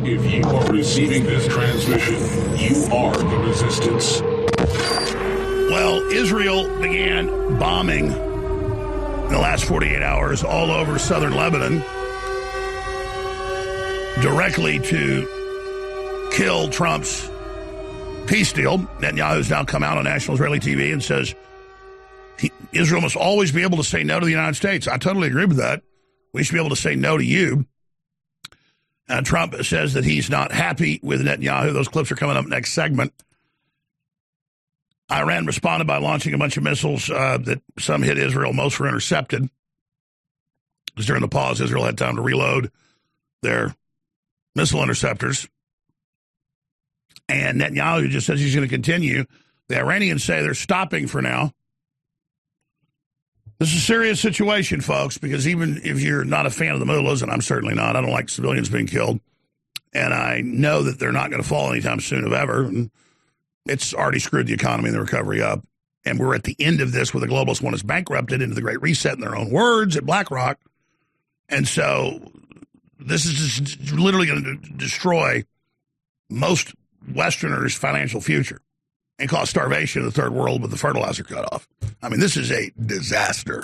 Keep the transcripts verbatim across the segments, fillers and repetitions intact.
If you are receiving this transmission, you are the resistance. Well, Israel began bombing in the last forty-eight hours all over southern Lebanon, directly to kill Trump's peace deal. Netanyahu's now come out on national Israeli T V and says he, Israel must always be able to say no to the United States. I totally agree with that. We should be able to say no to you. Uh, Trump says that he's not happy with Netanyahu. Those clips are coming up next segment. Iran responded by launching a bunch of missiles uh, that some hit Israel. Most were intercepted. Because during the pause, Israel had time to reload their missile interceptors. And Netanyahu just says he's going to continue. The Iranians say they're stopping for now. This is a serious situation, folks, because even if you're not a fan of the mullahs, and I'm certainly not, I don't like civilians being killed, and I know that they're not going to fall anytime soon, if ever, and it's already screwed the economy and the recovery up, and we're at the end of this where the globalists want us bankrupted into the Great Reset in their own words at BlackRock, and so this is just literally going to destroy most Westerners' financial future and cause starvation in the third world with the fertilizer cutoff. I mean, this is a disaster.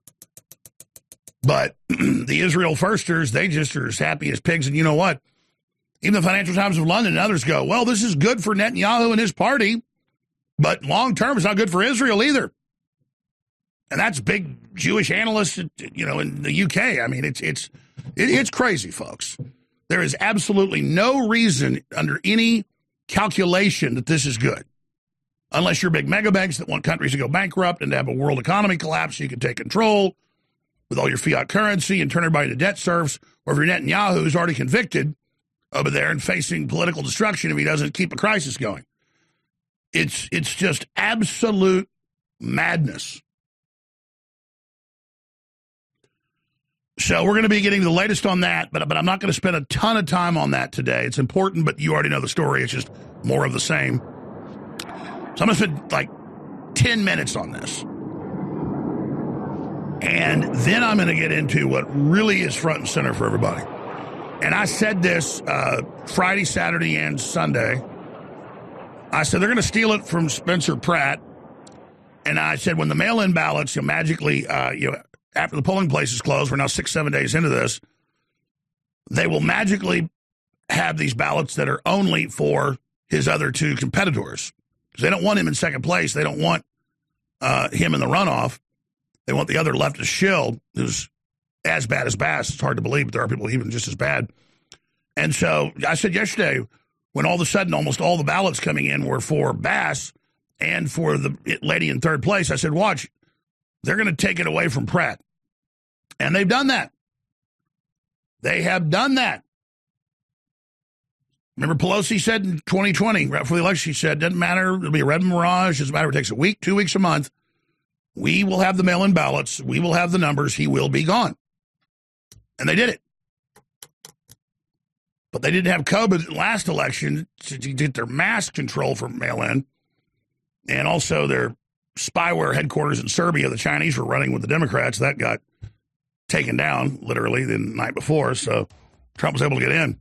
But the Israel firsters, they just are as happy as pigs. And you know what? Even the Financial Times of London and others go, well, this is good for Netanyahu and his party, but long term it's not good for Israel either. And that's big Jewish analysts, you know, in the U K. I mean, it's it's it, it's crazy, folks. There is absolutely no reason under any calculation that this is good. Unless you're big mega banks that want countries to go bankrupt and to have a world economy collapse so you can take control with all your fiat currency and turn everybody into debt serfs, or if you're Netanyahu, who's already convicted over there and facing political destruction if he doesn't keep a crisis going. It's it's just absolute madness. So we're going to be getting the latest on that, but, but I'm not going to spend a ton of time on that today. It's important, but you already know the story. It's just more of the same. So I'm going to spend like ten minutes on this. And then I'm going to get into what really is front and center for everybody. And I said this uh, Friday, Saturday, and Sunday. I said they're going to steal it from Spencer Pratt. And I said when the mail-in ballots, you know, magically, uh, you know, after the polling places close, we're now six, seven days into this, they will magically have these ballots that are only for his other two competitors. Because they don't want him in second place. They don't want uh, him in the runoff. They want the other leftist shill, who's as bad as Bass. It's hard to believe, but there are people even just as bad. And so I said yesterday, when all of a sudden almost all the ballots coming in were for Bass and for the lady in third place, I said, watch, they're going to take it away from Pratt. And they've done that. They have done that. Remember Pelosi said in twenty twenty, right before the election, she said, doesn't matter, it'll be a red mirage, doesn't matter if it takes a week, two weeks, a month. We will have the mail-in ballots. We will have the numbers. He will be gone. And they did it. But they didn't have COVID last election to get their mass control for mail-in. And also their spyware headquarters in Serbia, the Chinese were running with the Democrats. That got taken down, literally, the night before. So Trump was able to get in.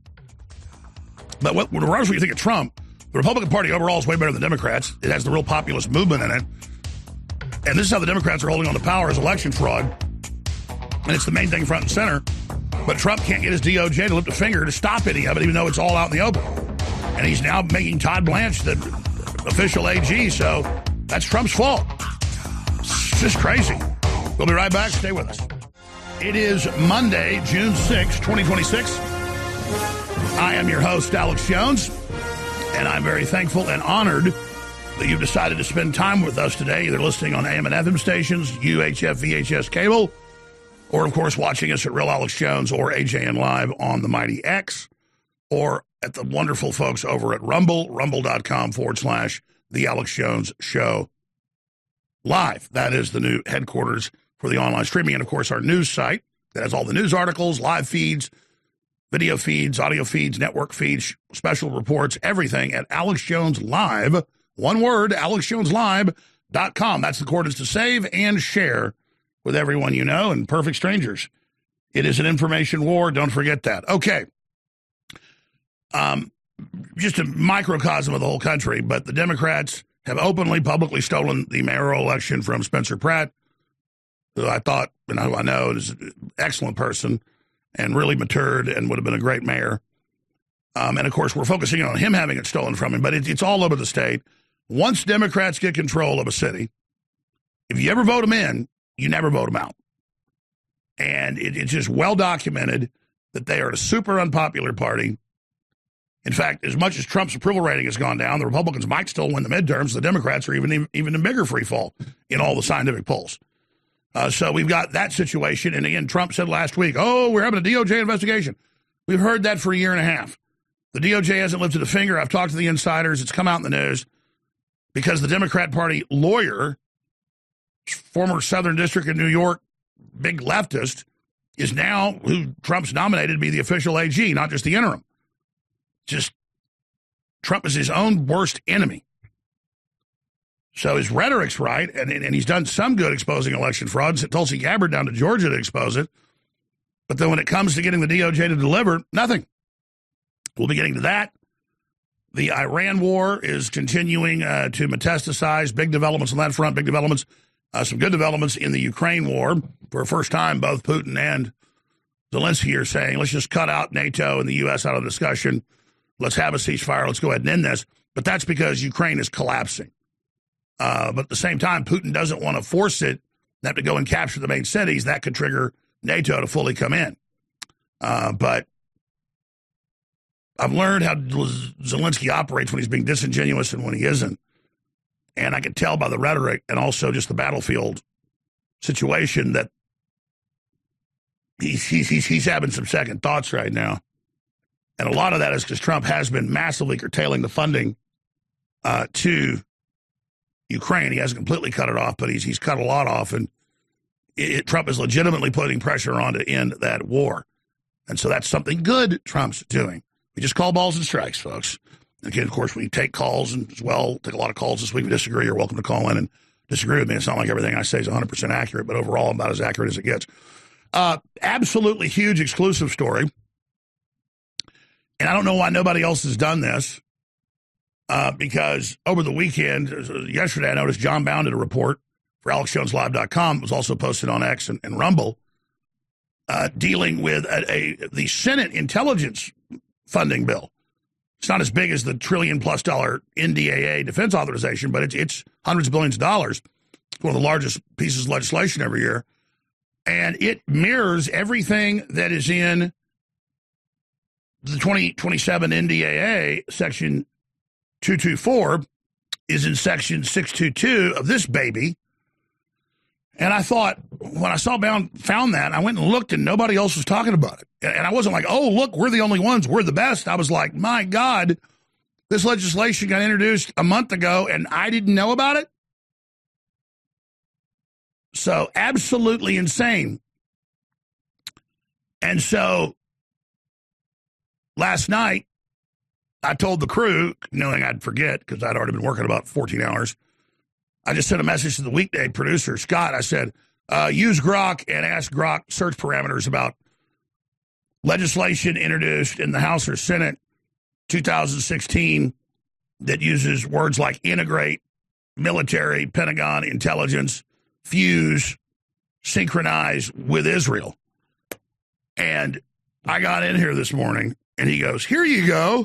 But what, regardless of what you think of Trump, the Republican Party overall is way better than the Democrats. It has the real populist movement in it. And this is how the Democrats are holding on to power, is election fraud. And it's the main thing front and center. But Trump can't get his D O J to lift a finger to stop any of it, even though it's all out in the open. And he's now making Todd Blanche the official A G, so that's Trump's fault. It's just crazy. We'll be right back. Stay with us. It is Monday, June sixth, twenty twenty-six. I am your host, Alex Jones, and I'm very thankful and honored that you've decided to spend time with us today, either listening on A M and F M stations, U H F, V H S cable, or, of course, watching us at Real Alex Jones or A J N Live on the Mighty X, or at the wonderful folks over at Rumble, rumble.com forward slash The Alex Jones Show Live. That is the new headquarters for the online streaming, and, of course, our news site that has all the news articles, live feeds, video feeds, audio feeds, network feeds, special reports, everything at Alex Jones Live. One word, alex jones live dot com. That's the coordinates to save and share with everyone you know and perfect strangers. It is an information war. Don't forget that. Okay. Um, just a microcosm of the whole country, but the Democrats have openly, publicly stolen the mayoral election from Spencer Pratt, who I thought, and who I know is an excellent person and really matured and would have been a great mayor. Um, and, of course, we're focusing on him having it stolen from him, but it, it's all over the state. Once Democrats get control of a city, if you ever vote them in, you never vote them out. And it, it's just well documented that they are a super unpopular party. In fact, as much as Trump's approval rating has gone down, the Republicans might still win the midterms. The Democrats are even even in bigger free fall in all the scientific polls. Uh, so we've got that situation. And again, Trump said last week, oh, we're having a D O J investigation. We've heard that for a year and a half. The D O J hasn't lifted a finger. I've talked to the insiders. It's come out in the news because the Democrat Party lawyer, former Southern District of New York, big leftist, is now who Trump's nominated to be the official A G, not just the interim. Just Trump is his own worst enemy. So his rhetoric's right, and, and he's done some good exposing election fraud. Sent Tulsi Gabbard down to Georgia to expose it. But then when it comes to getting the D O J to deliver, nothing. We'll be getting to that. The Iran war is continuing uh, to metastasize. Big developments on that front, big developments. Uh, some good developments in the Ukraine war. For the first time, both Putin and Zelensky are saying, let's just cut out NATO and the U S out of the discussion. Let's have a ceasefire. Let's go ahead and end this. But that's because Ukraine is collapsing. Uh, but at the same time, Putin doesn't want to force it, have to go and capture the main cities. That could trigger NATO to fully come in. Uh, but I've learned how Zelensky operates when he's being disingenuous and when he isn't. And I can tell by the rhetoric and also just the battlefield situation that he's, he's, he's having some second thoughts right now. And a lot of that is because Trump has been massively curtailing the funding uh, to Ukraine. He hasn't completely cut it off, but he's he's cut a lot off. And it, Trump is legitimately putting pressure on to end that war. And so that's something good Trump's doing. We just call balls and strikes, folks. Again, of course, we take calls and as well, take a lot of calls this week. If you disagree, you're welcome to call in and disagree with me. It's not like everything I say is one hundred percent accurate, but overall, I'm about as accurate as it gets. Uh, absolutely huge exclusive story. And I don't know why nobody else has done this, uh, because over the weekend, yesterday, I noticed John Bound did a report for Alex Jones Live dot com. It was also posted on X and, and Rumble, uh, dealing with a, a the Senate intelligence funding bill. It's not as big as the trillion plus dollar N D A A defense authorization, but it's, it's hundreds of billions of dollars. It's one of the largest pieces of legislation every year. And it mirrors everything that is in the twenty twenty-seven N D A A, Section two twenty-four, is in Section six twenty-two of this baby. And I thought, when I saw Bound found that, I went and looked, and nobody else was talking about it. And I wasn't like, oh, look, we're the only ones. We're the best. I was like, my God, this legislation got introduced a month ago, and I didn't know about it? So absolutely insane. And so last night, I told the crew, knowing I'd forget because I'd already been working about fourteen hours, I just sent a message to the weekday producer, Scott. I said, uh, use Grok and ask Grok search parameters about legislation introduced in the House or Senate two thousand sixteen that uses words like integrate, military, Pentagon, intelligence, fuse, synchronize with Israel. And I got in here this morning, and he goes, here you go.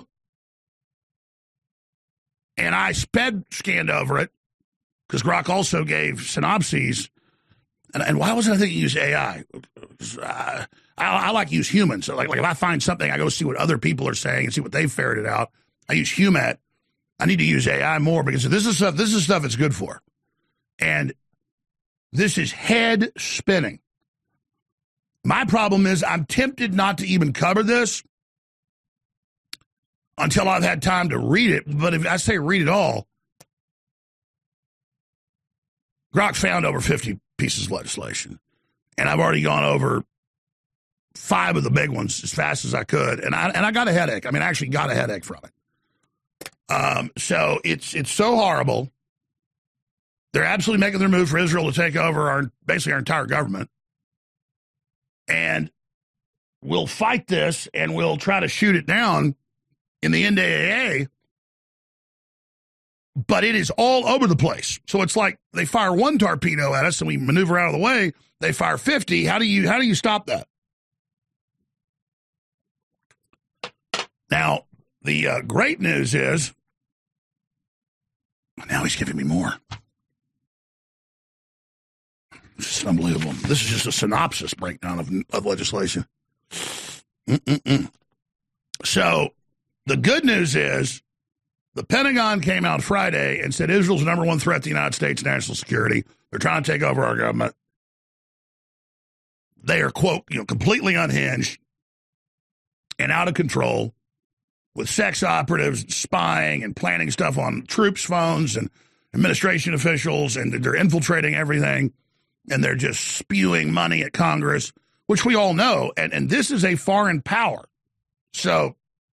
And I sped scanned over it, because Grok also gave synopses. And, and why wasn't I thinking use A I? Uh, I, I like to use humans. So like, like if I find something, I go see what other people are saying and see what they've ferreted out. I use Humat. I need to use A I more because this is stuff, this is stuff it's good for. And this is head spinning. My problem is I'm tempted not to even cover this until I've had time to read it. But if I say read it all, Grok found over fifty pieces of legislation. And I've already gone over five of the big ones as fast as I could. And I and I got a headache. I mean, I actually got a headache from it. Um, so it's it's so horrible. They're absolutely making their move for Israel to take over our basically our entire government. And we'll fight this and we'll try to shoot it down in the N D A A, but it is all over the place. So it's like they fire one torpedo at us and we maneuver out of the way. They fire fifty. How do you how do you stop that? Now, the uh, great news is, now he's giving me more. This is unbelievable. This is just a synopsis breakdown of, of legislation. Mm-mm-mm. So the good news is the Pentagon came out Friday and said Israel's the number one threat to the United States national security. They're trying to take over our government. They are, quote, you know, completely unhinged and out of control with sex operatives spying and planning stuff on troops' phones and administration officials, and they're infiltrating everything, and they're just spewing money at Congress, which we all know, and, and this is a foreign power. So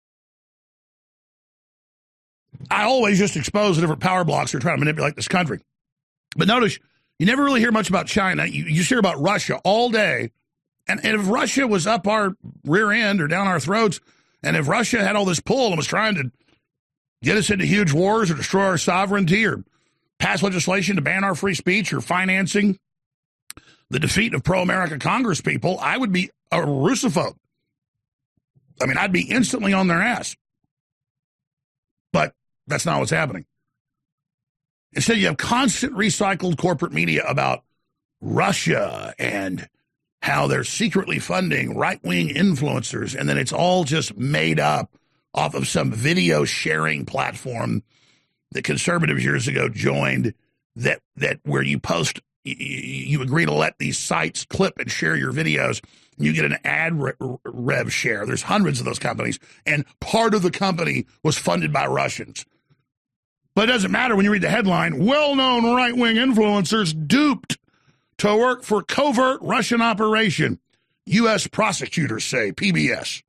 I always just expose the different power blocks that are trying to manipulate this country. But notice, you never really hear much about China. You, you just hear about Russia all day. And, and if Russia was up our rear end or down our throats, and if Russia had all this pull and was trying to get us into huge wars or destroy our sovereignty or pass legislation to ban our free speech or financing the defeat of pro-America Congress people, I would be a Russophobe. I mean, I'd be instantly on their ass. But that's not what's happening. Instead, you have constant recycled corporate media about Russia and how they're secretly funding right-wing influencers, and then it's all just made up off of some video sharing platform that conservatives years ago joined, that that where you post, you, you agree to let these sites clip and share your videos, and you get an ad re- rev share. There's hundreds of those companies, and part of the company was funded by Russians. But it doesn't matter when you read the headline, well-known right-wing influencers duped to work for covert Russian operation, U S prosecutors say, P B S.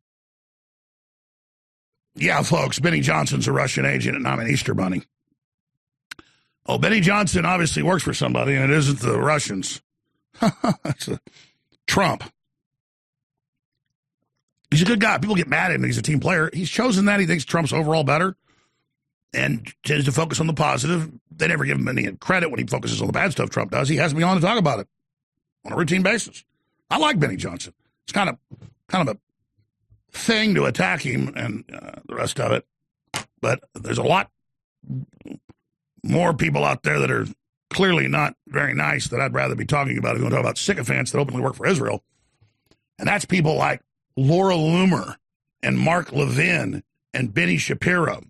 Yeah, folks, Benny Johnson's a Russian agent and I'm an Easter bunny. Oh, Benny Johnson obviously works for somebody, and it isn't the Russians. That's a Trump. He's a good guy. People get mad at him. He's a team player. He's chosen that. He thinks Trump's overall better and tends to focus on the positive. They never give him any credit when he focuses on the bad stuff Trump does. He has me on to talk about it on a routine basis. I like Benny Johnson. It's kind of kind of a thing to attack him and uh, the rest of it. But there's a lot more people out there that are clearly not very nice that I'd rather be talking about if you want to talk about sycophants that openly work for Israel. And that's people like Laura Loomer and Mark Levin and Benny Shapiro.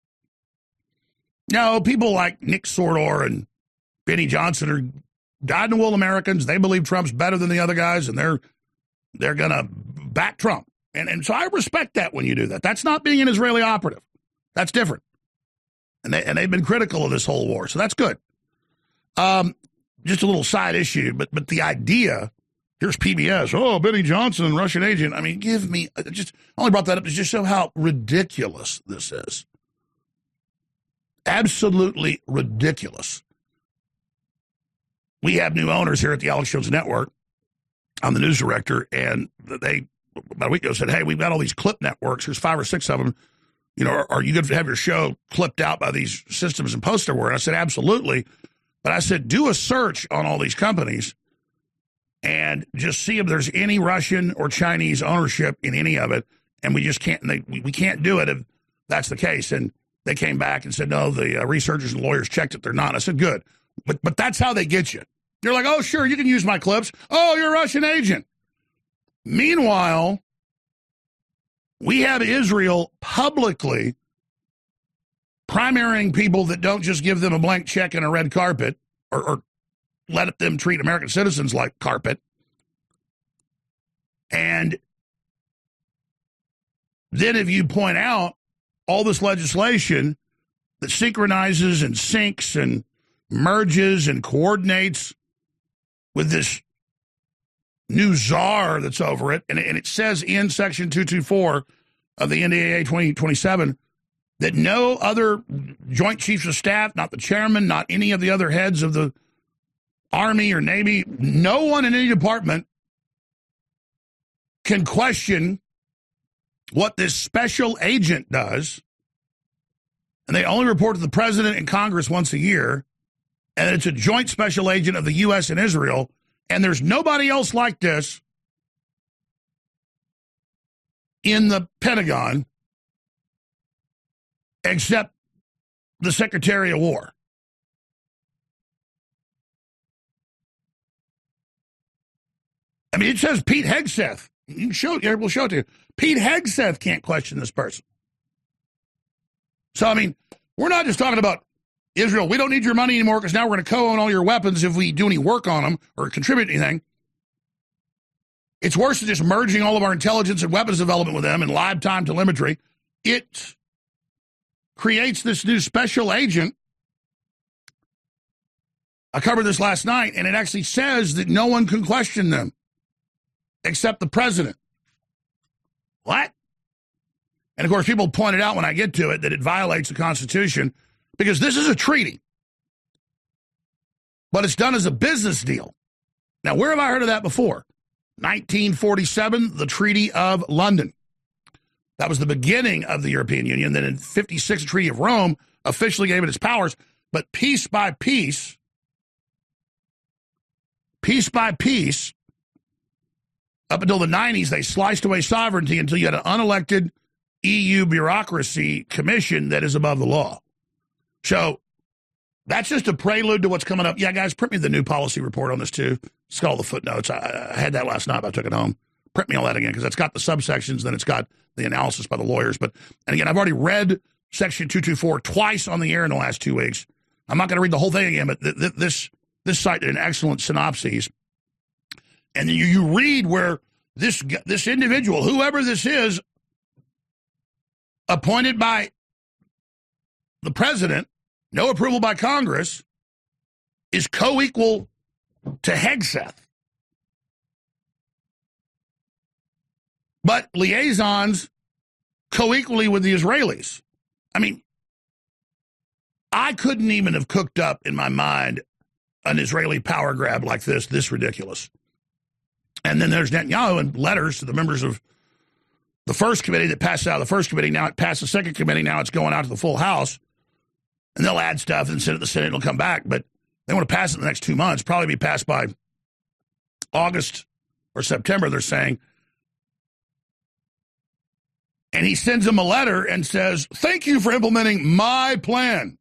No, people like Nick Sordor and Benny Johnson are dyed-in-the-wool Americans. They believe Trump's better than the other guys, and they're they're going to back Trump. And, and so I respect that when you do that. That's not being an Israeli operative. That's different. And, they, and they've been critical of this whole war, so that's good. Um, just a little side issue, but but the idea, here's P B S, oh, Benny Johnson, Russian agent. I mean, give me, just I only brought that up to just show how ridiculous this is. Absolutely ridiculous. We have new owners here at the Alex Jones Network. I'm the news director, and they, about a week ago, said, hey, we've got all these clip networks. There's five or six of them. You know, are, are you going to have your show clipped out by these systems and post everywhere? And I said, absolutely. But I said, do a search on all these companies and just see if there's any Russian or Chinese ownership in any of it. And we just can't, they, we, we can't do it if that's the case. And they came back and said, no, the uh, researchers and lawyers checked it. They're not. I said, good. But but that's how they get you. You're like, oh, sure, you can use my clips. Oh, you're a Russian agent. Meanwhile, we have Israel publicly primarying people that don't just give them a blank check and a red carpet, or, or let them treat American citizens like carpet. And then if you point out all this legislation that synchronizes and syncs and merges and coordinates with this new czar that's over it, and it, and it says in Section two twenty-four of the N D A A twenty twenty-seven that no other Joint Chiefs of Staff, not the chairman, not any of the other heads of the Army or Navy, no one in any department can question what this special agent does, and they only report to the president and Congress once a year, and it's a joint special agent of the U S and Israel, and there's nobody else like this in the Pentagon except the Secretary of War. I mean, it says Pete Hegseth. You can show it here. We'll show it to you. Pete Hegseth can't question this person. So, I mean, we're not just talking about Israel. We don't need your money anymore because now we're going to co-own all your weapons if we do any work on them or contribute anything. It's worse than just merging all of our intelligence and weapons development with them and live time telemetry. It creates this new special agent. I covered this last night, and it actually says that no one can question them except the president. What? And, of course, people pointed out when I get to it that it violates the Constitution because this is a treaty. But it's done as a business deal. Now, where have I heard of that before? nineteen forty-seven, the Treaty of London. That was the beginning of the European Union. Then in fifty-six, the Treaty of Rome officially gave it its powers. But piece by piece, piece by piece, up until the nineties, they sliced away sovereignty until you had an unelected E U bureaucracy commission that is above the law. So that's just a prelude to what's coming up. Yeah, guys, print me the new policy report on this, too. It's got all the footnotes. I, I had that last night, but I took it home. Print me all that again, because it's got the subsections, then it's got the analysis by the lawyers. But, and again, I've already read Section two twenty-four twice on the air in the last two weeks. I'm not going to read the whole thing again, but th- th- this this site did an excellent synopsis. And then you, you read where this this individual, whoever this is, appointed by the president, no approval by Congress, is co-equal to Hegseth. But liaisons co-equally with the Israelis. I mean, I couldn't even have cooked up in my mind an Israeli power grab like this, this ridiculous. And then there's Netanyahu and letters to the members of the first committee that passed out of the first committee. Now it passed the second committee. Now it's going out to the full House. And they'll add stuff and send it to the Senate and it'll come back. But they want to pass it in the next two months, probably be passed by August or September, they're saying. And he sends them a letter and says, thank you for implementing my plan.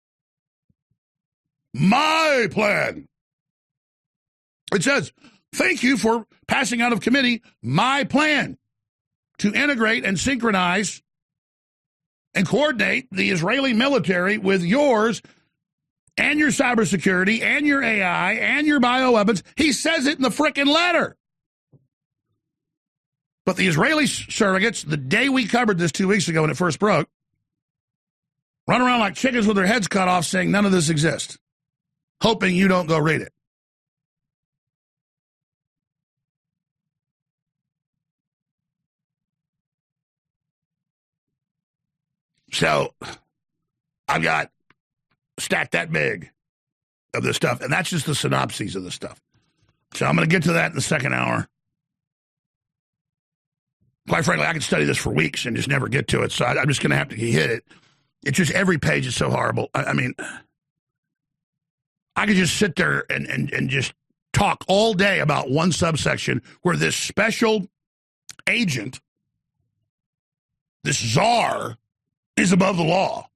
My plan. It says, thank you for passing out of committee my plan to integrate and synchronize and coordinate the Israeli military with yours and your cybersecurity and your A I and your bioweapons. He says it in the frickin' letter. But the Israeli surrogates, the day we covered this two weeks ago when it first broke, run around like chickens with their heads cut off saying none of this exists, hoping you don't go read it. So I've got a stack that big of this stuff, and that's just the synopses of the stuff. So I'm going to get to that in the second hour. Quite frankly, I could study this for weeks and just never get to it, so I, I'm just going to have to hit it. It's just every page is so horrible. I, I mean, I could just sit there and, and, and just talk all day about one subsection where this special agent, this czar, is above the law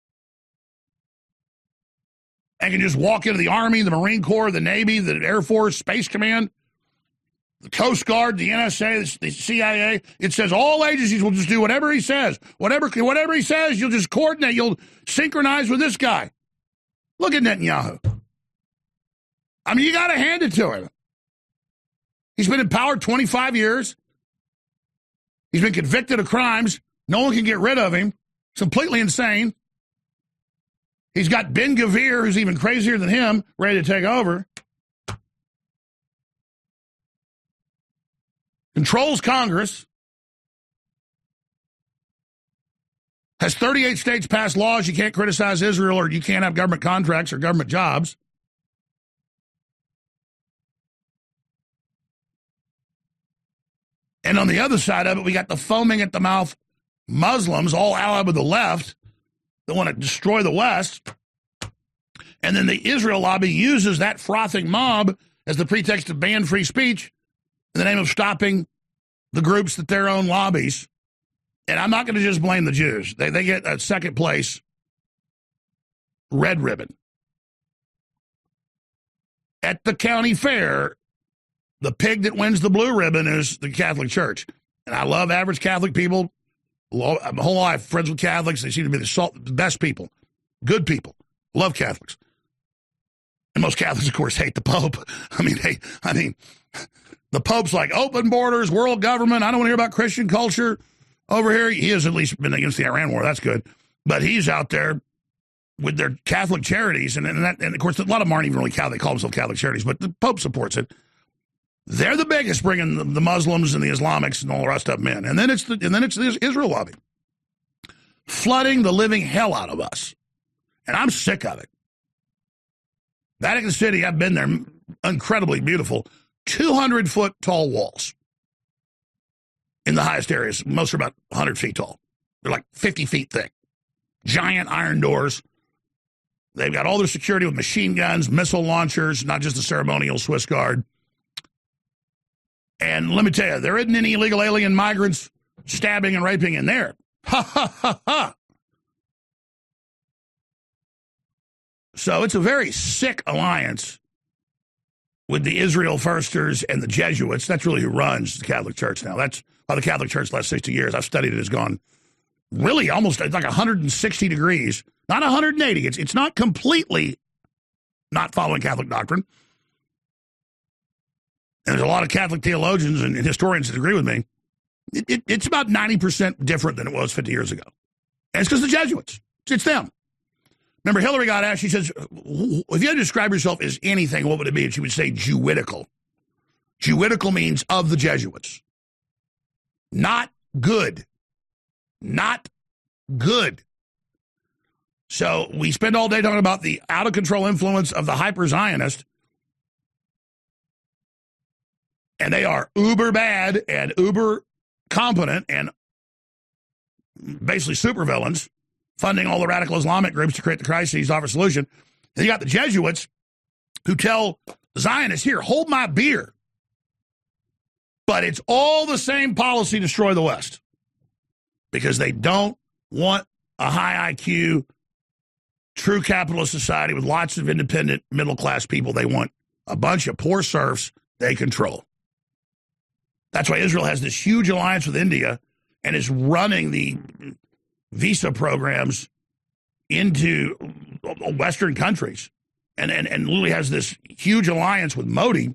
and can just walk into the Army, the Marine Corps, the Navy, the Air Force, Space Command, the Coast Guard, the N S A, the C I A. It says all agencies will just do whatever he says. Whatever, whatever he says, you'll just coordinate. You'll synchronize with this guy. Look at Netanyahu. I mean, you got to hand it to him. He's been in power twenty-five years. He's been convicted of crimes. No one can get rid of him. It's completely insane. He's got Ben Gvir, who's even crazier than him, ready to take over. Controls Congress. Has thirty-eight states passed laws you can't criticize Israel or you can't have government contracts or government jobs. And on the other side of it, we got the foaming at the mouth Muslims, all allied with the left, that want to destroy the West. And then the Israel lobby uses that frothing mob as the pretext to ban free speech in the name of stopping the groups that their own lobbies. And I'm not going to just blame the Jews. They, they get a second place red ribbon. At the county fair, the pig that wins the blue ribbon is the Catholic Church. And I love average Catholic people. My whole life, friends with Catholics. They seem to be the, salt, the best people, good people. Love Catholics. And most Catholics, of course, hate the Pope. I mean, hey, I mean, the Pope's like open borders, world government. I don't want to hear about Christian culture over here. He has at least been against the Iran war. That's good. But he's out there with their Catholic charities. And, and, that, and of course, a lot of them aren't even really Catholic. They call themselves Catholic charities, but the Pope supports it. They're the biggest, bringing the, the Muslims and the Islamics and all the rest of them in. And then it's the, and then it's the Israel lobby flooding the living hell out of us. And I'm sick of it. Vatican City, I've been there, incredibly beautiful. two hundred foot tall walls in the highest areas. Most are about one hundred feet tall. They're like fifty feet thick. Giant iron doors. They've got all their security with machine guns, missile launchers, not just the ceremonial Swiss Guard. And let me tell you, there isn't any illegal alien migrants stabbing and raping in there. Ha, ha, ha, ha. So it's a very sick alliance with the Israel Firsters and the Jesuits. That's really who runs the Catholic Church now. That's how the Catholic Church the last sixty years, I've studied it, has gone really almost like one hundred sixty degrees, not one hundred eighty. It's, it's not completely not following Catholic doctrine. And there's a lot of Catholic theologians and historians that agree with me. It, it, it's about ninety percent different than it was fifty years ago. And it's because of the Jesuits. It's, it's them. Remember, Hillary got asked, she says, if you had to describe yourself as anything, what would it be? And she would say Jewidical. Jewidical means of the Jesuits. Not good. Not good. So we spend all day talking about the out-of-control influence of the hyper-Zionist. And they are uber bad and uber competent and basically supervillains, funding all the radical Islamic groups to create the crises, offer a solution. And you got the Jesuits who tell Zionists, here, hold my beer. But it's all the same policy to destroy the West. Because they don't want a high I Q, true capitalist society with lots of independent middle-class people. They want a bunch of poor serfs they control. That's why Israel has this huge alliance with India and is running the visa programs into Western countries, and, and, and literally has this huge alliance with Modi.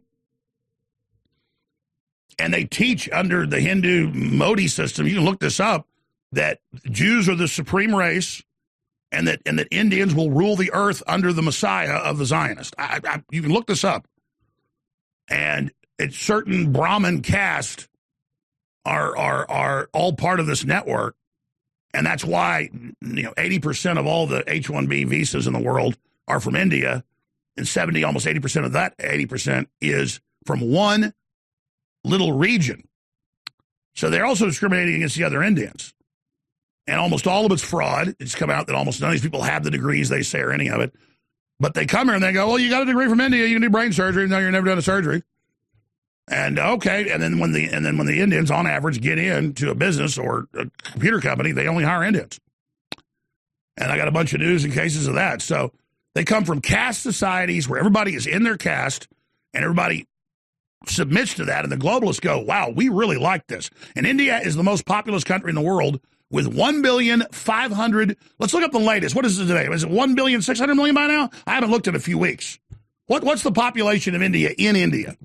And they teach under the Hindu Modi system, you can look this up, that Jews are the supreme race and that and that Indians will rule the earth under the Messiah of the Zionist. I, I, you can look this up. And it's certain Brahmin caste are, are, are all part of this network. And that's why, you know, eighty percent of all the H one B visas in the world are from India, and seventy, almost eighty percent of that eighty percent is from one little region. So they're also discriminating against the other Indians. And almost all of it's fraud. It's come out that almost none of these people have the degrees they say or any of it. But they come here and they go, well, you got a degree from India, you can do brain surgery. No, you're never done a surgery. And okay, and then when the and then when the Indians, on average, get into a business or a computer company, they only hire Indians. And I got a bunch of news and cases of that. So they come from caste societies where everybody is in their caste and everybody submits to that. And the globalists go, wow, we really like this. And India is the most populous country in the world with one billion five hundred. Let's look up the latest. What is it today? Is it one billion six hundred million by now? I haven't looked in a few weeks. What What's the population of India in India?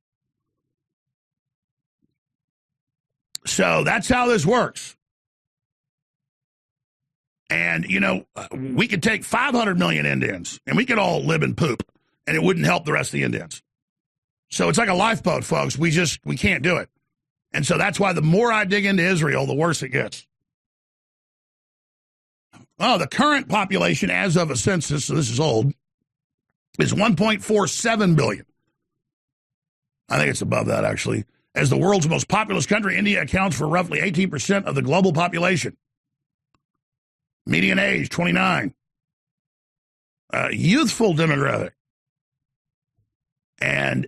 So that's how this works. And, you know, we could take five hundred million Indians and we could all live in poop and it wouldn't help the rest of the Indians. So it's like a lifeboat, folks. We just, we can't do it. And so that's why the more I dig into Israel, the worse it gets. Oh, the current population as of a census, so this is old, is one point four seven billion. I think it's above that, actually. As the world's most populous country, India accounts for roughly eighteen percent of the global population. Median age, twenty-nine. Uh, youthful demographic. And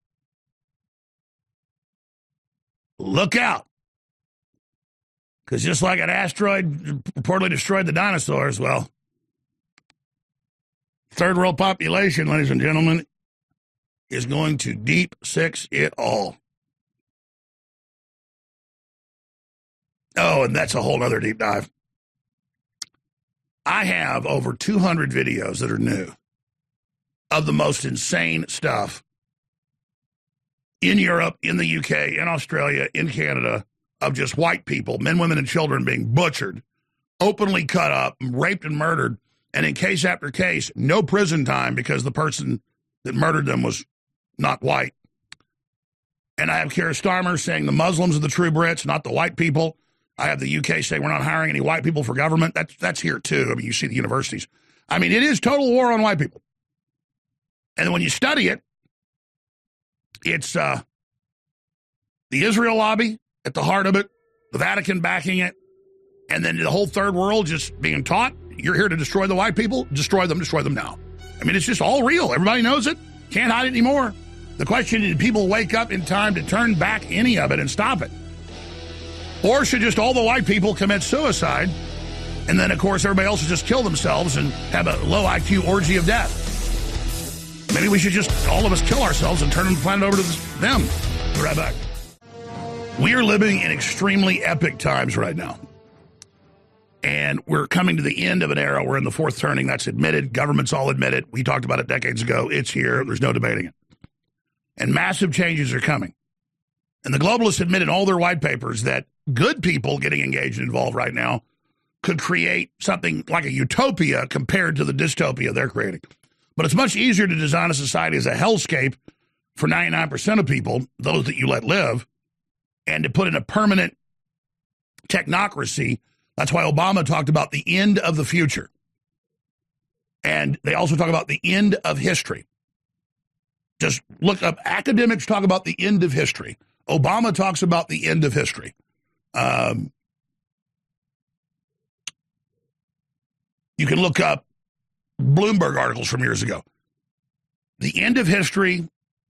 look out. Because just like an asteroid reportedly destroyed the dinosaurs, well, third world population, ladies and gentlemen, is going to deep six it all. Oh, and that's a whole other deep dive. I have over two hundred videos that are new of the most insane stuff in Europe, in the U K, in Australia, in Canada, of just white people, men, women, and children being butchered, openly cut up, raped and murdered, and in case after case, no prison time because the person that murdered them was not white. And I have Keir Starmer saying the Muslims are the true Brits, not the white people. I have the U K saying we're not hiring any white people for government. That's, that's here, too. I mean, you see the universities. I mean, it is total war on white people. And when you study it, it's uh, the Israel lobby at the heart of it, the Vatican backing it, and then the whole third world just being taught, you're here to destroy the white people, destroy them, destroy them now. I mean, it's just all real. Everybody knows it. Can't hide it anymore. The question is, did people wake up in time to turn back any of it and stop it? Or should just all the white people commit suicide, and then, of course, everybody else will just kill themselves and have a low I Q orgy of death? Maybe we should just, all of us, kill ourselves and turn the planet over to them. Be right back. We are living in extremely epic times right now. And we're coming to the end of an era. We're in the fourth turning. That's admitted. Governments all admit it. We talked about it decades ago. It's here. There's no debating it. And massive changes are coming. And the globalists admit in all their white papers that good people getting engaged and involved right now could create something like a utopia compared to the dystopia they're creating. But it's much easier to design a society as a hellscape for ninety-nine percent of people, those that you let live, and to put in a permanent technocracy. That's why Obama talked about the end of the future. And they also talk about the end of history. Just look up, academics talk about the end of history. Obama talks about the end of history. Um, you can look up Bloomberg articles from years ago. The end of history,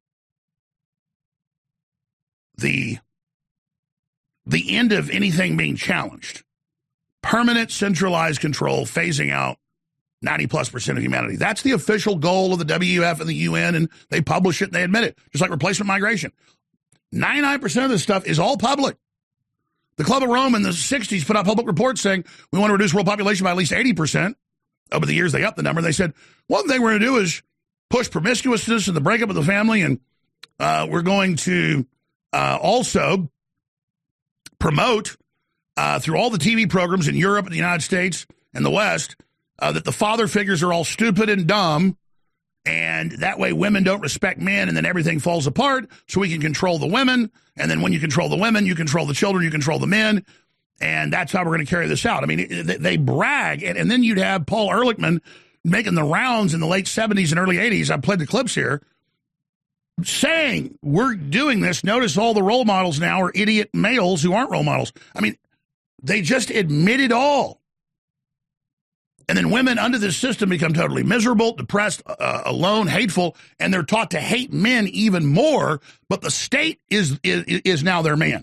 the, the end of anything being challenged. Permanent centralized control, phasing out ninety plus percent of humanity. That's the official goal of the W F and the U N, and they publish it and they admit it. Just like replacement migration. ninety-nine percent of this stuff is all public. The Club of Rome in the sixties put out public reports saying we want to reduce world population by at least eighty percent. Over the years, they upped the number. They said, one thing we're going to do is push promiscuousness and the breakup of the family, and uh, we're going to uh, also promote uh, through all the T V programs in Europe and the United States and the West uh, that the father figures are all stupid and dumb, and that way women don't respect men, and then everything falls apart, so we can control the women, and then when you control the women, you control the children, you control the men, and that's how we're going to carry this out. I mean, they, they brag, and, and then you'd have Paul Ehrlichman making the rounds in the late seventies and early eighties, I played the clips here, saying, we're doing this. Notice all the role models now are idiot males who aren't role models. I mean, they just admit it all. And then women under this system become totally miserable, depressed, uh, alone, hateful, and they're taught to hate men even more, but the state is, is, is now their man.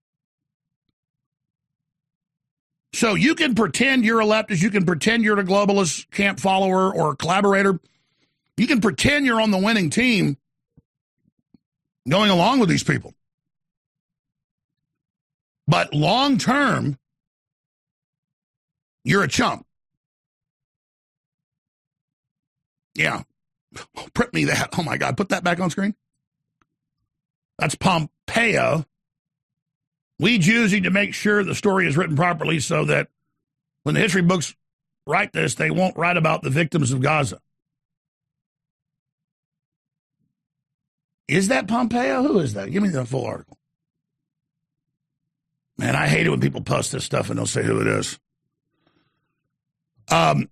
So you can pretend you're a leftist, you can pretend you're a globalist camp follower or collaborator. You can pretend you're on the winning team going along with these people. But long term, you're a chump. Yeah. Print me that. Oh, my God. Put that back on screen. That's Pompeo. We Jews need to make sure the story is written properly so that when the history books write this, they won't write about the victims of Gaza. Is that Pompeo? Who is that? Give me the full article. Man, I hate it when people post this stuff and they'll say who it is. Um,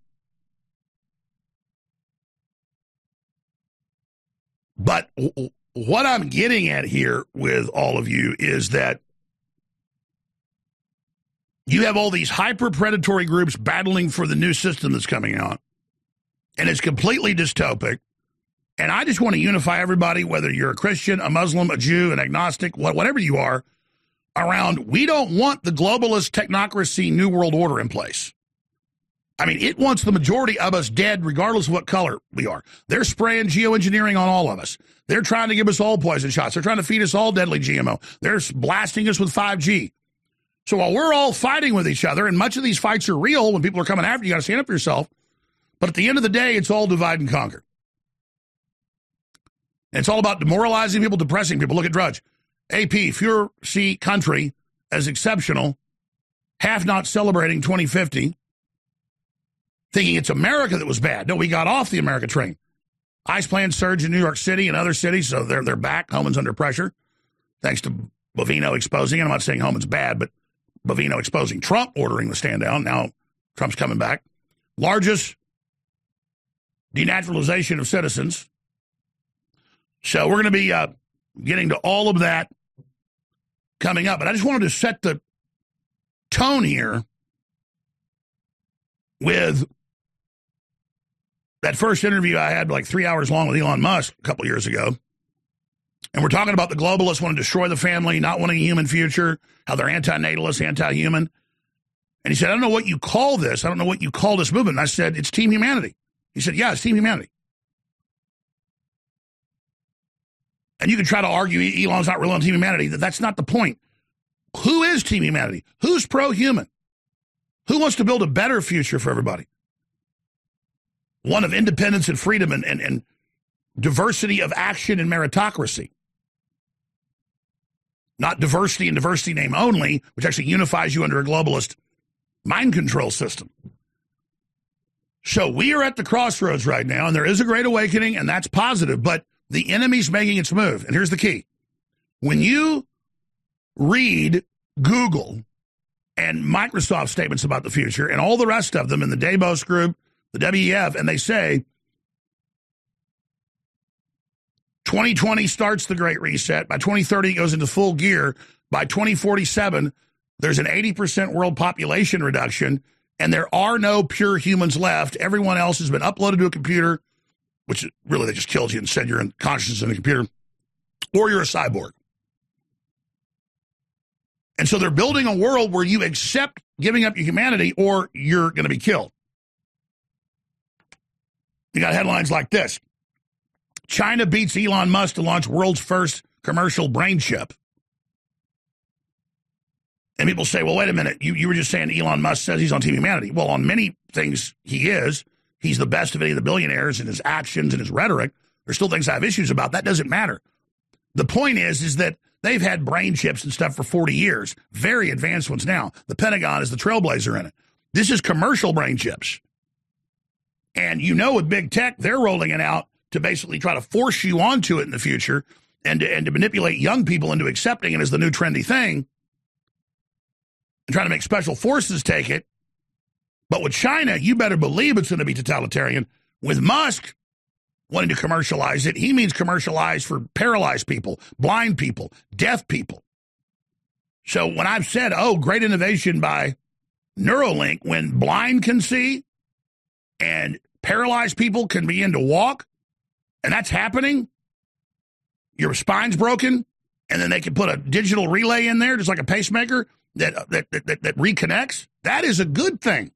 but w- what I'm getting at here with all of you is that You have all these hyper-predatory groups battling for the new system that's coming out, and it's completely dystopic. And I just want to unify everybody, whether you're a Christian, a Muslim, a Jew, an agnostic, whatever you are, around we don't want the globalist technocracy New World Order in place. I mean, it wants the majority of us dead regardless of what color we are. They're spraying geoengineering on all of us. They're trying to give us all poison shots. They're trying to feed us all deadly G M O. They're blasting us with five G. So while we're all fighting with each other, and much of these fights are real, when people are coming after you, you got to stand up for yourself. But at the end of the day, it's all divide and conquer. And it's all about demoralizing people, depressing people. Look at Drudge. A P, fewer see country as exceptional, half not celebrating twenty fifty, thinking it's America that was bad. No, we got off the America train. ICE plans surge in New York City and other cities, so they're, they're back. Homan's under pressure, thanks to Bovino exposing, and I'm not saying Homan's bad, but Bovino exposing Trump, ordering the stand down. Now Trump's coming back. Largest denaturalization of citizens. So we're going to be uh, getting to all of that coming up. But I just wanted to set the tone here with that first interview I had, like three hours long, with Elon Musk a couple years ago. And we're talking about the globalists want to destroy the family, not wanting a human future, how they're anti-natalist, anti-human. And he said, I don't know what you call this. I don't know what you call this movement. And I said, it's Team Humanity. He said, yeah, it's Team Humanity. And you can try to argue Elon's not really on Team Humanity. That That's not the point. Who is Team Humanity? Who's pro-human? Who wants to build a better future for everybody? One of independence and freedom and, and, and diversity of action and meritocracy. Not diversity and diversity name only, which actually unifies you under a globalist mind control system. So we are at the crossroads right now, and there is a great awakening, and that's positive, but the enemy's making its move. And here's the key. When you read Google and Microsoft statements about the future and all the rest of them in the Davos group, the W E F, and they say twenty twenty starts the Great Reset. By twenty thirty, it goes into full gear. By twenty forty-seven, there's an eighty percent world population reduction, and there are no pure humans left. Everyone else has been uploaded to a computer, which really they just killed you and said you're in consciousness in a computer, or you're a cyborg. And so they're building a world where you accept giving up your humanity or you're going to be killed. You got headlines like this. China beats Elon Musk to launch world's first commercial brain chip. And people say, well, wait a minute. You, you were just saying Elon Musk says he's on Team Humanity. Well, on many things he is. He's the best of any of the billionaires in his actions and his rhetoric. There's still things I have issues about. That doesn't matter. The point is, is that they've had brain chips and stuff for forty years. Very advanced ones now. The Pentagon is the trailblazer in it. This is commercial brain chips. And you know with big tech, they're rolling it out to basically try to force you onto it in the future and to, and to manipulate young people into accepting it as the new trendy thing and trying to make special forces take it. But with China, you better believe it's going to be totalitarian. With Musk wanting to commercialize it, he means commercialize for paralyzed people, blind people, deaf people. So when I've said, oh, great innovation by Neuralink, when blind can see and paralyzed people can begin to walk, and that's happening, your spine's broken, and then they can put a digital relay in there, just like a pacemaker, that that that, that reconnects, that is a good thing.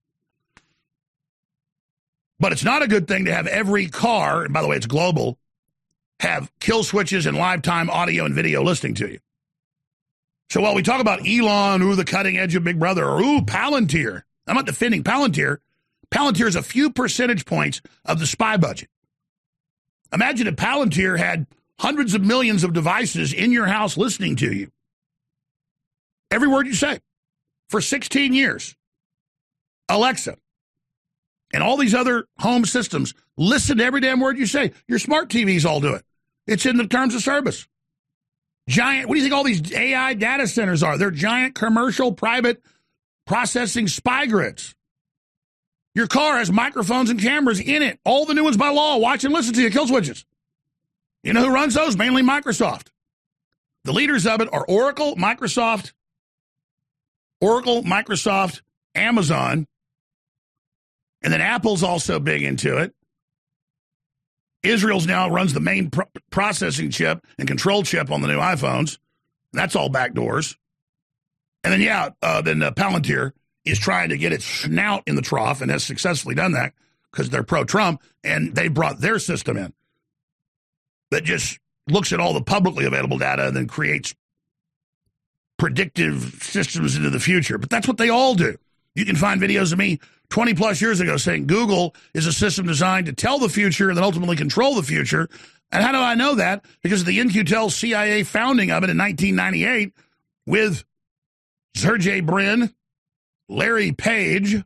But it's not a good thing to have every car, and by the way, it's global, have kill switches and live time audio and video listening to you. So while we talk about Elon, ooh, the cutting edge of Big Brother, or ooh, Palantir, I'm not defending Palantir. Palantir is a few percentage points of the spy budget. Imagine if Palantir had hundreds of millions of devices in your house listening to you. Every word you say. For sixteen years. Alexa and all these other home systems listen to every damn word you say. Your smart T Vs all do it. It's in the terms of service. Giant, what do you think all these A I data centers are? They're giant commercial private processing spy grids. Your car has microphones and cameras in it. All the new ones by law. Watch and listen to you. Kill switches. You know who runs those? Mainly Microsoft. The leaders of it are Oracle, Microsoft, Oracle, Microsoft, Amazon, and then Apple's also big into it. Israel's now runs the main pro- processing chip and control chip on the new iPhones. That's all backdoors. And then, yeah, uh, then uh, Palantir is trying to get its snout in the trough and has successfully done that because they're pro-Trump, and they brought their system in that just looks at all the publicly available data and then creates predictive systems into the future. But that's what they all do. You can find videos of me twenty plus years ago saying Google is a system designed to tell the future and then ultimately control the future. And how do I know that? Because of the In Q Tel C I A founding of it in nineteen ninety-eight with Sergey Brin, Larry Page,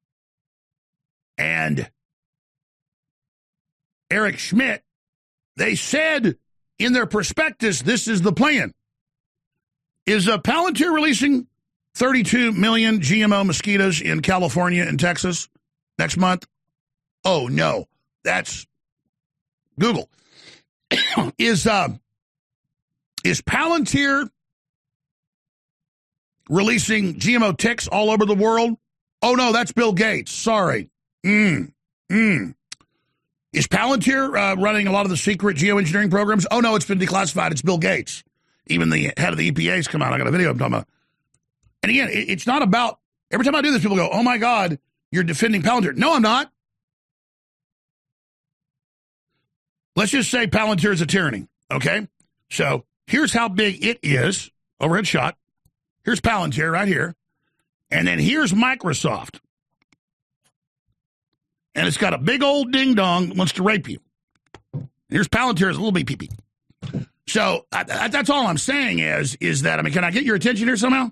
and Eric Schmidt. They said in their prospectus, this is the plan. Is uh, Palantir releasing thirty-two million G M O mosquitoes in California and Texas next month? Oh, no. That's Google. is, uh, is Palantir releasing G M O ticks all over the world? Oh, no, that's Bill Gates. Sorry. Mm, mm. Is Palantir uh, running a lot of the secret geoengineering programs? Oh, no, it's been declassified. It's Bill Gates. Even the head of the E P A's come out. I got a video I'm talking about. And again, it, it's not about, every time I do this, people go, oh my God, you're defending Palantir. No, I'm not. Let's just say Palantir is a tyranny, okay? So here's how big it is. Overhead shot. Here's Palantir right here. And then here's Microsoft. And it's got a big old ding-dong that wants to rape you. And here's Palantir's little bitty pee-pee. So I, I, that's all I'm saying is, is that, I mean, can I get your attention here somehow?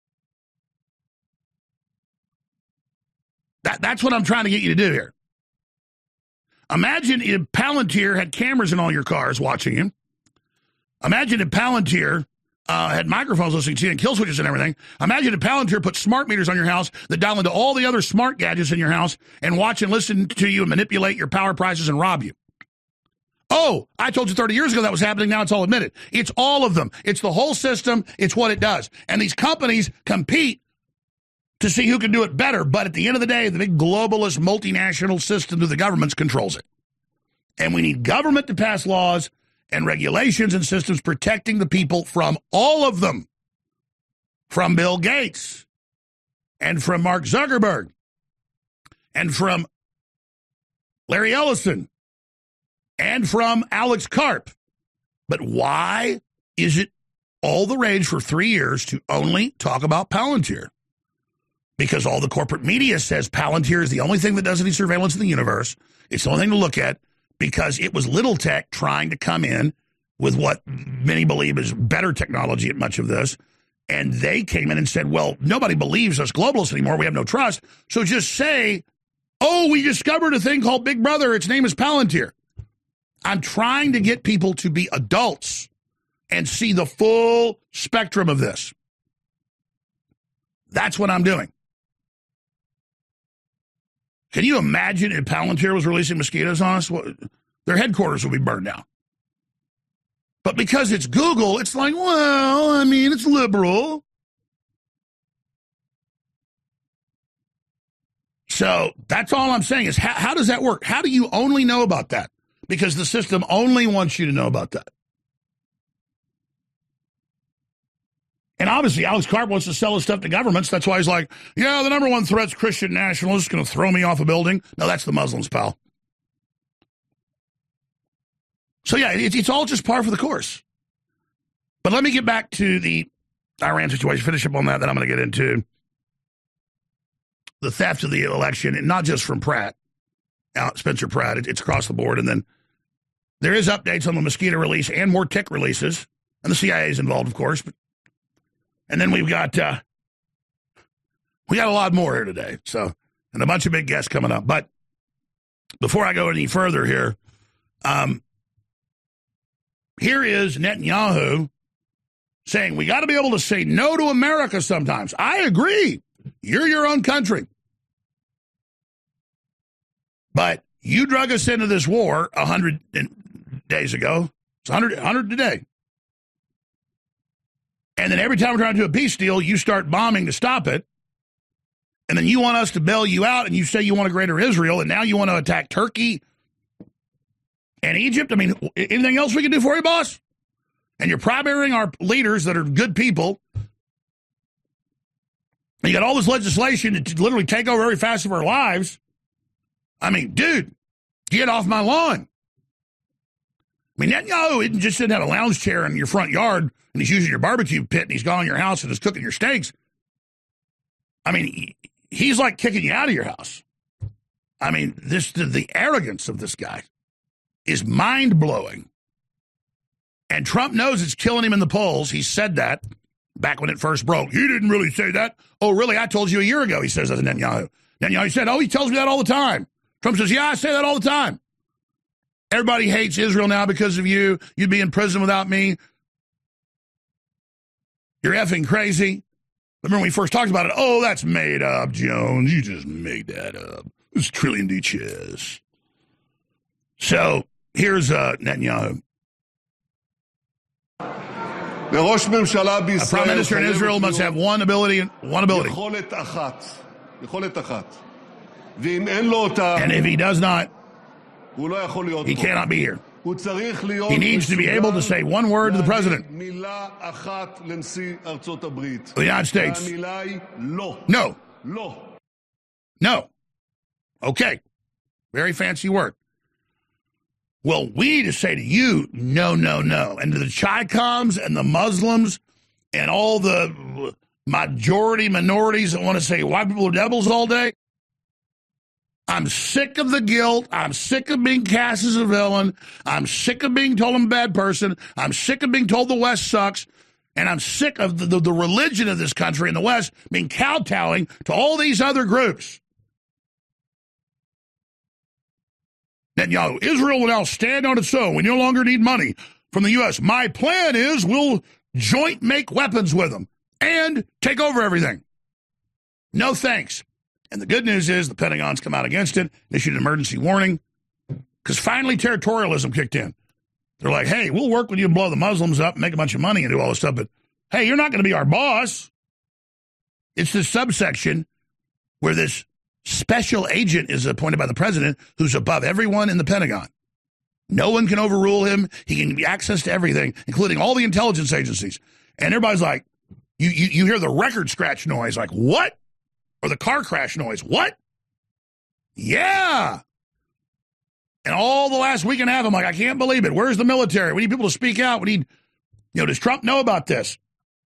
That, that's what I'm trying to get you to do here. Imagine if Palantir had cameras in all your cars watching you. Imagine if Palantir uh, had microphones listening to you and kill switches and everything. Imagine if Palantir put smart meters on your house that dial into all the other smart gadgets in your house and watch and listen to you and manipulate your power prices and rob you. Oh, I told you thirty years ago that was happening. Now it's all admitted. It's all of them. It's the whole system. It's what it does. And these companies compete to see who can do it better. But at the end of the day, the big globalist multinational system of the governments controls it. And we need government to pass laws and regulations and systems protecting the people from all of them. From Bill Gates and from Mark Zuckerberg and from Larry Ellison and from Alex Karp. But why is it all the rage for three years to only talk about Palantir? Because all the corporate media says Palantir is the only thing that does any surveillance in the universe. It's the only thing to look at because it was little tech trying to come in with what many believe is better technology at much of this. And they came in and said, well, nobody believes us globalists anymore. We have no trust. So just say, oh, we discovered a thing called Big Brother. Its name is Palantir. I'm trying to get people to be adults and see the full spectrum of this. That's what I'm doing. Can you imagine if Palantir was releasing mosquitoes on us? Their headquarters would be burned down. But because it's Google, it's like, well, I mean, it's liberal. So that's all I'm saying is how, how does that work? How do you only know about that? Because the system only wants you to know about that. And obviously, Alex Karp wants to sell his stuff to governments. That's why he's like, yeah, the number one threat's Christian nationalists going to throw me off a building. No, that's the Muslims, pal. So, yeah, it's, it's all just par for the course. But let me get back to the Iran situation, finish up on that, then I'm going to get into the theft of the election, and not just from Pratt, Spencer Pratt. It, it's across the board. And then there is updates on the mosquito release and more tick releases. And the C I A is involved, of course. But, and then we've got, uh, we got a lot more here today. So, and a bunch of big guests coming up. But before I go any further here, um, here is Netanyahu saying we got to be able to say no to America sometimes. I agree. You're your own country. But you drug us into this war one hundred days ago. It's one hundred, one hundred today. And then every time we're trying to do a peace deal, you start bombing to stop it. And then you want us to bail you out, and you say you want a greater Israel, and now you want to attack Turkey and Egypt. I mean, anything else we can do for you, boss? And you're primarying our leaders that are good people. And you got all this legislation to literally take over every facet of our lives. I mean, dude, get off my lawn. I mean, Netanyahu isn't just sitting at a lounge chair in your front yard and he's using your barbecue pit and he's gone in your house and is cooking your steaks. I mean, he's like kicking you out of your house. I mean, this the, the arrogance of this guy is mind-blowing. And Trump knows it's killing him in the polls. He said that back when it first broke. You didn't really say that. Oh, really? I told you a year ago, he says that to Netanyahu. Netanyahu said, oh, he tells me that all the time. Trump says, yeah, I say that all the time. Everybody hates Israel now because of you. You'd be in prison without me. You're effing crazy. Remember when we first talked about it? Oh, that's made up, Jones. You just made that up. It's trillion D chess. So here's uh, Netanyahu. A prime minister in Israel must have one ability. One ability. And if he does not, he cannot be here. He needs to be able to say one word to the president of the United States. No. No. Okay. Very fancy word. Well, we need to say to you, no, no, no. And to the Chi-Coms and the Muslims and all the majority minorities that want to say white people are devils all day, I'm sick of the guilt. I'm sick of being cast as a villain. I'm sick of being told I'm a bad person. I'm sick of being told the West sucks. And I'm sick of the, the, the religion of this country in the West being kowtowing to all these other groups. Netanyahu, Israel will now stand on its own. We no longer need money from the U S. My plan is we'll joint make weapons with them and take over everything. No thanks. And the good news is the Pentagon's come out against it and issued an emergency warning because finally territorialism kicked in. They're like, hey, we'll work with you and blow the Muslims up and make a bunch of money and do all this stuff, but hey, you're not going to be our boss. It's this subsection where this special agent is appointed by the president who's above everyone in the Pentagon. No one can overrule him. He can get access to everything, including all the intelligence agencies. And everybody's like, you, you, you hear the record scratch noise, like, what? Or the car crash noise. What? Yeah. And all the last week and a half, I'm like, I can't believe it. Where's the military? We need people to speak out. We need, you know, does Trump know about this?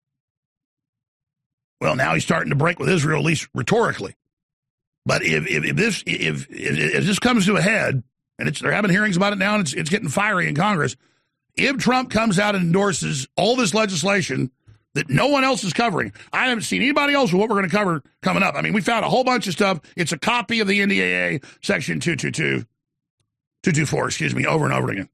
Well, now he's starting to break with Israel, at least rhetorically. But if if, if this if, if if this comes to a head, and it's they're having hearings about it now, and it's it's getting fiery in Congress, if Trump comes out and endorses all this legislation that no one else is covering. I haven't seen anybody else with what we're going to cover coming up. I mean, we found a whole bunch of stuff. It's a copy of the N D A A, Section two twenty-two, two twenty-four, excuse me, over and over again.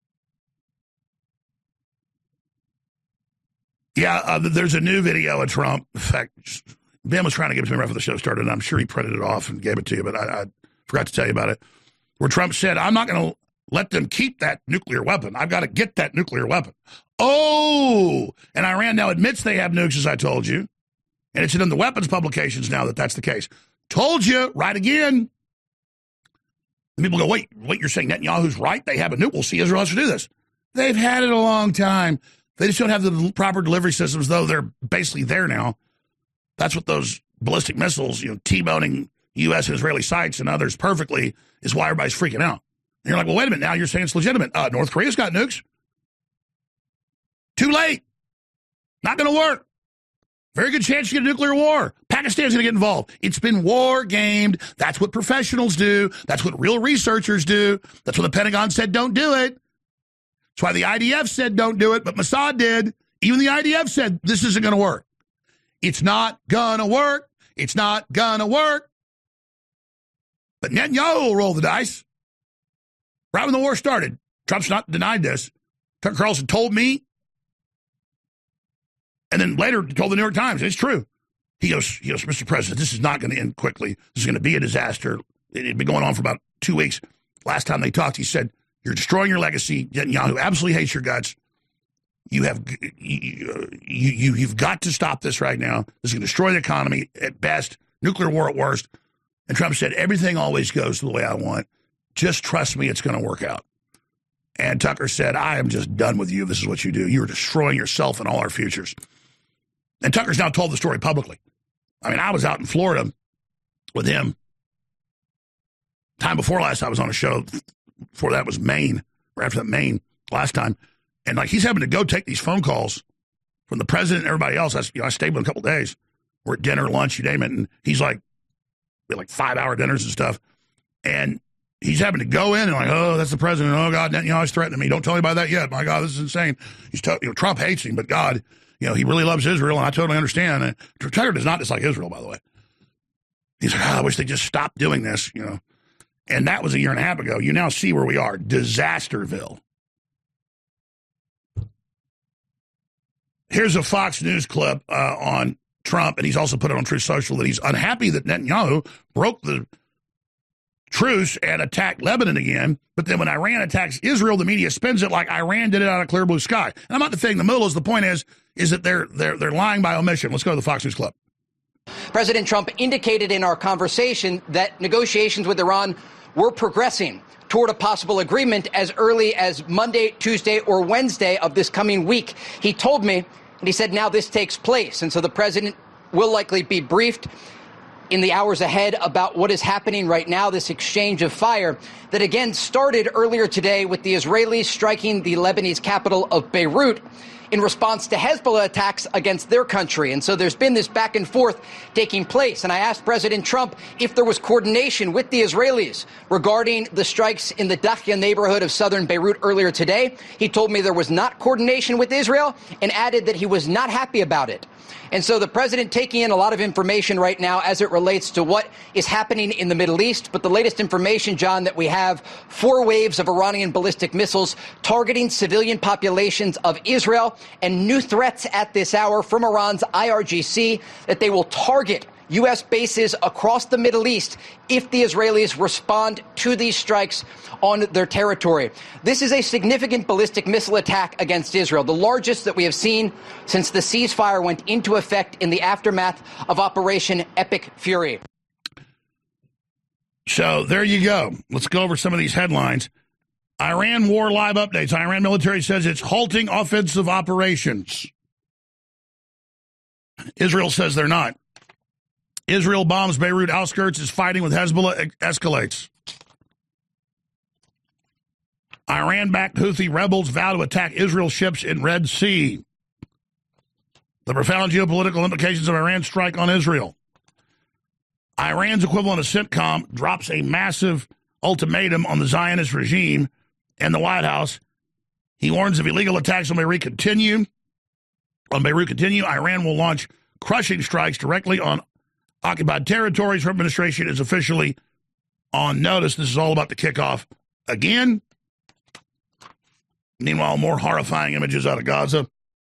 Yeah, uh, there's a new video of Trump. In fact, Ben was trying to give it to me right before the show started, and I'm sure he printed it off and gave it to you, but I, I forgot to tell you about it, where Trump said, I'm not going to let them keep that nuclear weapon. I've got to get that nuclear weapon. Oh, and Iran now admits they have nukes, as I told you. And it's in the weapons publications now that that's the case. Told you, right again. And people go, wait, wait, you're saying Netanyahu's right? They have a nuke. We'll see Israel has to do this. They've had it a long time. They just don't have the proper delivery systems, though they're basically there now. That's what those ballistic missiles, you know, T-boning U S and Israeli sites and others perfectly is why everybody's freaking out. And you're like, well, wait a minute, now you're saying it's legitimate. Uh, North Korea's got nukes. Too late. Not going to work. Very good chance you get a nuclear war. Pakistan's going to get involved. It's been war gamed. That's what professionals do. That's what real researchers do. That's what the Pentagon said don't do it. That's why the I D F said don't do it, but Mossad did. Even the I D F said this isn't going to work. It's not going to work. It's not going to work. But Netanyahu will roll the dice. Right when the war started, Trump's not denied this. Tucker Carlson told me, and then later told the New York Times, it's true. He goes, he goes, Mister President, this is not going to end quickly. This is going to be a disaster. It had been going on for about two weeks. Last time they talked, he said, you're destroying your legacy. Netanyahu absolutely hates your guts. You have you, you you've got to stop this right now. This is going to destroy the economy at best, nuclear war at worst. And Trump said, everything always goes the way I want. Just trust me, it's going to work out. And Tucker said, I am just done with you. This is what you do. You are destroying yourself and all our futures. And Tucker's now told the story publicly. I mean, I was out in Florida with him. Time before last, I was on a show. Before that was Maine, or after that Maine last time. And like he's having to go take these phone calls from the president and everybody else. I, you know, I stayed with him a couple of days. We're at dinner, lunch, you name it. And he's like, we had like five hour dinners and stuff. And he's having to go in and like, oh, that's the president. Oh, God, you know, he's threatening me. Don't tell anybody that yet. My God, this is insane. He's t- you know, Trump hates him, but God, you know, he really loves Israel, and I totally understand. And Tucker does not dislike Israel, by the way. He's like, oh, I wish they just stopped doing this, you know. And that was a year and a half ago. You now see where we are, Disasterville. Here's a Fox News clip uh, on Trump, and he's also put it on Truth Social that he's unhappy that Netanyahu broke the truce and attacked Lebanon again. But then when Iran attacks Israel, the media spins it like Iran did it out of clear blue sky. And I'm not defending the Mullahs. The point is, is that they're they're they're lying by omission. Let's go to the Fox News clip. President Trump indicated in our conversation that negotiations with Iran were progressing toward a possible agreement as early as Monday, Tuesday, or Wednesday of this coming week. He told me, and he said now this takes place. And so the president will likely be briefed in the hours ahead about what is happening right now, this exchange of fire that again started earlier today with the Israelis striking the Lebanese capital of Beirut in response to Hezbollah attacks against their country. And so there's been this back and forth taking place. And I asked President Trump if there was coordination with the Israelis regarding the strikes in the Dakhia neighborhood of southern Beirut earlier today. He told me there was not coordination with Israel and added that he was not happy about it. And so the president taking in a lot of information right now as it relates to what is happening in the Middle East. But the latest information, John, that we have, four waves of Iranian ballistic missiles targeting civilian populations of Israel, and new threats at this hour from Iran's I R G C that they will target U S bases across the Middle East if the Israelis respond to these strikes on their territory. This is a significant ballistic missile attack against Israel, the largest that we have seen since the ceasefire went into effect in the aftermath of Operation Epic Fury. So there you go. Let's go over some of these headlines. Iran war live updates. Iran military says it's halting offensive operations. Israel says they're not. Israel bombs Beirut outskirts as fighting with Hezbollah escalates. Iran-backed Houthi rebels vow to attack Israel ships in Red Sea. The profound geopolitical implications of Iran's strike on Israel. Iran's equivalent of CENTCOM drops a massive ultimatum on the Zionist regime and the White House. He warns if illegal attacks on Beirut continue, on Beirut continue, Iran will launch crushing strikes directly on occupied territories. Trump administration is officially on notice. This is all about to kick off again. Meanwhile, more horrifying images out of Gaza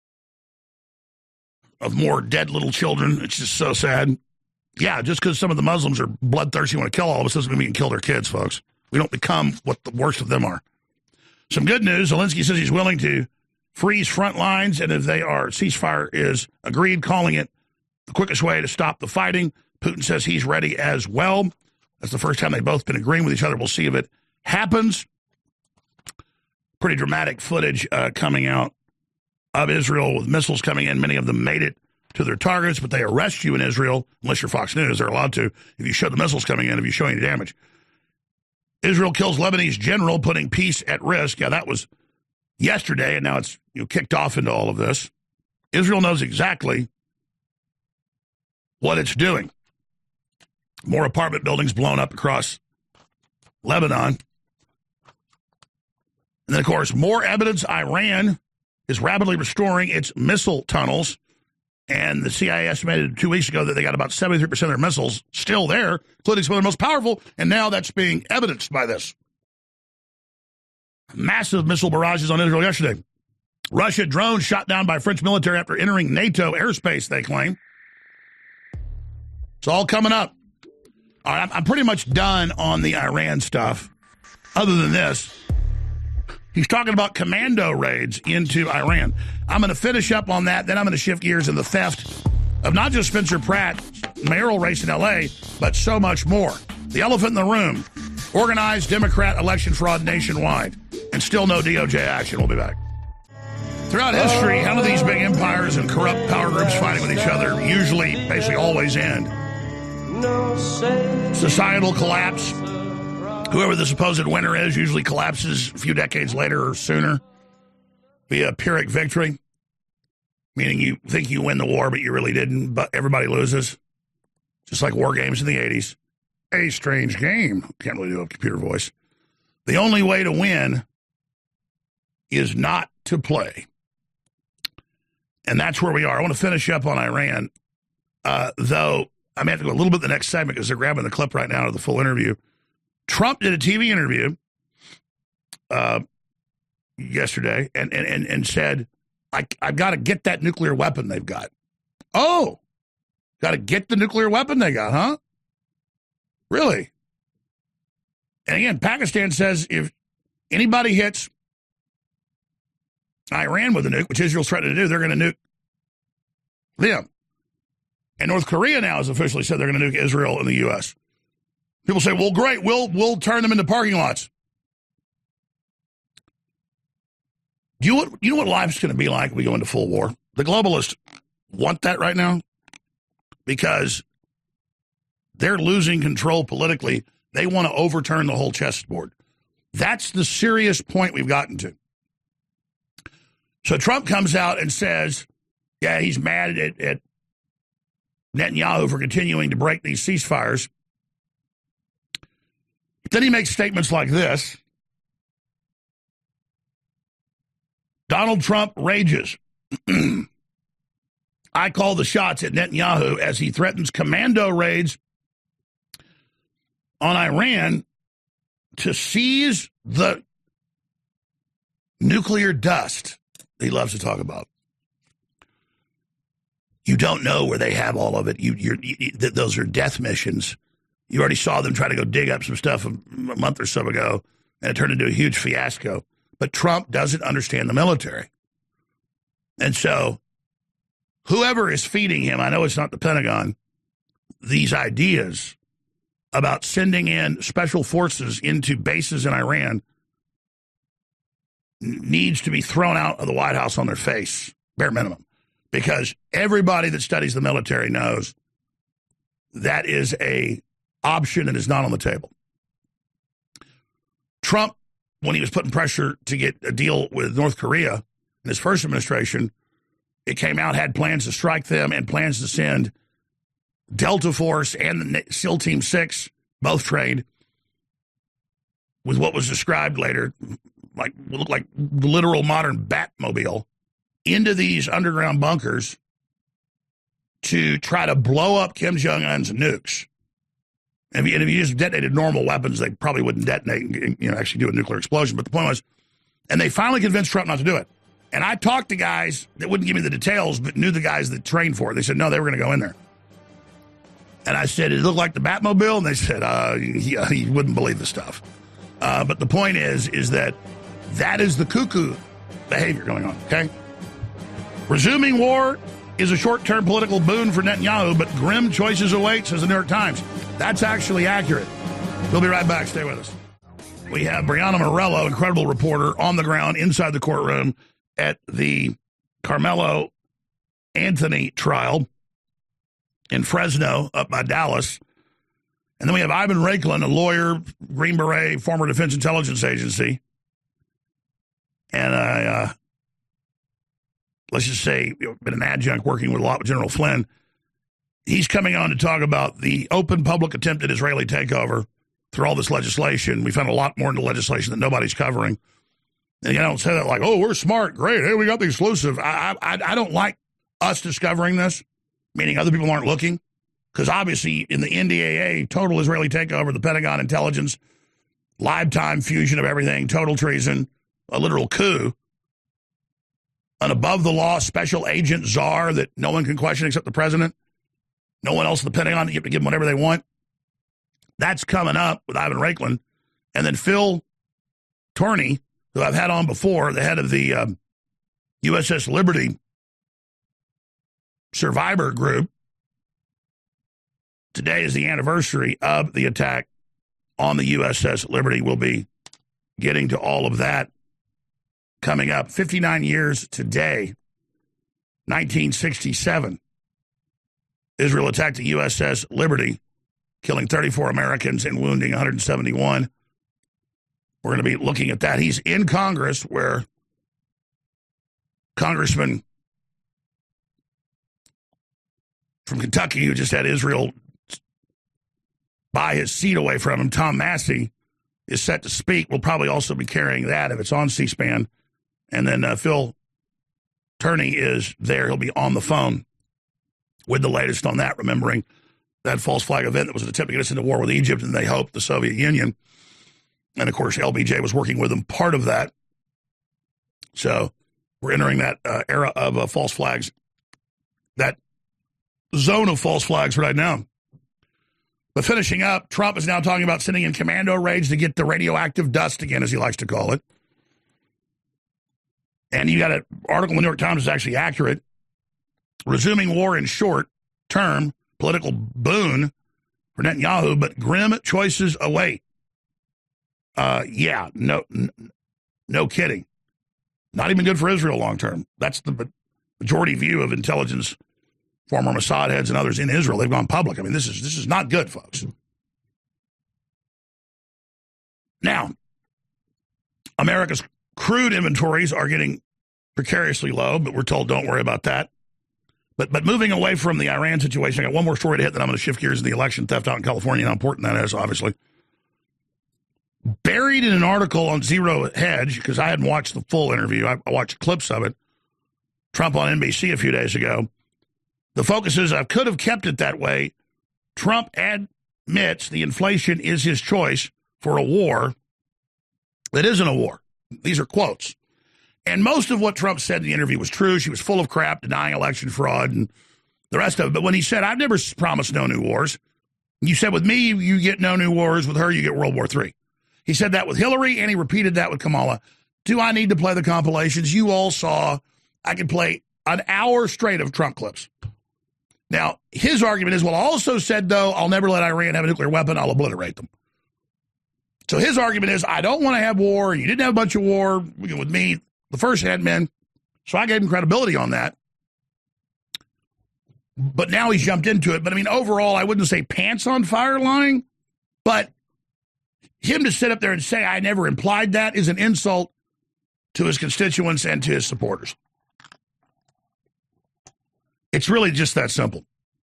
of more dead little children. It's just so sad. Yeah, just because some of the Muslims are bloodthirsty and want to kill all of us doesn't mean we can kill their kids, folks. We don't become what the worst of them are. Some good news. Zelensky says he's willing to freeze front lines, and if they are, ceasefire is agreed, calling it the quickest way to stop the fighting. Putin says he's ready as well. That's the first time they've both been agreeing with each other. We'll see if it happens. Pretty dramatic footage uh, coming out of Israel with missiles coming in. Many of them made it to their targets, but they arrest you in Israel, unless you're Fox News. They're allowed to if you show the missiles coming in, if you show any damage. Israel kills Lebanese general, putting peace at risk. Yeah, that was yesterday, and now it's you know, kicked off into all of this. Israel knows exactly what it's doing. More apartment buildings blown up across Lebanon. And then, of course, more evidence Iran is rapidly restoring its missile tunnels. And the C I A estimated two weeks ago that they got about seventy-three percent of their missiles still there, including some of the most powerful. And now that's being evidenced by this. Massive missile barrages on Israel yesterday. Russia drones shot down by French military after entering NATO airspace, they claim. It's all coming up. All right, I'm pretty much done on the Iran stuff. Other than this, He's talking about commando raids into Iran. I'm going to finish up on that. Then I'm going to shift gears in the theft of not just Spencer Pratt, mayoral race in L A, but so much more. The elephant in the room, organized Democrat election fraud nationwide, and still no D O J action. We'll be back. Throughout history, how do these big empires and corrupt power groups fighting with each other usually, basically always end? Societal collapse. Whoever the supposed winner is usually collapses a few decades later or sooner via Pyrrhic victory, meaning you think you win the war, but you really didn't, but everybody loses. Just like war games in the eighties. A strange game. Can't really do a computer voice. The only way to win is not to play. And that's where we are. I want to finish up on Iran, uh, though I may have to go a little bit the next segment because they're grabbing the clip right now of the full interview. Trump did a T V interview uh, yesterday and, and, and, and said, I, I've got to get that nuclear weapon they've got. Oh, got to get the nuclear weapon they got, huh? Really? And again, Pakistan says if anybody hits Iran with a nuke, which Israel's threatening to do, they're going to nuke them. And North Korea now has officially said they're going to nuke Israel and the U S People say, well, great, we'll we'll turn them into parking lots. Do you, you know what life's going to be like if we go into full war? The globalists want that right now because they're losing control politically. They want to overturn the whole chessboard. That's the serious point we've gotten to. So Trump comes out and says, yeah, he's mad at, at Netanyahu for continuing to break these ceasefires. But then he makes statements like this. Donald Trump rages. I call the shots at Netanyahu as he threatens commando raids on Iran to seize the nuclear dust he loves to talk about. You don't know where they have all of it. You, you're, you, those are death missions. You already saw them try to go dig up some stuff a month or so ago, and it turned into a huge fiasco. But Trump doesn't understand the military. And so whoever is feeding him, I know it's not the Pentagon, these ideas about sending in special forces into bases in Iran needs to be thrown out of the White House on their face, bare minimum. Because everybody that studies the military knows that is a option that is not on the table. Trump, when he was putting pressure to get a deal with North Korea in his first administration, it came out, had plans to strike them and plans to send Delta Force and the SEAL Team six, both trained, with what was described later, like looked like the literal modern Batmobile, into these underground bunkers to try to blow up Kim Jong-un's nukes. And if, you, and if you just detonated normal weapons, they probably wouldn't detonate and, you know, actually do a nuclear explosion. But the point was, and they finally convinced Trump not to do it. And I talked to guys that wouldn't give me the details, but knew the guys that trained for it. They said, no, they were going to go in there. And I said, it looked like the Batmobile? And they said, uh, yeah, you wouldn't believe the stuff. Uh, but the point is, is that that is the cuckoo behavior going on, okay? Resuming war is a short-term political boon for Netanyahu, but grim choices await, says the New York Times. That's actually accurate. We'll be right back. Stay with us. We have Brianna Morello, incredible reporter, on the ground inside the courtroom at the Carmelo Anthony trial in Fresno, up by Dallas. And then we have Ivan Raiklin, a lawyer, Green Beret, former Defense Intelligence Agency. And I, uh, let's just say, been an adjunct working with a lot with General Flynn. He's coming on to talk about the open public attempted Israeli takeover through all this legislation. We found a lot more in the legislation that nobody's covering. And you don't say that like, oh, we're smart, great, hey, we got the exclusive. I, I, I don't like us discovering this, meaning other people aren't looking, because obviously in the N D A A, total Israeli takeover, the Pentagon intelligence, live time fusion of everything, total treason, a literal coup, an above-the-law special agent czar that no one can question except the president, no one else in the Pentagon, you have to give them whatever they want. That's coming up with Ivan Raiklin. And then Phil Torney, who I've had on before, the head of the um, U S S Liberty survivor group. Today is the anniversary of the attack on the U S S Liberty. We'll be getting to all of that coming up. fifty-nine years today, nineteen sixty-seven. Israel attacked the U S S Liberty, killing thirty-four Americans and wounding one hundred seventy-one. We're going to be looking at that. He's in Congress, where Congressman from Kentucky, who just had Israel buy his seat away from him, Tom Massey, is set to speak. We'll probably also be carrying that if it's on C-SPAN. And then uh, Phil Turney is there. He'll be on the phone with the latest on that, remembering that false flag event that was an attempt to get us into war with Egypt, and they hoped the Soviet Union. And, of course, L B J was working with them, part of that. So we're entering that uh, era of uh, false flags, that zone of false flags right now. But finishing up, Trump is now talking about sending in commando raids to get the radioactive dust again, as he likes to call it. And you got an article in the New York Times is actually accurate. Resuming war in short term, political boon for Netanyahu, but grim choices await. Uh, yeah, no, n- no kidding. Not even good for Israel long term. That's the majority view of intelligence, former Mossad heads and others in Israel. They've gone public. I mean, this is this is not good, folks. Now, America's crude inventories are getting precariously low, but we're told don't worry about that. But but moving away from the Iran situation, I got one more story to hit, then I'm going to shift gears to the election theft out in California, and how important that is, obviously. Buried in an article on Zero Hedge, because I hadn't watched the full interview, I, I watched clips of it, Trump on N B C a few days ago. The focus is, I could have kept it that way. Trump admits the inflation is his choice for a war that isn't a war. These are quotes. And most of what Trump said in the interview was true. She was full of crap, denying election fraud and the rest of it. But when he said, I've never promised no new wars, you said, with me, you get no new wars. With her, you get World War Three. He said that with Hillary, and he repeated that with Kamala. Do I need to play the compilations? You all saw I could play an hour straight of Trump clips. Now, his argument is, well, I also said, though, I'll never let Iran have a nuclear weapon. I'll obliterate them. So his argument is, I don't want to have war. You didn't have a bunch of war with me, the first headman. So I gave him credibility on that. But now he's jumped into it. But, I mean, overall, I wouldn't say pants on fire lying. But him to sit up there and say I never implied that is an insult to his constituents and to his supporters. It's really just that simple.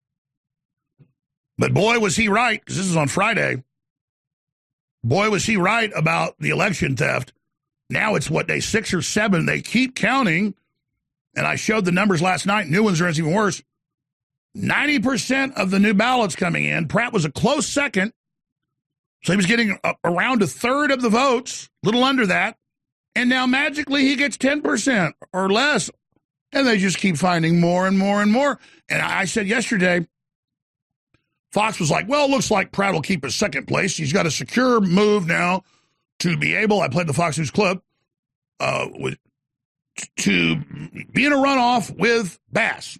But boy, was he right, because this is on Friday. Boy, was he right about the election theft. Now it's, what, day six or seven. They keep counting. And I showed the numbers last night. New ones are even worse. ninety percent of the new ballots coming in. Pratt was a close second. So he was getting a, around a third of the votes, a little under that. And now magically he gets ten percent or less. And they just keep finding more and more and more. And I said yesterday, Fox was like, well, it looks like Pratt will keep his second place. He's got a secure move now to be able, I played the Fox News clip, uh, with, to be in a runoff with Bass.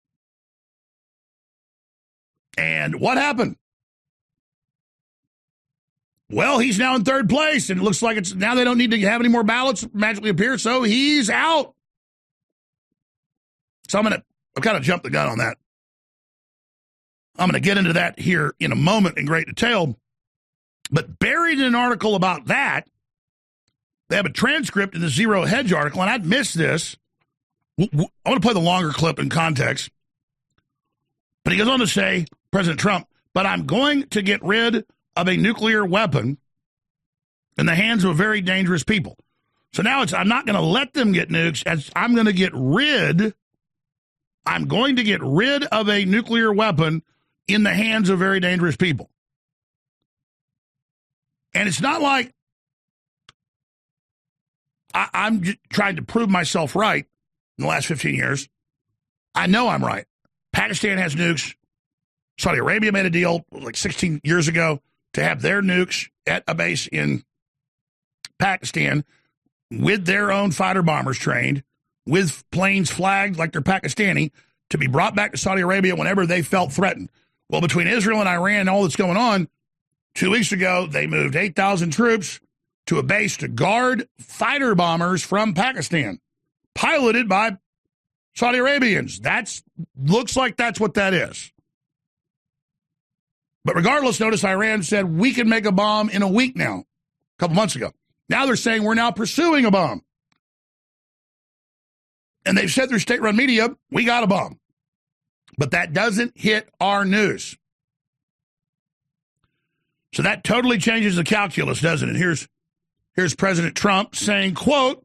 And what happened? Well, he's now in third place, and it looks like it's now they don't need to have any more ballots magically appear, so he's out. So I'm going to, I've kind of jumped the gun on that. I'm going to get into that here in a moment in great detail. But buried in an article about that, they have a transcript in the Zero Hedge article, and I'd missed this. I want to play the longer clip in context. But he goes on to say, President Trump, but I'm going to get rid of a nuclear weapon in the hands of very dangerous people. So now it's, I'm not going to let them get nukes, as I'm going to get rid, I'm going to get rid of a nuclear weapon in the hands of very dangerous people. And it's not like I, I'm just trying to prove myself right in the last fifteen years. I know I'm right. Pakistan has nukes. Saudi Arabia made a deal like sixteen years ago to have their nukes at a base in Pakistan. with their own fighter bombers trained, with planes flagged like they're Pakistani, to be brought back to Saudi Arabia whenever they felt threatened. Well, between Israel and Iran and all that's going on, two weeks ago, they moved eight thousand troops to a base to guard fighter bombers from Pakistan, piloted by Saudi Arabians. That's looks like that's what that is. But regardless, notice Iran said we can make a bomb in a week now, a couple months ago. Now they're saying we're now pursuing a bomb. And they've said through state-run media, we got a bomb. But that doesn't hit our news. So that totally changes the calculus, doesn't it? Here's, here's President Trump saying, quote,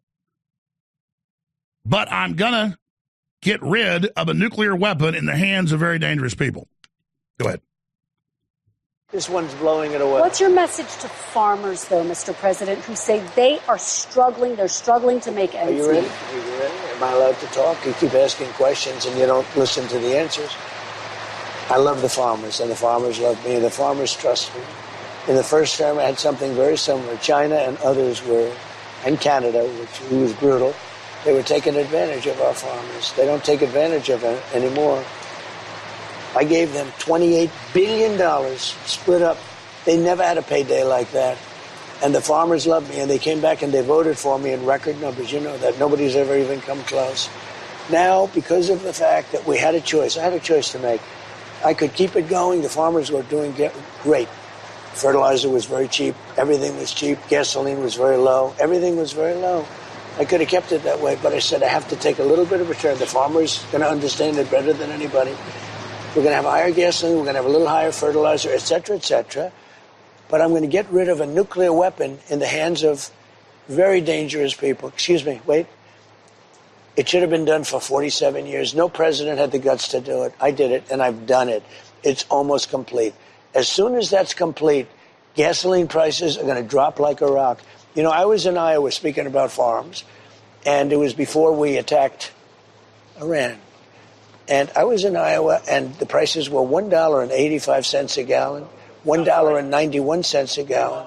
but I'm going to get rid of a nuclear weapon in the hands of very dangerous people. Go ahead. This one's blowing it away. What's your message to farmers, though, Mister President, who say they are struggling, they're struggling to make ends meet? Are you ready? Are you ready? Am I allowed to talk? You keep asking questions and you don't listen to the answers. I love the farmers, and the farmers love me, and the farmers trust me. In the first term, I had something very similar. China and others were, and Canada, which was brutal, they were taking advantage of our farmers. They don't take advantage of it anymore. I gave them twenty-eight billion dollars split up. They never had a payday like that. And the farmers loved me, and they came back and they voted for me in record numbers. You know that. Nobody's ever even come close. Now, because of the fact that we had a choice, I had a choice to make. I could keep it going. The farmers were doing great. Fertilizer was very cheap. Everything was cheap. Gasoline was very low. Everything was very low. I could have kept it that way, but I said I have to take a little bit of a turn. The farmer's going to understand it better than anybody. We're going to have higher gasoline, we're going to have a little higher fertilizer, et cetera, et cetera. But I'm going to get rid of a nuclear weapon in the hands of very dangerous people. Excuse me, wait. It should have been done for forty-seven years. No president had the guts to do it. I did it, and I've done it. It's almost complete. As soon as that's complete, gasoline prices are going to drop like a rock. You know, I was in Iowa speaking about farms, and it was before we attacked Iran. And I was in Iowa, and the prices were one dollar and eighty-five cents a gallon, one dollar and ninety-one cents a gallon.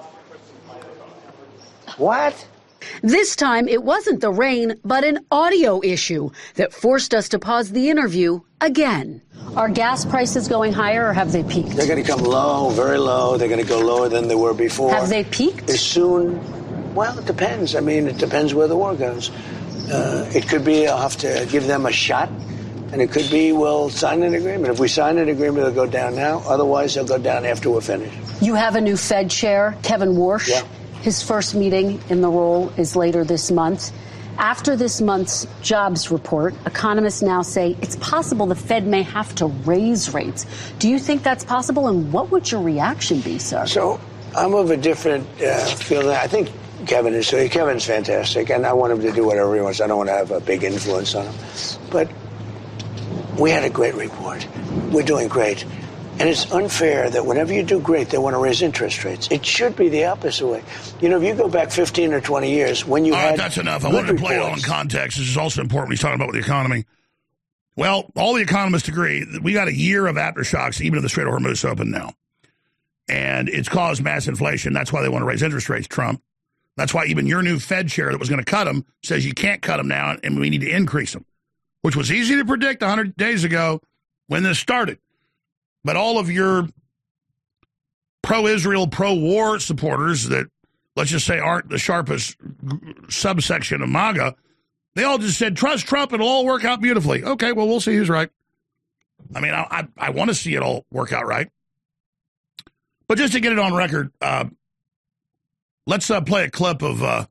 What? This time, it wasn't the rain, but an audio issue that forced us to pause the interview again. Are gas prices going higher, or have they peaked? They're going to come low, very low. They're going to go lower than they were before. Have they peaked? As soon, well, it depends. I mean, it depends where the war goes. Uh, it could be I'll have to give them a shot. And it could be, we'll sign an agreement. If we sign an agreement, it'll go down now. Otherwise, it'll go down after we're finished. You have a new Fed chair, Kevin Warsh. Yeah. His first meeting in the role is later this month. After this month's jobs report, economists now say it's possible the Fed may have to raise rates. Do you think that's possible? And what would your reaction be, sir? So I'm of a different uh, feeling. I think Kevin is, Kevin's fantastic, and I want him to do whatever he wants. I don't want to have a big influence on him. But we had a great report. We're doing great. And it's unfair that whenever you do great, they want to raise interest rates. It should be the opposite way. You know, if you go back fifteen or twenty years, when you all had... Right, that's enough. I wanted to play it all in context. This is also important when he's talking about with the economy. Well, all the economists agree that we got a year of aftershocks, even if the Strait of Hormuz open now. And it's caused mass inflation. That's why they want to raise interest rates, Trump. That's why even your new Fed chair that was going to cut them says you can't cut them now and we need to increase them, which was easy to predict one hundred days ago when this started. But all of your pro-Israel, pro-war supporters that, let's just say, aren't the sharpest subsection of MAGA, they all just said, trust Trump, it'll all work out beautifully. Okay, well, we'll see who's right. I mean, I, I, I want to see it all work out right. But just to get it on record, uh, let's uh, play a clip of uh,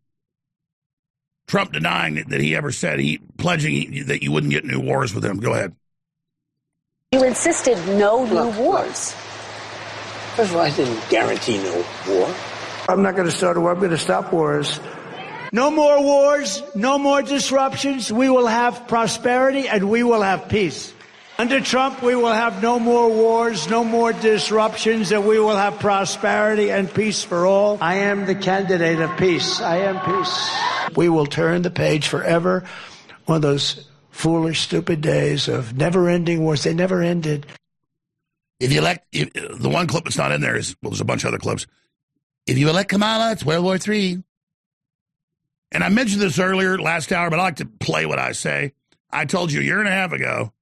Trump denying that he ever said, he pledging that you wouldn't get new wars with him. Go ahead. You insisted no new Look, wars. First of all, I didn't guarantee no war. I'm not going to start a war. I'm going to stop wars. No more wars, no more disruptions. We will have prosperity and we will have peace. Under Trump, we will have no more wars, no more disruptions, and we will have prosperity and peace for all. I am the candidate of peace. I am peace. We will turn the page forever. One of those foolish, stupid days of never-ending wars. They never ended. If you elect, if, the one clip that's not in there is, well, there's a bunch of other clips. If you elect Kamala, it's World War Three. And I mentioned this earlier, last hour, but I like to play what I say. I told you a year and a half ago,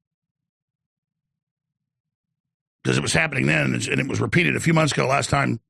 because it was happening then, and it was repeated a few months ago, last time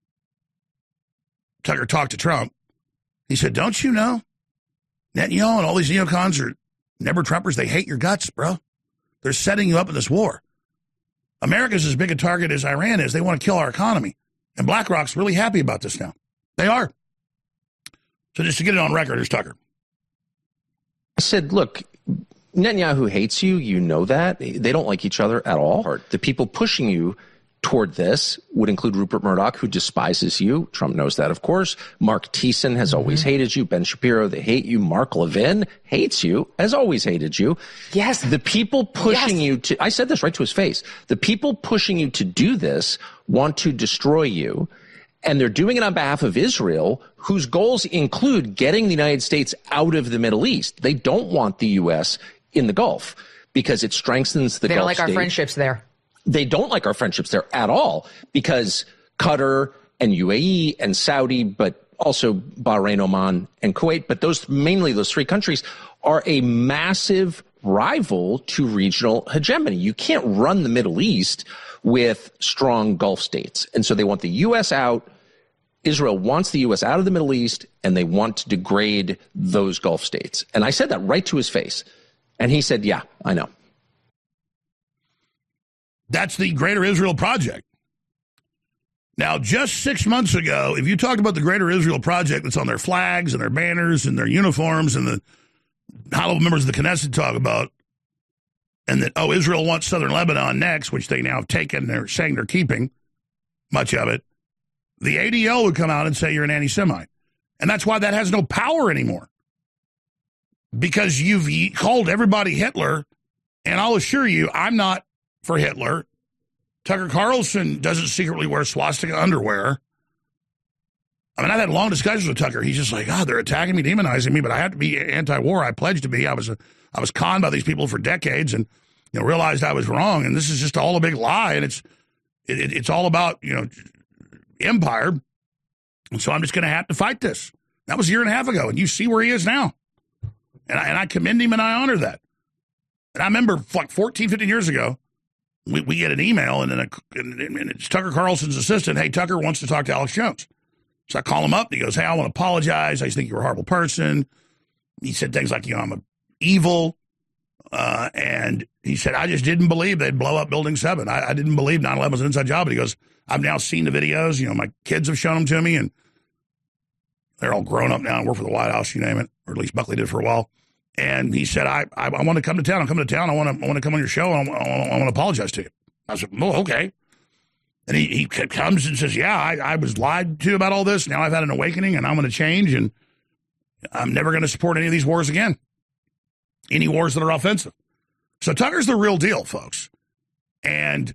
Tucker talked to Trump. He said, don't you know, Netanyahu and all these neocons are never Trumpers. They hate your guts, bro. They're setting you up in this war. America's as big a target as Iran is. They want to kill our economy. And BlackRock's really happy about this now. They are. So just to get it on record, here's Tucker. I said, look, Netanyahu hates you. You know that. They don't like each other at all. The people pushing you toward this would include Rupert Murdoch, who despises you. Trump knows that, of course. Mark Thiessen has always mm-hmm. hated you. Ben Shapiro, they hate you. Mark Levin hates you, has always hated you. Yes. The people pushing yes. you to, I said this right to his face. The people pushing you to do this want to destroy you. And they're doing it on behalf of Israel, whose goals include getting the United States out of the Middle East. They don't want the U S in the Gulf because it strengthens the they Gulf don't like state. our friendships there. They don't like our friendships there at all because Qatar and U A E and Saudi, but also Bahrain, Oman, and Kuwait, but those mainly those three countries are a massive rival to regional hegemony. You can't run the Middle East with strong Gulf states. And so they want the U S out. Israel wants the U S out of the Middle East, and they want to degrade those Gulf states. And I said that right to his face. And he said, yeah, I know. That's the Greater Israel Project. Now, just six months ago, if you talked about the Greater Israel Project that's on their flags and their banners and their uniforms and the how members of the Knesset talk about, and that, oh, Israel wants southern Lebanon next, which they now have taken, they're saying they're keeping much of it, the A D L would come out and say you're an anti-Semite. And that's why that has no power anymore. Because you've called everybody Hitler, and I'll assure you, I'm not for Hitler. Tucker Carlson doesn't secretly wear swastika underwear. I mean, I've had long discussions with Tucker. He's just like, God, they're attacking me, demonizing me, but I have to be anti-war. I pledged to be. I was a, I was conned by these people for decades, and you know, realized I was wrong. And this is just all a big lie, and it's it, it's all about you know empire. And so I'm just going to have to fight this. That was a year and a half ago, and you see where he is now. And I, and I commend him and I honor that. And I remember like fourteen, fifteen years ago, we, we get an email, and then a, and, and it's Tucker Carlson's assistant. Hey, Tucker wants to talk to Alex Jones. So I call him up, and he goes, hey, I want to apologize. I just think you're a horrible person. He said things like, you know, I'm a, evil. Uh, and he said, I just didn't believe they'd blow up Building seven. I, I didn't believe nine eleven was an inside job. But he goes, I've now seen the videos. You know, my kids have shown them to me, and they're all grown up now and work for the White House, you name it, or at least Buckley did for a while. And he said, I I, I want to come to town. I'm coming to town. I want to I want to come on your show. And I, I, I want to apologize to you. I said, well, okay. And he, he comes and says, yeah, I, I was lied to about all this. Now I've had an awakening, and I'm going to change, and I'm never going to support any of these wars again, any wars that are offensive. So Tucker's the real deal, folks. And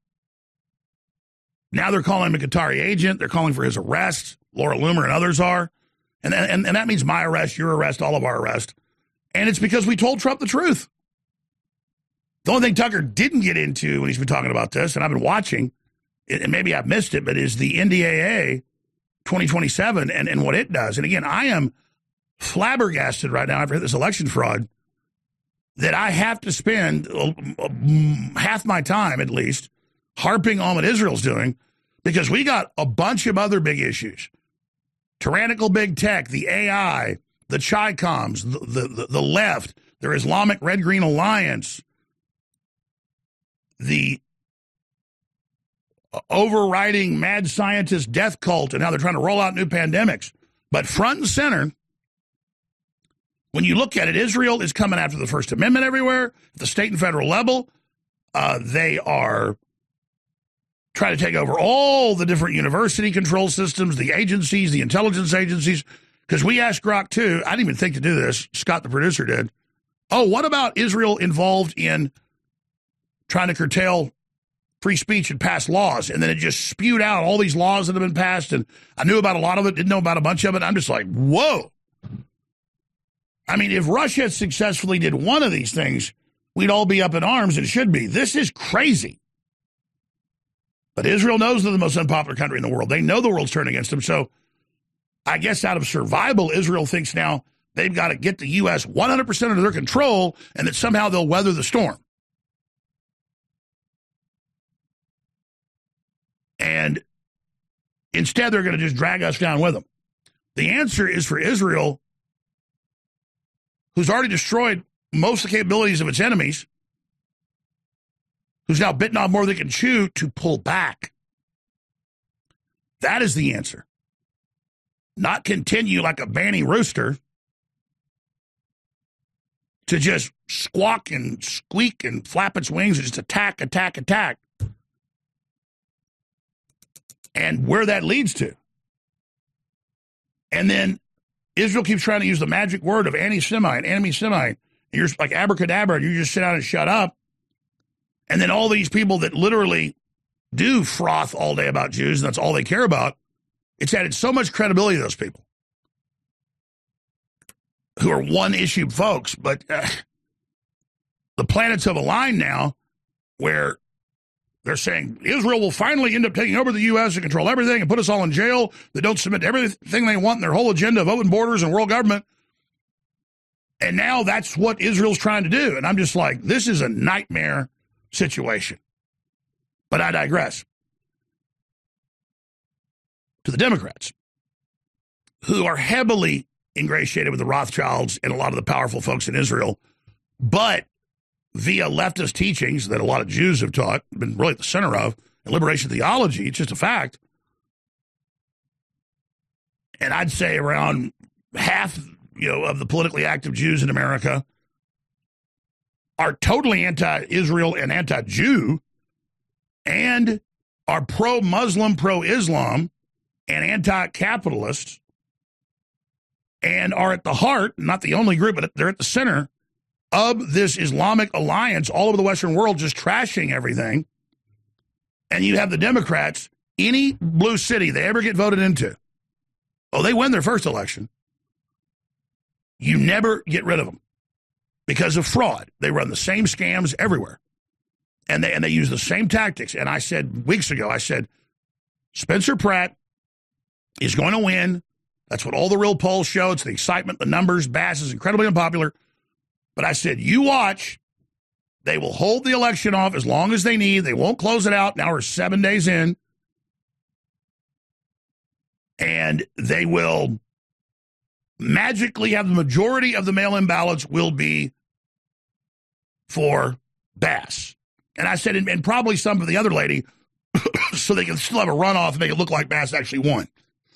now they're calling him a Qatari agent. They're calling for his arrest. Laura Loomer and others are. And, and, and that means my arrest, your arrest, all of our arrest. And it's because we told Trump the truth. The only thing Tucker didn't get into when he's been talking about this, and I've been watching, and maybe I've missed it, but is the N D A A twenty twenty-seven and, and what it does. And again, I am flabbergasted right now after this election fraud that I have to spend half my time, at least, harping on what Israel's doing, because we got a bunch of other big issues. Tyrannical big tech, the A I, the Chi-Coms, the, the, the left, their Islamic Red-Green Alliance, the overriding mad scientist death cult, and how they're trying to roll out new pandemics. But front and center, when you look at it, Israel is coming after the First Amendment everywhere, at the state and federal level. Uh, they are trying to take over all the different university control systems, the agencies, the intelligence agencies. Because we asked Grok, too, I didn't even think to do this, Scott, the producer, did. Oh, what about Israel involved in trying to curtail free speech and pass laws? And then it just spewed out all these laws that have been passed. And I knew about a lot of it, didn't know about a bunch of it. I'm just like, whoa. I mean, if Russia successfully did one of these things, we'd all be up in arms, and should be. This is crazy. But Israel knows they're the most unpopular country in the world. They know the world's turned against them. So I guess out of survival, Israel thinks now they've got to get the U S one hundred percent under their control and that somehow they'll weather the storm. And instead, they're going to just drag us down with them. The answer is for Israel, who's already destroyed most of the capabilities of its enemies, who's now bitten off more than they can chew, to pull back. That is the answer. Not continue like a banny rooster to just squawk and squeak and flap its wings and just attack, attack, attack. And where that leads to. And then Israel keeps trying to use the magic word of anti-Semite, enemy-Semite. You're like abracadabra, and you just sit down and shut up. And then all these people that literally do froth all day about Jews, and that's all they care about, it's added so much credibility to those people who are one-issue folks. But uh, the planets have aligned now where they're saying Israel will finally end up taking over the U S and control everything and put us all in jail. They don't submit to everything they want in their whole agenda of open borders and world government. And now that's what Israel's trying to do. And I'm just like, this is a nightmare situation. But I digress. To the Democrats, who are heavily ingratiated with the Rothschilds and a lot of the powerful folks in Israel, but via leftist teachings that a lot of Jews have taught, been really at the center of, and liberation theology, it's just a fact. And I'd say around half, you know, of the politically active Jews in America are totally anti-Israel and anti-Jew and are pro-Muslim, pro-Islam, and anti-capitalist, and are at the heart, not the only group, but they're at the center of this Islamic alliance all over the Western world, just trashing everything. And you have the Democrats, any blue city they ever get voted into, oh, they win their first election. You never get rid of them because of fraud. They run the same scams everywhere. And they, and they use the same tactics. And I said weeks ago, I said, Spencer Pratt is going to win. That's what all the real polls show. It's the excitement, the numbers. Bass is incredibly unpopular. But I said, you watch. They will hold the election off as long as they need. They won't close it out. Now we're seven days in. And they will magically have the majority of the mail-in ballots will be for Bass. And I said, and, and probably some for the other lady, so they can still have a runoff and make it look like Bass actually won.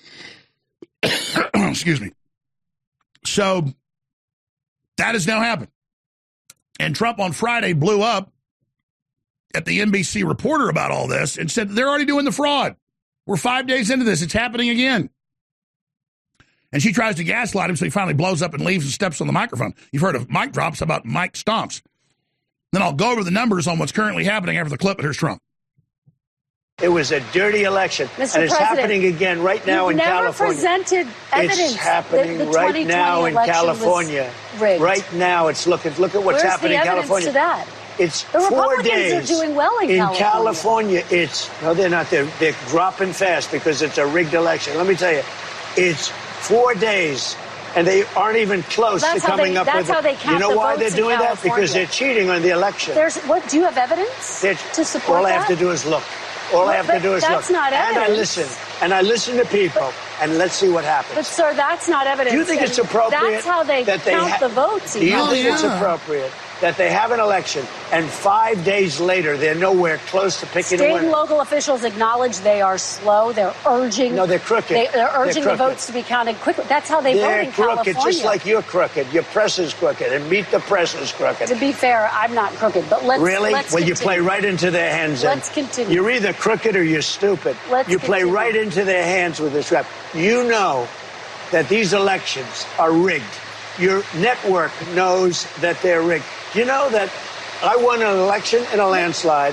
Excuse me. So that has now happened. And Trump on Friday blew up at the N B C reporter about all this and said, they're already doing the fraud. We're five days into this. It's happening again. And she tries to gaslight him, so he finally blows up and leaves and steps on the microphone. You've heard of mic drops, about mic stomps. Then I'll go over the numbers on what's currently happening after the clip, but here's Trump. It was a dirty election, Mister and it's President, happening again right now in never California. Presented evidence. It's happening the, the right now in California. Right now, it's looking. Look at what's Where's happening in California. To that? It's the four Republicans days. are doing well in, in California. California. It's no, they're not. They're they're dropping fast because it's a rigged election. Let me tell you, it's four days. And they aren't even close well, to coming they, up that's with how it. they count You know the why votes they're doing in that? Because they're cheating on the election. There's what? Do you have evidence they're, to support all that? All I have to do is look. All well, I have to do is that's look. Not evidence. And I listen. And I listen to people. But, and let's see what happens. But, sir, that's not evidence. Do you think it's appropriate? That's how they that they count ha- the votes. Do you know? think yeah. it's appropriate that they have an election and five days later they're nowhere close to picking State a winner? and local officials acknowledge they are slow. They're urging. No, they're crooked. They, they're urging they're the votes to be counted quickly. That's how they they're vote in crooked, California. just like you're crooked. Your press is crooked, and Meet the Press is crooked. To be fair, I'm not crooked, but let's really. Let's well, continue. you play right into their hands. Let's and continue. You're either crooked or you're stupid. Let's you play continue. right into their hands with this rap. You know that these elections are rigged. Your network knows that they're rigged. You know that I won an election in a landslide,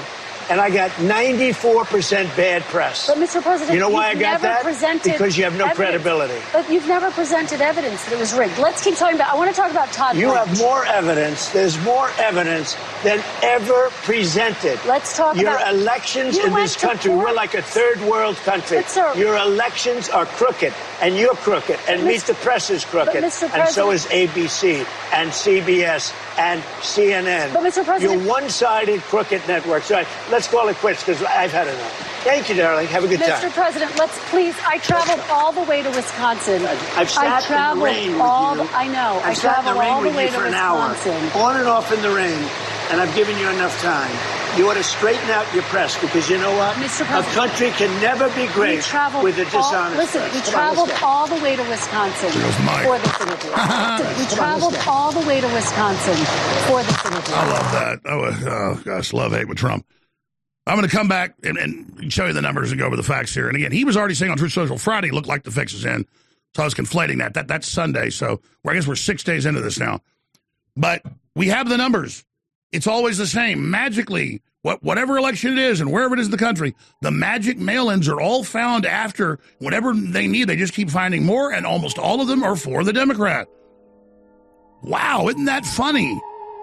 and I got ninety-four percent bad press. But, Mister President, you know why I you've got never that? presented Because you have no evidence. credibility. But you've never presented evidence that it was rigged. Let's keep talking about, I want to talk about Todd You Blanche. have more evidence. There's more evidence than ever presented. Let's talk Your about... Your elections you in went this to country, court. we're like a third world country. But, sir, Your elections are crooked, and you're crooked, and Meet the Press is crooked, Mister and so President- is A B C, and C B S, and C N N. But, Mister President- You're one-sided, crooked networks. All right, let's call it quits, because I've had enough. Thank you, darling. Have a good Mister time. President, let's please. I traveled all the way to Wisconsin. I've sat I in the traveled rain with all you. The, I know. I've I sat in the traveled rain all the with way you to for an hour, Wisconsin. on and off in the rain, and I've given you enough time. You ought to straighten out your press, because you know what? Mister A President, country can never be We great traveled with a all, dishonest listen, press. we Come on, traveled let's go. all the way to Wisconsin goes Mike. for this interview. Listen, we traveled all the way to Wisconsin for this interview. I love that. Oh, oh gosh, love hate with Trump. I'm going to come back and, and show you the numbers and go over the facts here. And again, he was already saying on Truth Social Friday, looked like the fix is in. So I was conflating that. That That's Sunday. So well, I guess we're six days into this now. But we have the numbers. It's always the same. Magically, what, whatever election it is and wherever it is in the country, the magic mail-ins are all found after whatever they need. They just keep finding more, and almost all of them are for the Democrat. Wow, isn't that funny?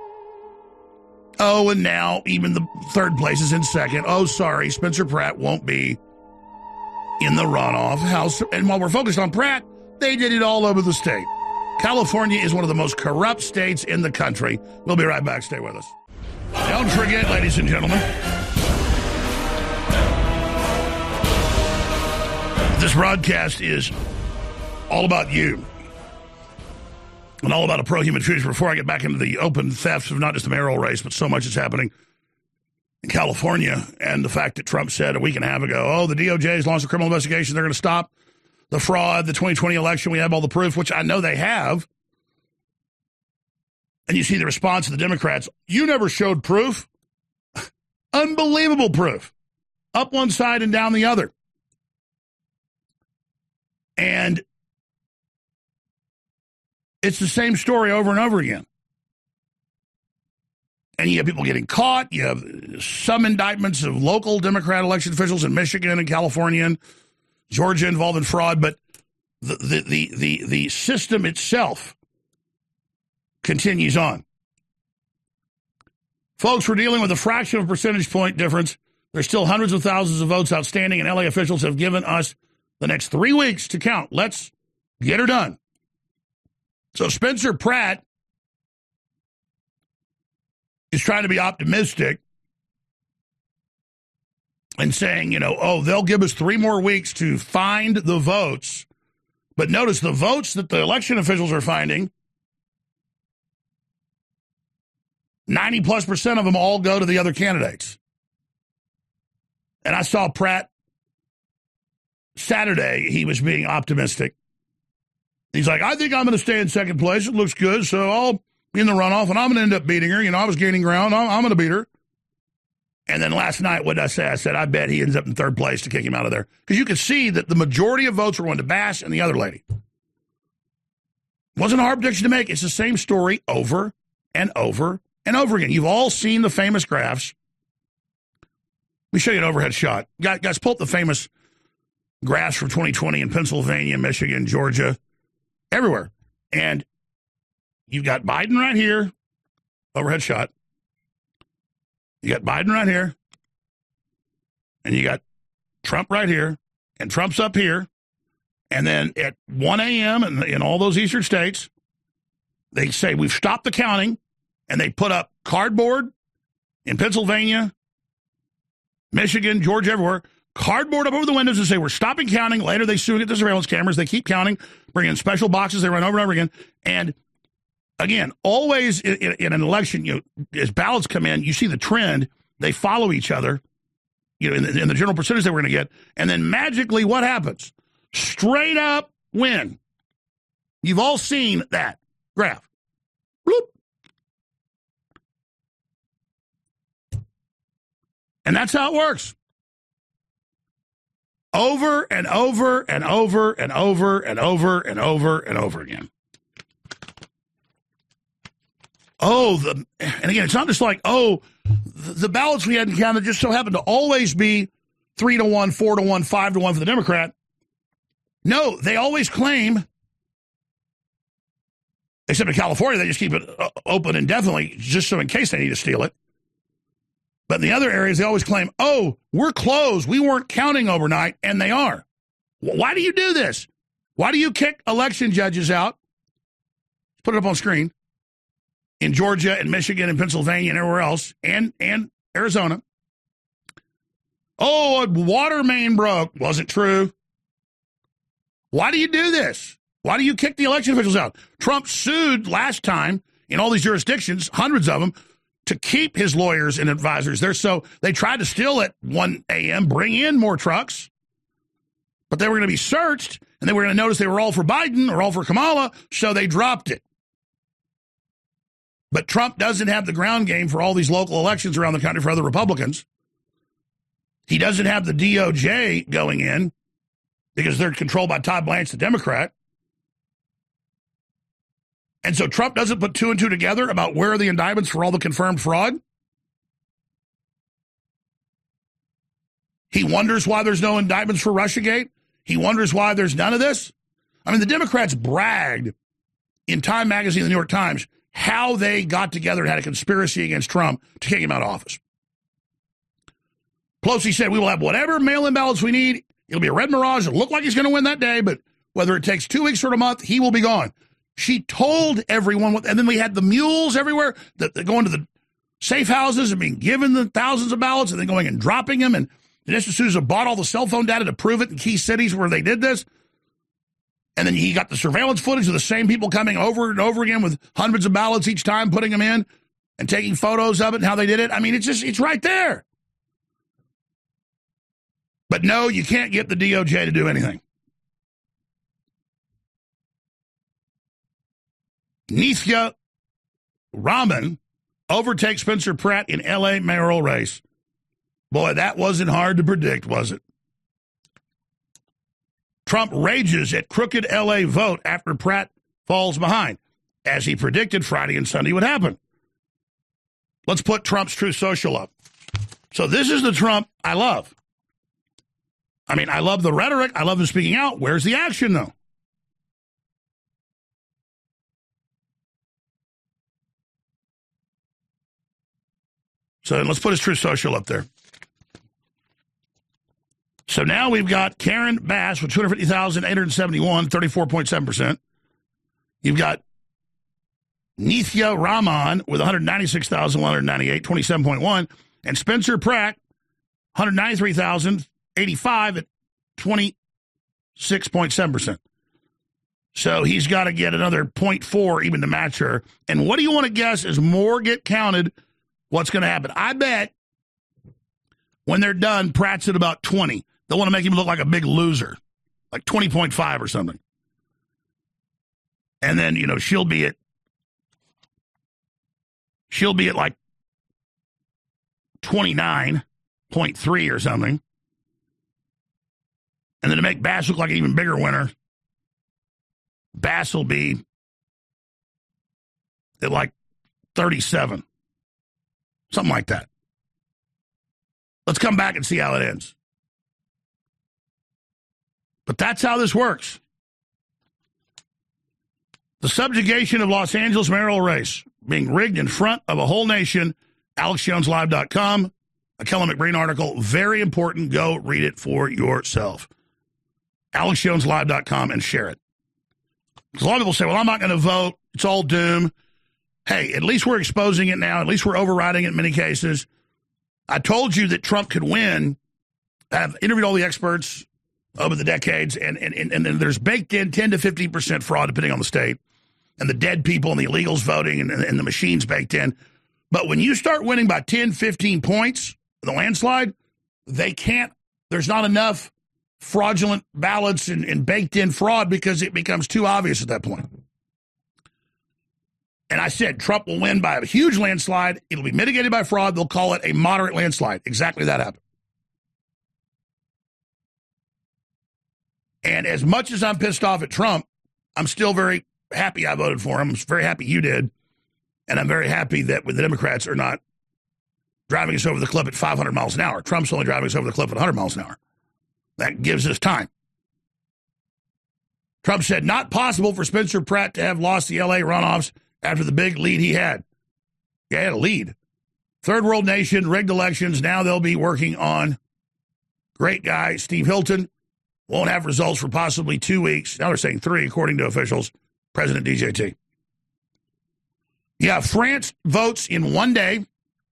Oh, and now even the third place is in second. Oh, sorry, Spencer Pratt won't be in the runoff. House. And while we're focused on Pratt, they did it all over the state. California is one of the most corrupt states in the country. We'll be right back. Stay with us. Don't forget, ladies and gentlemen, this broadcast is all about you and all about a pro-human future. Before I get back into the open thefts of not just the mayoral race, but so much is happening in California, and the fact that Trump said a week and a half ago, oh, the D O J has launched a criminal investigation. They're going to stop the fraud, the twenty twenty election. We have all the proof, which I know they have. And you see the response of the Democrats. You never showed proof. Unbelievable proof. Up one side and down the other. And it's the same story over and over again. And you have people getting caught. You have some indictments of local Democrat election officials in Michigan and California and Georgia involved in fraud. But the the the the, the system itself continues on. Folks, we're dealing with a fraction of a percentage point difference. There's still hundreds of thousands of votes outstanding, and L A officials have given us the next three weeks to count. Let's get her done. So Spencer Pratt is trying to be optimistic and saying, you know, oh, they'll give us three more weeks to find the votes. But notice the votes that the election officials are finding, ninety plus percent of them all go to the other candidates. And I saw Pratt Saturday, he was being optimistic. He's like, I think I'm going to stay in second place. It looks good, so I'll be in the runoff, and I'm going to end up beating her. You know, I was gaining ground. I'm, I'm going to beat her. And then last night, what did I say? I said, I bet he ends up in third place to kick him out of there. Because you could see that the majority of votes were going to Bass and the other lady. Wasn't a hard prediction to make. It's the same story over and over and over again. You've all seen the famous graphs. Let me show you an overhead shot. Guys, guys pull up the famous graphs from twenty twenty in Pennsylvania, Michigan, Georgia, everywhere. And you've got Biden right here, overhead shot. You got Biden right here, and you got Trump right here, and Trump's up here. And then at one a.m. in, in all those eastern states, they say, we've stopped the counting, and they put up cardboard in Pennsylvania, Michigan, Georgia, everywhere, cardboard up over the windows and say, we're stopping counting. Later, they soon get the surveillance cameras. They keep counting, bring in special boxes. They run over and over again. And again, always in, in, in an election, you know, as ballots come in, you see the trend. They follow each other, you know, in the, in the general percentage that we're going to get. And then magically, what happens? Straight up win. You've all seen that graph. Bloop. And that's how it works. Over and over and over and over and over and over and over again. oh, the and again, it's not just like, oh, the ballots we hadn't counted just so happened to always be three to one, four to one, five to one for the Democrat. No, they always claim, except in California, they just keep it open indefinitely just so in case they need to steal it. But in the other areas, they always claim, oh, we're closed. We weren't counting overnight, and they are. Why do you do this? Why do you kick election judges out? Put it up on screen. In Georgia and Michigan and Pennsylvania and everywhere else, and, and Arizona. Oh, a water main broke. Wasn't true. Why do you do this? Why do you kick the election officials out? Trump sued last time in all these jurisdictions, hundreds of them, to keep his lawyers and advisors there. So they tried to still at one a.m. bring in more trucks, but they were going to be searched, and they were going to notice they were all for Biden or all for Kamala, so they dropped it. But Trump doesn't have the ground game for all these local elections around the country for other Republicans. He doesn't have the D O J going in because they're controlled by Todd Blanche, the Democrat. And so Trump doesn't put two and two together about where are the indictments for all the confirmed fraud. He wonders why there's no indictments for Russiagate. He wonders why there's none of this. I mean, the Democrats bragged in Time Magazine and the New York Times how they got together and had a conspiracy against Trump to kick him out of office. Pelosi said, we will have whatever mail-in ballots we need. It'll be a red mirage. It'll look like he's going to win that day, but whether it takes two weeks or a month, he will be gone. She told everyone, what, and then we had the mules everywhere that, that going to the safe houses and being given the thousands of ballots and then going and dropping them. And Dinesh D'Souza bought all the cell phone data to prove it in key cities where they did this. And then he got the surveillance footage of the same people coming over and over again with hundreds of ballots each time, putting them in and taking photos of it and how they did it. I mean, it's just, it's right there. But no, you can't get the D O J to do anything. Nithya Raman overtakes Spencer Pratt in L A mayoral race. Boy, that wasn't hard to predict, was it? Trump rages at crooked L A vote after Pratt falls behind, as he predicted Friday and Sunday would happen. Let's put Trump's Truth Social up. So this is the Trump I love. I mean, I love the rhetoric. I love him speaking out. Where's the action, though? So let's put his Truth Social up there. So now we've got Karen Bass with two hundred fifty thousand eight hundred seventy-one, thirty-four point seven percent. You've got Nithya Raman with one hundred ninety-six thousand one hundred ninety-eight, twenty-seven point one. And Spencer Pratt, one hundred ninety-three thousand eighty-five at twenty-six point seven percent. So he's got to get another zero point four even to match her. And what do you want to guess as more get counted, what's going to happen? I bet when they're done, Pratt's at about twenty. They'll want to make him look like a big loser, like twenty point five or something. And then, you know, she'll be at, she'll be at like twenty-nine point three or something. And then to make Bass look like an even bigger winner, Bass will be at like thirty-seven. Something like that. Let's come back and see how it ends. But that's how this works. The subjugation of Los Angeles mayoral race being rigged in front of a whole nation. Alex Jones Live dot com, a Kelly McBreen article. Very important. Go read it for yourself. Alex Jones Live dot com and share it. Because a lot of people say, well, I'm not going to vote. It's all doom. Hey, at least we're exposing it now. At least we're overriding it in many cases. I told you that Trump could win. I've interviewed all the experts over the decades, and, and, and, and there's baked in ten to fifteen percent fraud, depending on the state, and the dead people and the illegals voting and, and the machines baked in. But when you start winning by ten, fifteen points, the landslide, they can't, there's not enough fraudulent ballots and, and baked in fraud because it becomes too obvious at that point. And I said Trump will win by a huge landslide. It'll be mitigated by fraud. They'll call it a moderate landslide. Exactly that happened. And as much as I'm pissed off at Trump, I'm still very happy I voted for him. I'm very happy you did. And I'm very happy that the Democrats are not driving us over the cliff at five hundred miles an hour. Trump's only driving us over the cliff at one hundred miles an hour. That gives us time. Trump said, not possible for Spencer Pratt to have lost the L A runoffs after the big lead he had. Yeah, he had a lead. Third world nation, rigged elections. Now they'll be working on great guy Steve Hilton. Won't have results for possibly two weeks. Now they're saying three, according to officials. President D J T. Yeah, France votes in one day.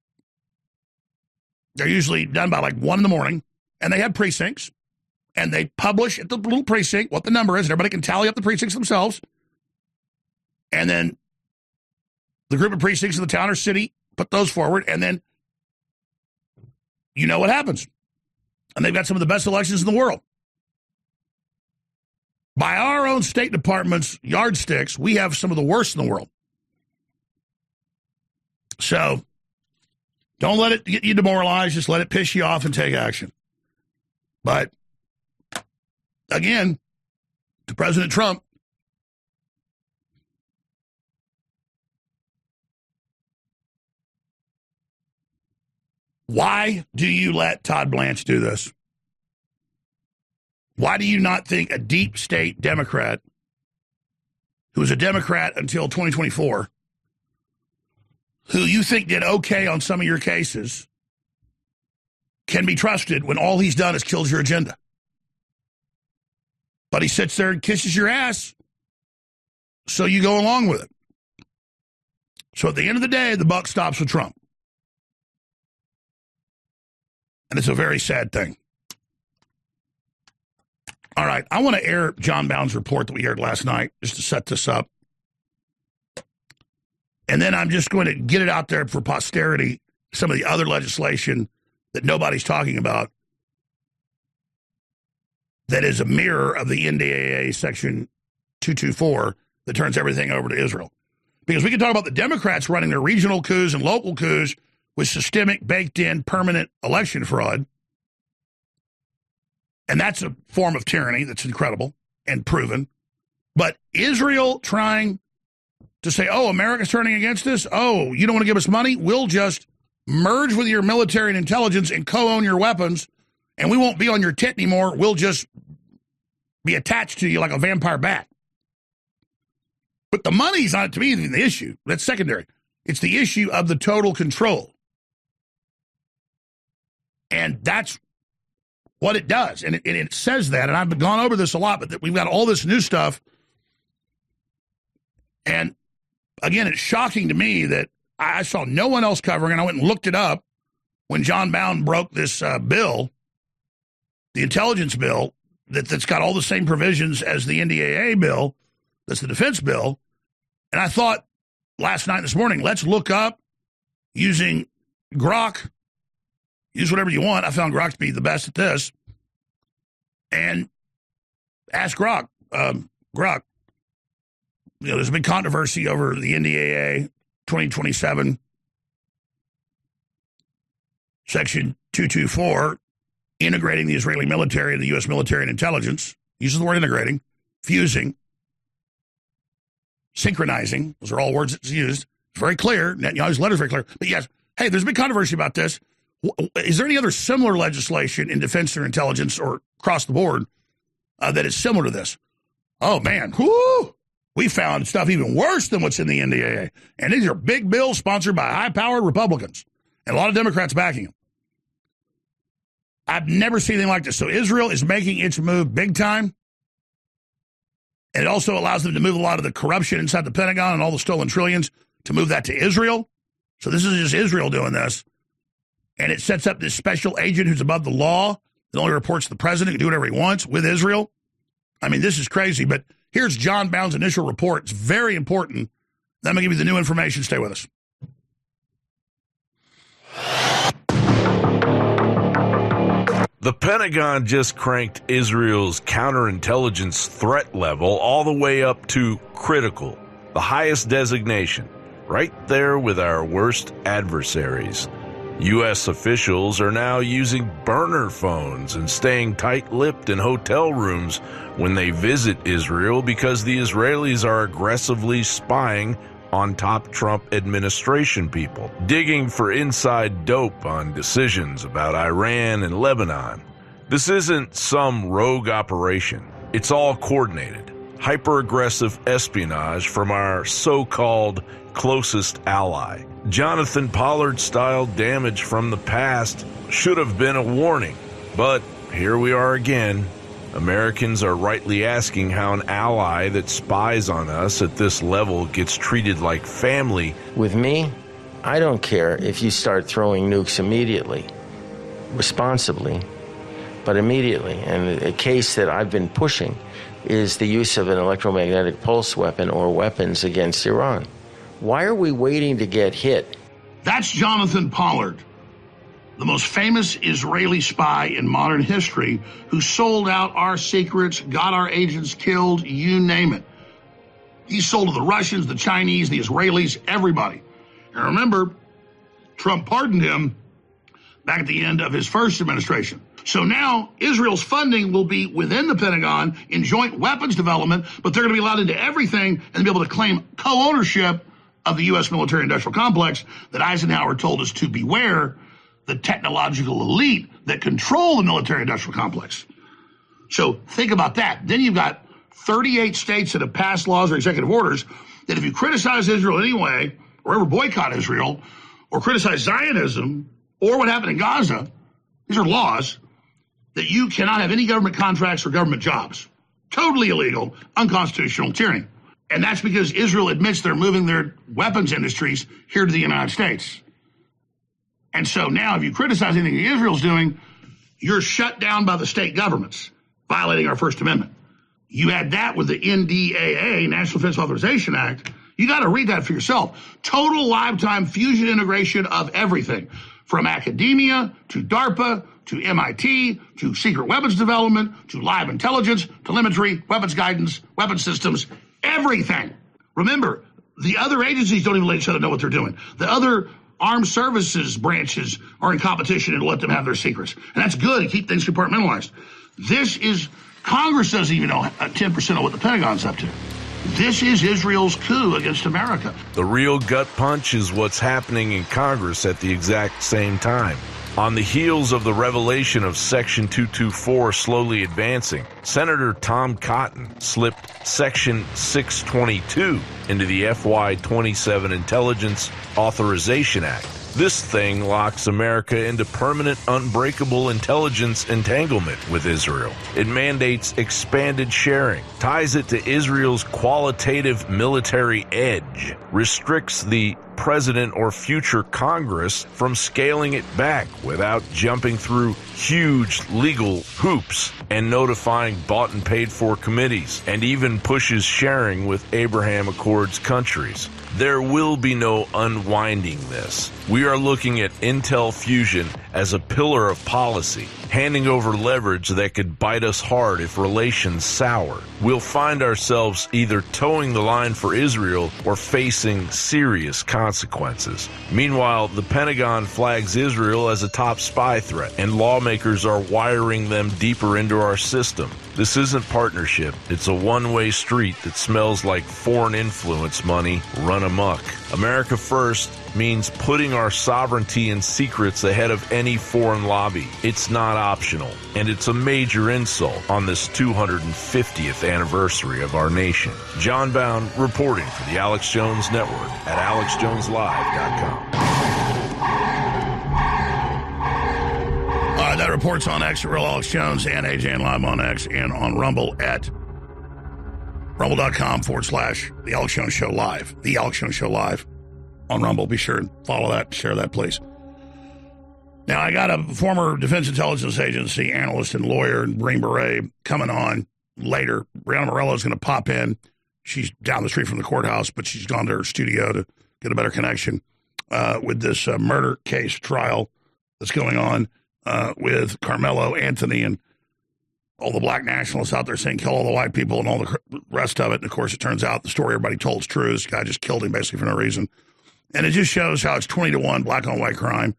They're usually done by like one in the morning. And they have precincts. And they publish at the little precinct what the number is. And everybody can tally up the precincts themselves. And then the group of precincts in the town or city put those forward. And then you know what happens. And they've got some of the best elections in the world. By our own State Department's yardsticks, we have some of the worst in the world. So don't let it get you demoralized. Just let it piss you off and take action. But again, to President Trump, why do you let Todd Blanche do this? Why do you not think a deep state Democrat, who was a Democrat until twenty twenty-four, who you think did okay on some of your cases, can be trusted when all he's done is killed your agenda? But he sits there and kisses your ass, so you go along with it. So at the end of the day, the buck stops with Trump. And it's a very sad thing. All right, I want to air John Bound's report that we aired last night, just to set this up. And then I'm just going to get it out there for posterity, some of the other legislation that nobody's talking about that is a mirror of the N D A A Section two twenty-four that turns everything over to Israel. Because we can talk about the Democrats running their regional coups and local coups with systemic, baked-in, permanent election fraud. And that's a form of tyranny that's incredible and proven. But Israel trying to say, oh, America's turning against us? Oh, you don't want to give us money? We'll just merge with your military and intelligence and co-own your weapons, and we won't be on your tit anymore. We'll just be attached to you like a vampire bat. But the money's not, to me, the issue. That's secondary. It's the issue of the total control. And that's what it does. And it, and it says that, and I've gone over this a lot, but we've got all this new stuff. And again, it's shocking to me that I saw no one else covering, and I went and looked it up when John Bound broke this uh, bill, the intelligence bill, that, that's got all the same provisions as the N D A A bill, that's the defense bill. And I thought last night, this morning, let's look up using Grok. Use whatever you want. I found Grok to be the best at this. And ask Grok. Um, Grok, you know, there's a big controversy over the N D A A twenty twenty-seven, Section two twenty-four, integrating the Israeli military and the U S military and intelligence. Uses the word integrating, fusing, synchronizing. Those are all words that's used. It's very clear. Netanyahu's letter is very clear. But yes, hey, there's a big controversy about this. Is there any other similar legislation in defense or intelligence or across the board uh, that is similar to this? Oh, man. Whoo! We found stuff even worse than what's in the N D A A. And these are big bills sponsored by high-powered Republicans and a lot of Democrats backing them. I've never seen anything like this. So Israel is making its move big time. And it also allows them to move a lot of the corruption inside the Pentagon and all the stolen trillions to move that to Israel. So this is just Israel doing this. And it sets up this special agent who's above the law that only reports to the president, can do whatever he wants with Israel. I mean, this is crazy. But here's John Bound's initial report. It's very important. Then I'm going to give you the new information. Stay with us. The Pentagon just cranked Israel's counterintelligence threat level all the way up to critical, the highest designation, right there with our worst adversaries. U S officials are now using burner phones and staying tight-lipped in hotel rooms when they visit Israel because the Israelis are aggressively spying on top Trump administration people, digging for inside dope on decisions about Iran and Lebanon. This isn't some rogue operation. It's all coordinated, hyper-aggressive espionage from our so-called closest ally. Jonathan Pollard-style damage from the past should have been a warning, but here we are again. Americans are rightly asking how an ally that spies on us at this level gets treated like family. With me, I don't care if you start throwing nukes immediately, responsibly, but immediately. And a case that I've been pushing is the use of an electromagnetic pulse weapon or weapons against Iran. Why are we waiting to get hit? That's Jonathan Pollard, the most famous Israeli spy in modern history, who sold out our secrets, got our agents killed, you name it. He sold to the Russians, the Chinese, the Israelis, everybody. And remember, Trump pardoned him back at the end of his first administration. So now Israel's funding will be within the Pentagon in joint weapons development, but they're going to be allowed into everything and be able to claim co-ownership of the U S military-industrial complex that Eisenhower told us to beware, the technological elite that control the military-industrial complex. So think about that. Then you've got thirty-eight states that have passed laws or executive orders that if you criticize Israel anyway, or ever boycott Israel, or criticize Zionism, or what happened in Gaza, these are laws that you cannot have any government contracts or government jobs. Totally illegal, unconstitutional tyranny. And that's because Israel admits they're moving their weapons industries here to the United States. And so now if you criticize anything Israel's doing, you're shut down by the state governments, violating our First Amendment. You add that with the N D A A, National Defense Authorization Act, you got to read that for yourself. Total lifetime fusion integration of everything, from academia to DARPA to M I T to secret weapons development to live intelligence, telemetry, weapons guidance, weapons systems, everything. Remember, the other agencies don't even let each other know what they're doing. The other armed services branches are in competition and let them have their secrets. And that's good to keep things compartmentalized. This is, Congress doesn't even know ten percent of what the Pentagon's up to. This is Israel's coup against America. The real gut punch is what's happening in Congress at the exact same time. On the heels of the revelation of Section two twenty-four slowly advancing, Senator Tom Cotton slipped Section six twenty-two into the F Y twenty-seven Intelligence Authorization Act. This thing locks America into permanent, unbreakable intelligence entanglement with Israel. It mandates expanded sharing, ties it to Israel's qualitative military edge, restricts the president or future Congress from scaling it back without jumping through huge legal hoops and notifying bought and paid for committees, and even pushes sharing with Abraham Accords countries. There will be no unwinding this. We are looking at Intel Fusion as a pillar of policy, handing over leverage that could bite us hard if relations sour. We'll find ourselves either towing the line for Israel or facing serious consequences. Meanwhile, the Pentagon flags Israel as a top spy threat, and lawmakers are wiring them deeper into our system. This isn't partnership. It's a one-way street that smells like foreign influence money run amok. America First means putting our sovereignty and secrets ahead of any foreign lobby. It's not optional, and it's a major insult on this two hundred fiftieth anniversary of our nation. John Bound reporting for the Alex Jones Network at alex jones live dot com. Uh, that report's on X, Real Alex Jones, and A J and Live on X, and on Rumble at rumble.com forward slash The Alex Jones Show Live. The Alex Jones Show Live on Rumble. Be sure and follow that, share that, please. Now, I got a former Defense Intelligence Agency analyst and lawyer, Green Beret, coming on later. Brianna Morello is going to pop in. She's down the street from the courthouse, but she's gone to her studio to get a better connection uh, with this uh, murder case trial that's going on uh, with Carmelo Anthony and all the black nationalists out there saying kill all the white people and all the rest of it. And, of course, it turns out the story everybody told is true. This guy just killed him basically for no reason. And it just shows how it's twenty to one black on white crime.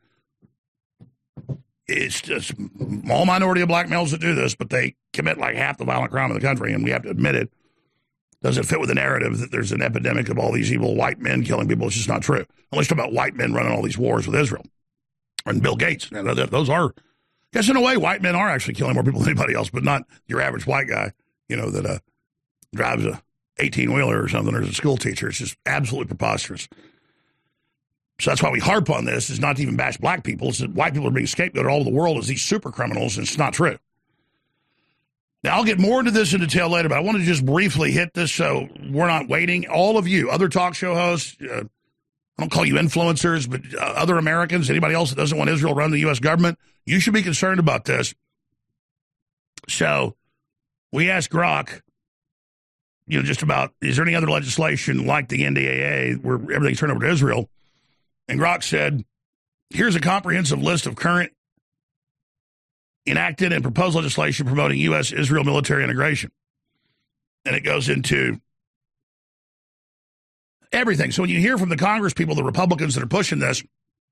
It's just a small minority of black males that do this, but they commit like half the violent crime in the country, and we have to admit it. doesn't fit with the narrative that there's an epidemic of all these evil white men killing people. It's just not true. Unless you're talking about white men running all these wars with Israel. And Bill Gates. Now, those are, I guess in a way, white men are actually killing more people than anybody else, but not your average white guy, you know, that uh, drives a eighteen-wheeler or something, or is a school teacher. It's just absolutely preposterous. So that's why we harp on this, is not to even bash black people. It's that white people are being scapegoated all over the world as these super criminals, and it's not true. Now, I'll get more into this in detail later, but I want to just briefly hit this so we're not waiting. All of you, other talk show hosts, uh, I don't call you influencers, but uh, other Americans, anybody else that doesn't want Israel to run the U S government, you should be concerned about this. So we asked Grok, you know, just about, is there any other legislation like the N D A A where everything's turned over to Israel? And Grok said, here's a comprehensive list of current enacted and proposed legislation promoting U S Israel military integration. And it goes into everything. So when you hear from the Congress people, the Republicans that are pushing this,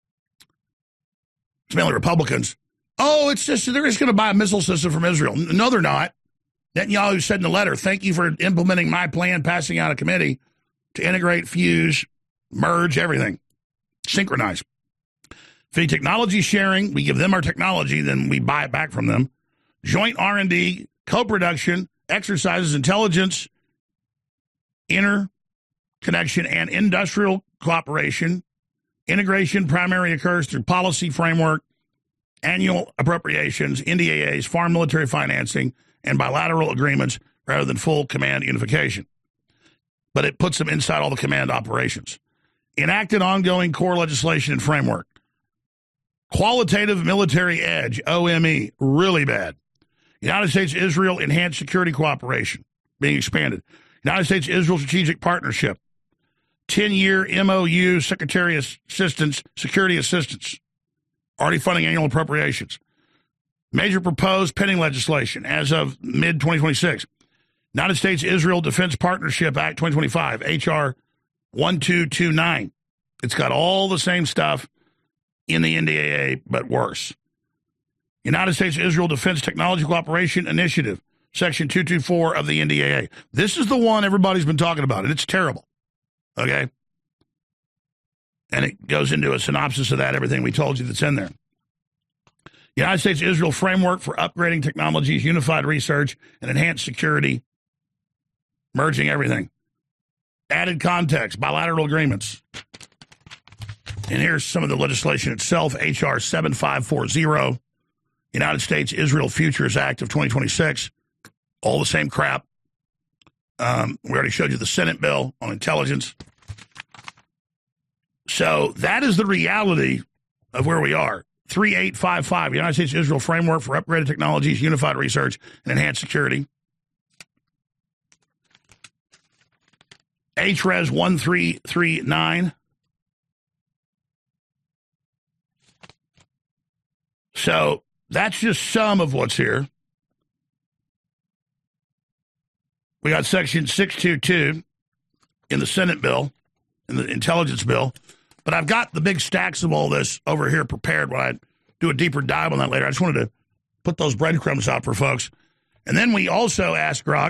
it's mainly Republicans, oh, it's just, they're just going to buy a missile system from Israel. No, they're not. Netanyahu said in the letter, thank you for implementing my plan, passing out a committee to integrate, fuse, merge, everything, synchronize. For the technology sharing, we give them our technology, then we buy it back from them. Joint R and D, co-production, exercises, intelligence, interconnection, and industrial cooperation. Integration primarily occurs through policy framework, annual appropriations, N D A As, foreign military financing, and bilateral agreements rather than full command unification. But it puts them inside all the command operations. Enacted ongoing core legislation and framework. Qualitative military edge, O M E, really bad. United States-Israel enhanced security cooperation, being expanded. United States-Israel strategic partnership. ten-year M O U secretary assistance, security assistance. Already funding annual appropriations. Major proposed pending legislation as of mid twenty twenty-six. United States-Israel Defense Partnership Act twenty twenty-five, H R twelve twenty-nine. It's got all the same stuff in the N D A A, but worse. United States-Israel Defense Technology Cooperation Initiative, Section two twenty-four of the N D A A. This is the one everybody's been talking about, and it's terrible. Okay? And it goes into a synopsis of that, everything we told you that's in there. United States-Israel Framework for Upgrading Technologies, Unified Research, and Enhanced Security, merging everything. Added context, bilateral agreements. And here's some of the legislation itself, H R seventy-five forty, United States-Israel Futures Act of twenty twenty-six, all the same crap. Um, we already showed you the Senate bill on intelligence. So that is the reality of where we are. thirty-eight fifty-five, United States-Israel Framework for Upgraded Technologies, Unified Research, and Enhanced Security. H R E S thirteen thirty-nine. So that's just some of what's here. We got Section six twenty-two in the Senate bill, in the intelligence bill. But I've got the big stacks of all this over here prepared when I do a deeper dive on that later. I just wanted to put those breadcrumbs out for folks. And then we also asked Grok,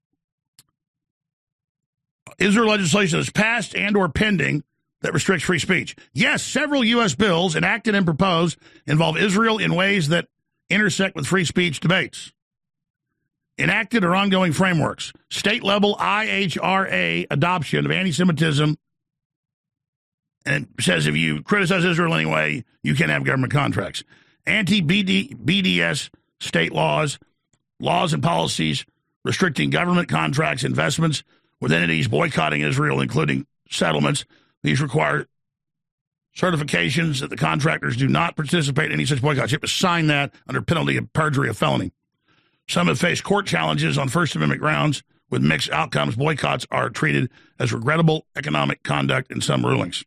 is there legislation that's passed and or pending that restricts free speech? Yes, several U S bills enacted and proposed involve Israel in ways that intersect with free speech debates. Enacted or ongoing frameworks. State-level I H R A adoption of anti-Semitism. And it says if you criticize Israel anyway, you can't have government contracts. Anti-B D S state laws, laws and policies restricting government contracts, investments with entities boycotting Israel, including settlements. These require certifications that the contractors do not participate in any such boycotts. You have to sign that under penalty of perjury, a felony. Some have faced court challenges on First Amendment grounds with mixed outcomes. Boycotts are treated as regrettable economic conduct in some rulings.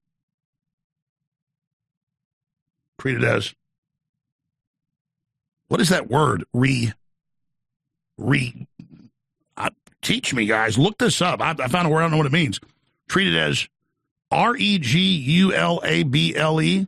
Treated as, what is that word? Re, re, uh, teach me, guys. Look this up. I, I found a word, I don't know what it means. Treated as R E G U L A B L E.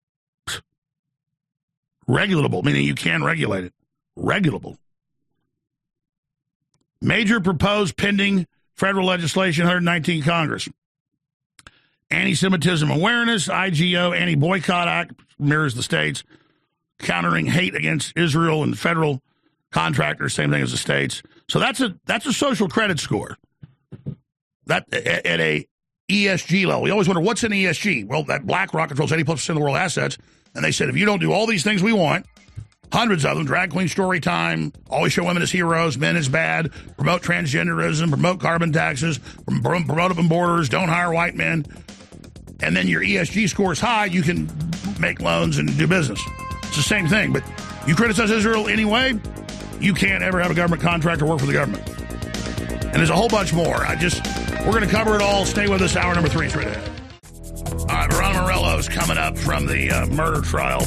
Regulable, meaning you can regulate it. Regulable. Major proposed pending federal legislation, one hundred nineteen Congress. Anti-Semitism awareness, I G O, Anti-Boycott Act, mirrors the states. Countering hate against Israel and federal contractors, same thing as the states. So that's a that's a social credit score. That at, at a E S G level. We always wonder, what's an E S G? Well, that BlackRock controls eighty plus percent of the world assets, and they said if you don't do all these things we want, hundreds of them, drag queen story time, always show women as heroes, men as bad, promote transgenderism, promote carbon taxes, promote open borders, don't hire white men, and then your E S G score is high, you can make loans and do business. It's the same thing, but you criticize Israel anyway, you can't ever have a government contract or work for the government. And there's a whole bunch more. I just, we're going to cover it all. Stay with us. Hour number three is right ahead. All right, Veronica Morello is coming up from the uh, murder trial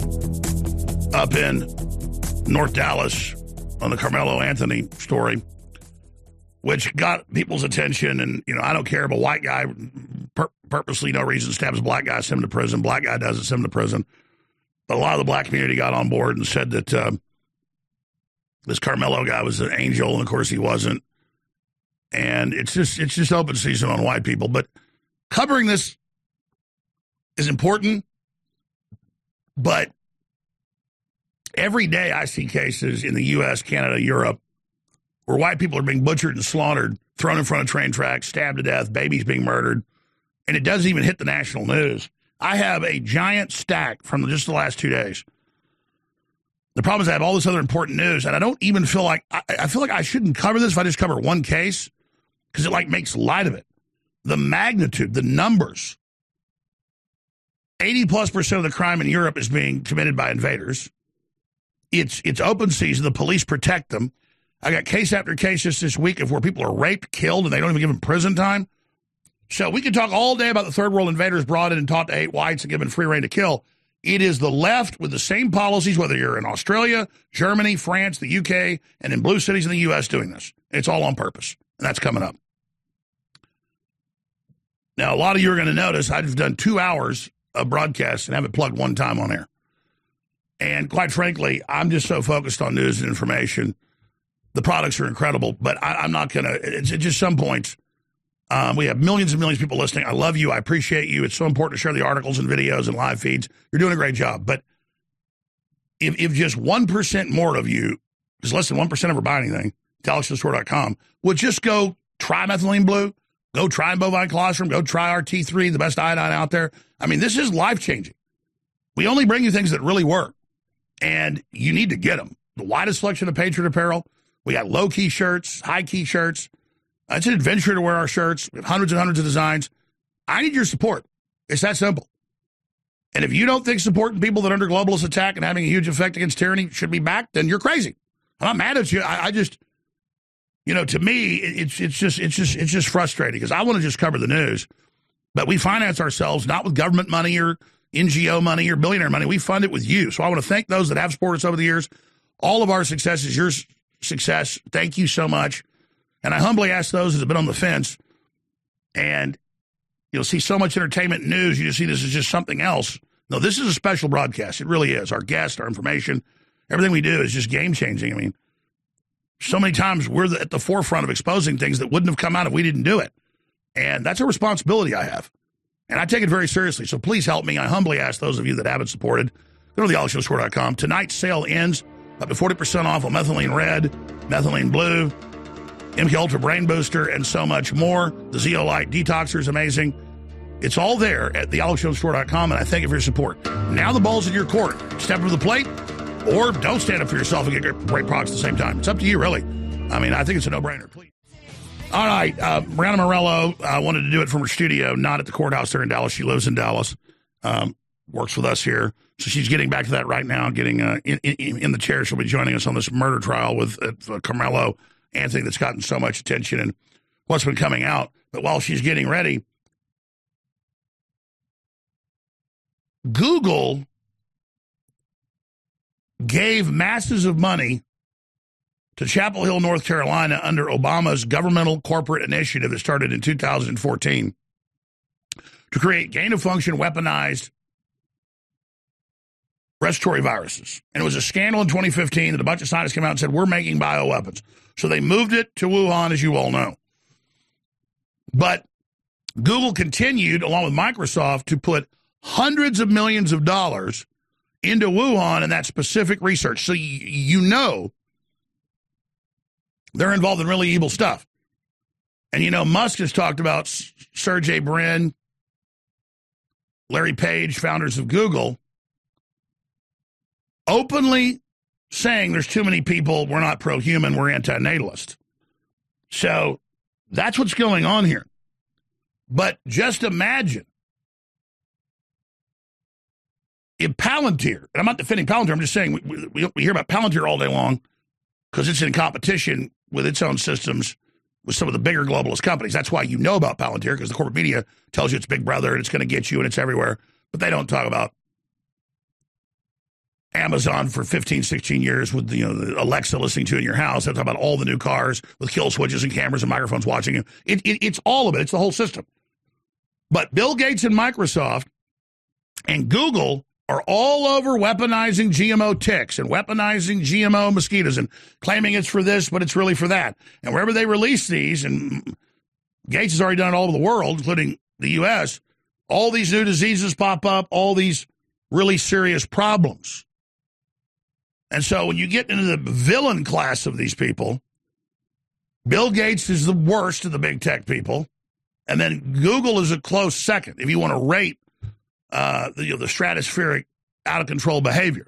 up in North Dallas on the Carmelo Anthony story, which got people's attention. And, you know, I don't care if a white guy pur- purposely, no reason, stabs a black guy, send him to prison. Black guy does it, send him to prison. But a lot of the black community got on board and said that uh, this Carmelo guy was an angel, and of course he wasn't. And it's just it's just open season on white people. But covering this is important. But every day I see cases in the U S, Canada, Europe, where white people are being butchered and slaughtered, thrown in front of train tracks, stabbed to death, babies being murdered, and it doesn't even hit the national news. I have a giant stack from just the last two days. The problem is I have all this other important news, and I don't even feel like, I, I feel like I shouldn't cover this if I just cover one case, because it like makes light of it. The magnitude, the numbers. eighty plus percent of the crime in Europe is being committed by invaders. It's it's open season. The police protect them. I got case after case just this week of where people are raped, killed, and they don't even give them prison time. So we could talk all day about the third world invaders brought in and taught to hate whites and given free reign to kill. It is the left with the same policies, whether you're in Australia, Germany, France, the U K, and in blue cities in the U S doing this. It's all on purpose, and that's coming up. Now, a lot of you are going to notice I've done two hours of broadcasts and haven't plugged one time on air. And quite frankly, I'm just so focused on news and information. The products are incredible, but I, I'm not going to, it's at just some points. Um, we have millions and millions of people listening. I love you. I appreciate you. It's so important to share the articles and videos and live feeds. You're doing a great job. But if, if just one percent more of you, because less than one percent ever buy anything, to alex jones store dot com, would just go try methylene blue, go try bovine colostrum, go try our T three, the best iodine out there. I mean, this is life-changing. We only bring you things that really work, and you need to get them. The widest selection of Patriot apparel. We got low-key shirts, high-key shirts. It's an adventure to wear our shirts. We have hundreds and hundreds of designs. I need your support. It's that simple. And if you don't think supporting people that are under globalist attack and having a huge effect against tyranny should be backed, then you're crazy. I'm not mad at you. I, I just, you know, to me, it's it's just it's just it's just frustrating because I want to just cover the news, but we finance ourselves not with government money or N G O money or billionaire money. We fund it with you. So I want to thank those that have supported us over the years. All of our success is your success. Thank you so much. And I humbly ask those that have been on the fence, and you'll see so much entertainment news, you just see this is just something else. No, this is a special broadcast. It really is. Our guests, our information, everything we do is just game-changing. I mean, so many times we're the, at the forefront of exposing things that wouldn't have come out if we didn't do it. And that's a responsibility I have. And I take it very seriously. So please help me. I humbly ask those of you that haven't supported, go to the alex jones store dot com. Tonight's sale ends up to forty percent off on methylene red, methylene blue, M K Ultra Brain Booster, and so much more. The Zeolite Detoxer is amazing. It's all there at the alex jones store dot com, and I thank you for your support. Now the ball's in your court. Step up to the plate, or don't stand up for yourself and get great products at the same time. It's up to you, really. I mean, I think it's a no-brainer. Please. All right. Uh, Brianna Morello uh, wanted to do it from her studio, not at the courthouse there in Dallas. She lives in Dallas, um, works with us here. So she's getting back to that right now, getting uh, in, in, in the chair. She'll be joining us on this murder trial with uh, Carmelo Anthony that's gotten so much attention and what's been coming out. But while she's getting ready, Google gave masses of money to Chapel Hill, North Carolina under Obama's governmental corporate initiative that started in two thousand fourteen to create gain-of-function weaponized respiratory viruses. And it was a scandal in twenty fifteen that a bunch of scientists came out and said, we're making bioweapons. So they moved it to Wuhan, as you all know. But Google continued, along with Microsoft, to put hundreds of millions of dollars into Wuhan and that specific research. So you, you know they're involved in really evil stuff. And, you know, Musk has talked about Sergey Brin, Larry Page, founders of Google, openly saying there's too many people, we're not pro-human, we're anti-natalist. So that's what's going on here. But just imagine if Palantir, and I'm not defending Palantir, I'm just saying we, we, we hear about Palantir all day long because it's in competition with its own systems with some of the bigger globalist companies. That's why you know about Palantir, because the corporate media tells you it's Big Brother and it's going to get you and it's everywhere. But they don't talk about Amazon for fifteen, sixteen years with, you know, Alexa listening to you in your house. They talk about all the new cars with kill switches and cameras and microphones watching you. It, it, it's all of it. It's the whole system. But Bill Gates and Microsoft and Google are all over weaponizing G M O ticks and weaponizing G M O mosquitoes and claiming it's for this, but it's really for that. And wherever they release these, and Gates has already done it all over the world, including the U S, all these new diseases pop up, all these really serious problems. And so when you get into the villain class of these people, Bill Gates is the worst of the big tech people, and then Google is a close second if you want to rate Uh, the, you know, the stratospheric, out-of-control behavior.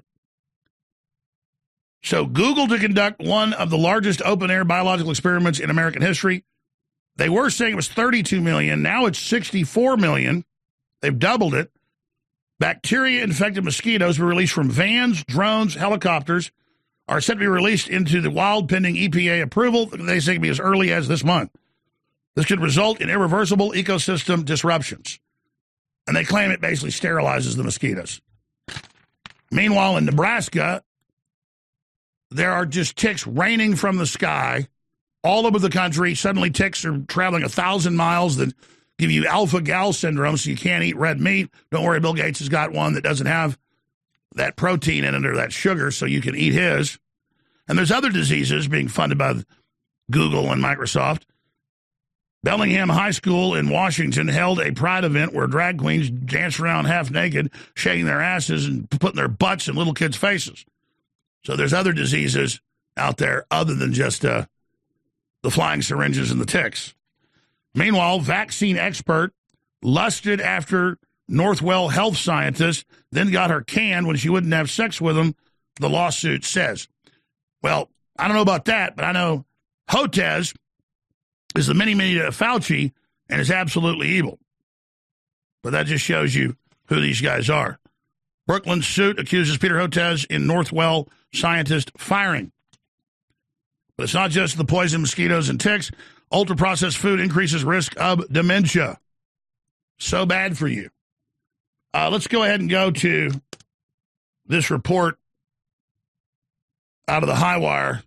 So Google to conduct one of the largest open-air biological experiments in American history. They were saying it was thirty-two million. Now it's sixty-four million. They've doubled it. Bacteria-infected mosquitoes were released from vans, drones, helicopters, are set to be released into the wild pending E P A approval. They say it can be as early as this month. This could result in irreversible ecosystem disruptions. And they claim it basically sterilizes the mosquitoes. Meanwhile, in Nebraska, there are just ticks raining from the sky all over the country. Suddenly ticks are traveling a thousand miles that give you alpha-gal syndrome, so you can't eat red meat. Don't worry, Bill Gates has got one that doesn't have that protein in it or that sugar, so you can eat his. And there's other diseases being funded by Google and Microsoft. Bellingham High School in Washington held a pride event where drag queens danced around half naked, shaking their asses and putting their butts in little kids' faces. So there's other diseases out there other than just uh, the flying syringes and the ticks. Meanwhile, vaccine expert lusted after Northwell health scientist, then got her canned when she wouldn't have sex with him, the lawsuit says. Well, I don't know about that, but I know Hotez is the mini-mini to Fauci and is absolutely evil. But that just shows you who these guys are. Brooklyn's suit accuses Peter Hotez in Northwell scientist firing. But it's not just the poison mosquitoes and ticks. Ultra-processed food increases risk of dementia. So bad for you. Uh, let's go ahead and go to this report out of the High Wire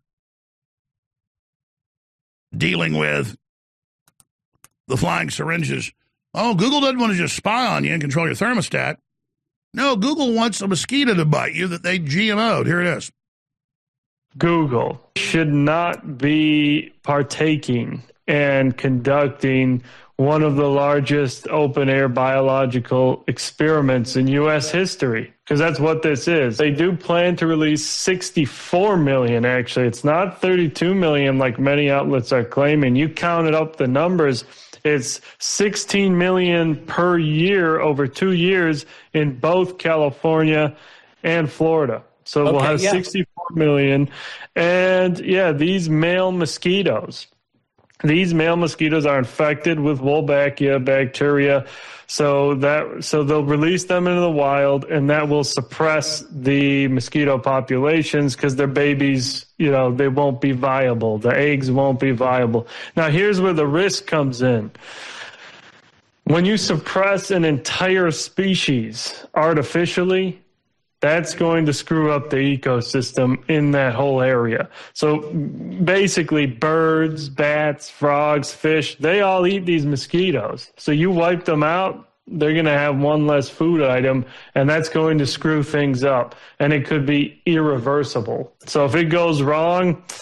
dealing with the flying syringes. Oh, Google doesn't want to just spy on you and control your thermostat. No, Google wants a mosquito to bite you that they G M O'd. Here it is. Google should not be partaking and conducting one of the largest open-air biological experiments in U S history, because that's what this is. They do plan to release sixty-four million, actually. It's not thirty-two million like many outlets are claiming. You counted up the numbers, it's sixteen million per year over two years in both California and Florida. So okay, we'll have yeah. sixty-four million. And, yeah, these male mosquitoes. These male mosquitoes are infected with Wolbachia bacteria, so that so they'll release them into the wild, and that will suppress the mosquito populations because their babies, you know, they won't be viable. The eggs won't be viable. Now, here's where the risk comes in. When you suppress an entire species artificially, that's going to screw up the ecosystem in that whole area. So basically birds, bats, frogs, fish, they all eat these mosquitoes. So you wipe them out, they're going to have one less food item, and that's going to screw things up. And it could be irreversible. So if it goes wrong,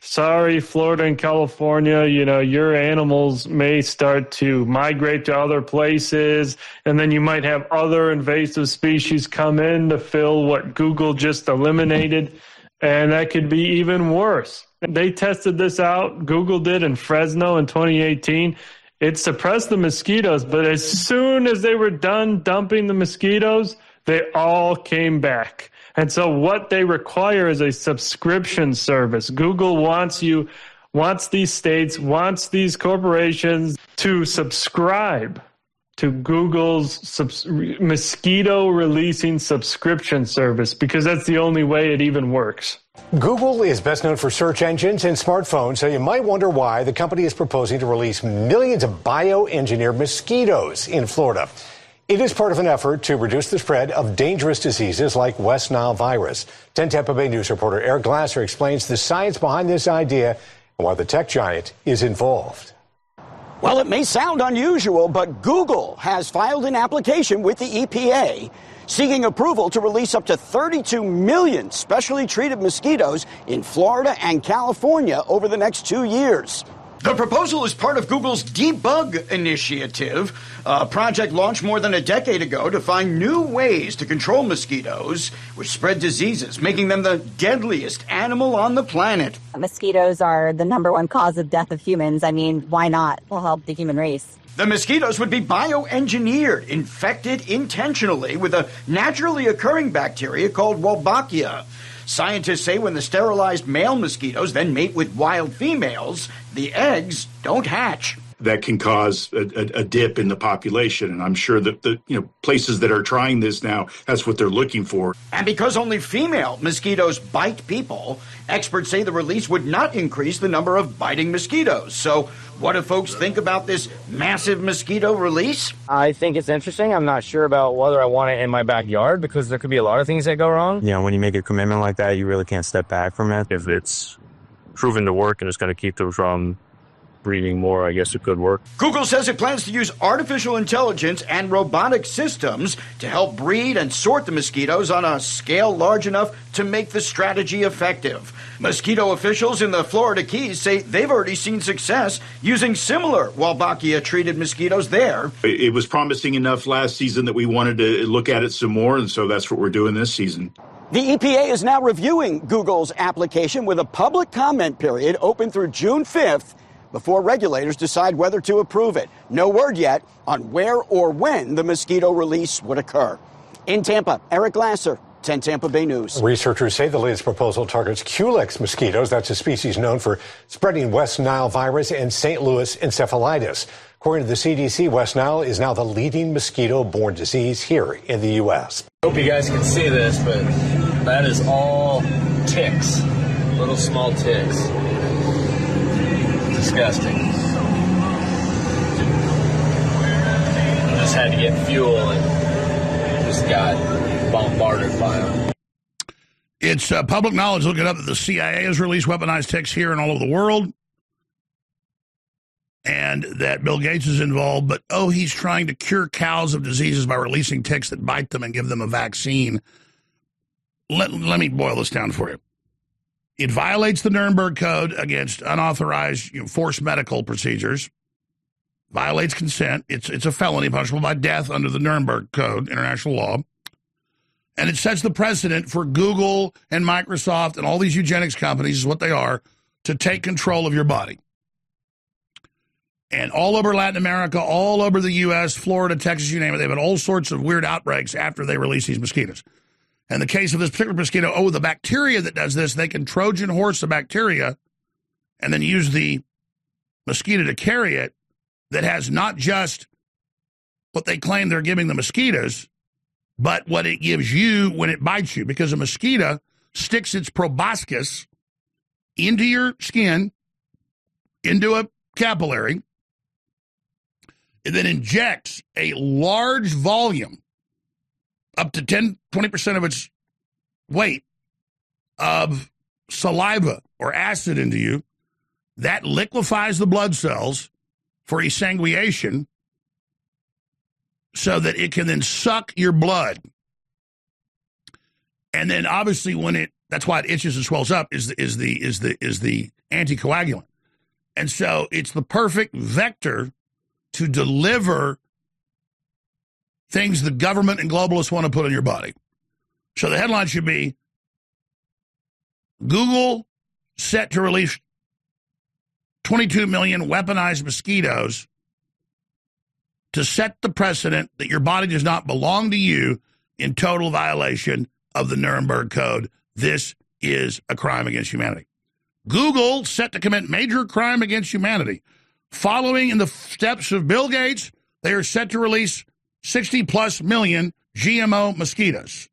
sorry, Florida and California, you know, your animals may start to migrate to other places, and then you might have other invasive species come in to fill what Google just eliminated, and that could be even worse. They tested this out, Google did in Fresno in twenty eighteen. It suppressed the mosquitoes, but as soon as they were done dumping the mosquitoes, they all came back. And so what they require is a subscription service. Google wants you, wants these states, wants these corporations to subscribe to Google's subs- mosquito releasing subscription service, because that's the only way it even works. Google is best known for search engines and smartphones, so you might wonder why the company is proposing to release millions of bioengineered mosquitoes in Florida. It is part of an effort to reduce the spread of dangerous diseases like West Nile virus. ten Tampa Bay News reporter Eric Glasser explains the science behind this idea and why the tech giant is involved. Well, it may sound unusual, but Google has filed an application with the E P A seeking approval to release up to thirty-two million specially treated mosquitoes in Florida and California over the next two years. The proposal is part of Google's Debug Initiative, a project launched more than a decade ago to find new ways to control mosquitoes, which spread diseases, making them the deadliest animal on the planet. Mosquitoes are the number one cause of death of humans. I mean, why not? We'll help the human race. The mosquitoes would be bioengineered, infected intentionally with a naturally occurring bacteria called Wolbachia. Scientists say when the sterilized male mosquitoes then mate with wild females, the eggs don't hatch. That can cause a, a, a dip in the population, and I'm sure that the you know places that are trying this now, that's what they're looking for. And because only female mosquitoes bite people, experts say the release would not increase the number of biting mosquitoes. So what do folks think about this massive mosquito release? I think it's interesting. I'm not sure about whether I want it in my backyard because there could be a lot of things that go wrong. You know, when you make a commitment like that, you really can't step back from it. If it's proven to work and it's going to keep them from breeding more, I guess it could work. Google says it plans to use artificial intelligence and robotic systems to help breed and sort the mosquitoes on a scale large enough to make the strategy effective. Mosquito officials in the Florida Keys say they've already seen success using similar Wolbachia-treated mosquitoes there. It was promising enough last season that we wanted to look at it some more, and so that's what we're doing this season. The E P A is now reviewing Google's application with a public comment period open through June fifth before regulators decide whether to approve it. No word yet on where or when the mosquito release would occur. In Tampa, Eric Glasser, ten Tampa Bay News. Researchers say the latest proposal targets Culex mosquitoes. That's a species known for spreading West Nile virus and Saint Louis encephalitis. According to the C D C, West Nile is now the leading mosquito-borne disease here in the U S. Hope you guys can see this, but that is all ticks, little small ticks. Disgusting. Just had to get fuel and just got bombarded by them. It's uh, public knowledge. Look it up that the C I A has released weaponized ticks here and all over the world, and that Bill Gates is involved. But, oh, he's trying to cure cows of diseases by releasing ticks that bite them and give them a vaccine. Let, let me boil this down for you. It violates the Nuremberg Code against unauthorized you know, forced medical procedures, violates consent. It's, it's a felony punishable by death under the Nuremberg Code, international law. And it sets the precedent for Google and Microsoft and all these eugenics companies, is what they are, to take control of your body. And all over Latin America, all over the U S, Florida, Texas, you name it, they've had all sorts of weird outbreaks after they release these mosquitoes. In the case of this particular mosquito, oh, the bacteria that does this, they can Trojan horse the bacteria and then use the mosquito to carry it, that has not just what they claim they're giving the mosquitoes, but what it gives you when it bites you, because a mosquito sticks its proboscis into your skin, into a capillary, and then injects a large volume, up to ten, twenty percent of its weight, of saliva or acid into you. That liquefies the blood cells for exsanguination so that it can then suck your blood. And then obviously when it That's why it itches and swells up. Is the is the is the is the anticoagulant, and so it's the perfect vector to deliver things the government and globalists want to put in your body. So the headline should be: Google set to release twenty-two million weaponized mosquitoes to set the precedent that your body does not belong to you in total violation of the Nuremberg Code. This is a crime against humanity. Google set to commit major crime against humanity. Following in the steps of Bill Gates, they are set to release sixty plus million G M O mosquitoes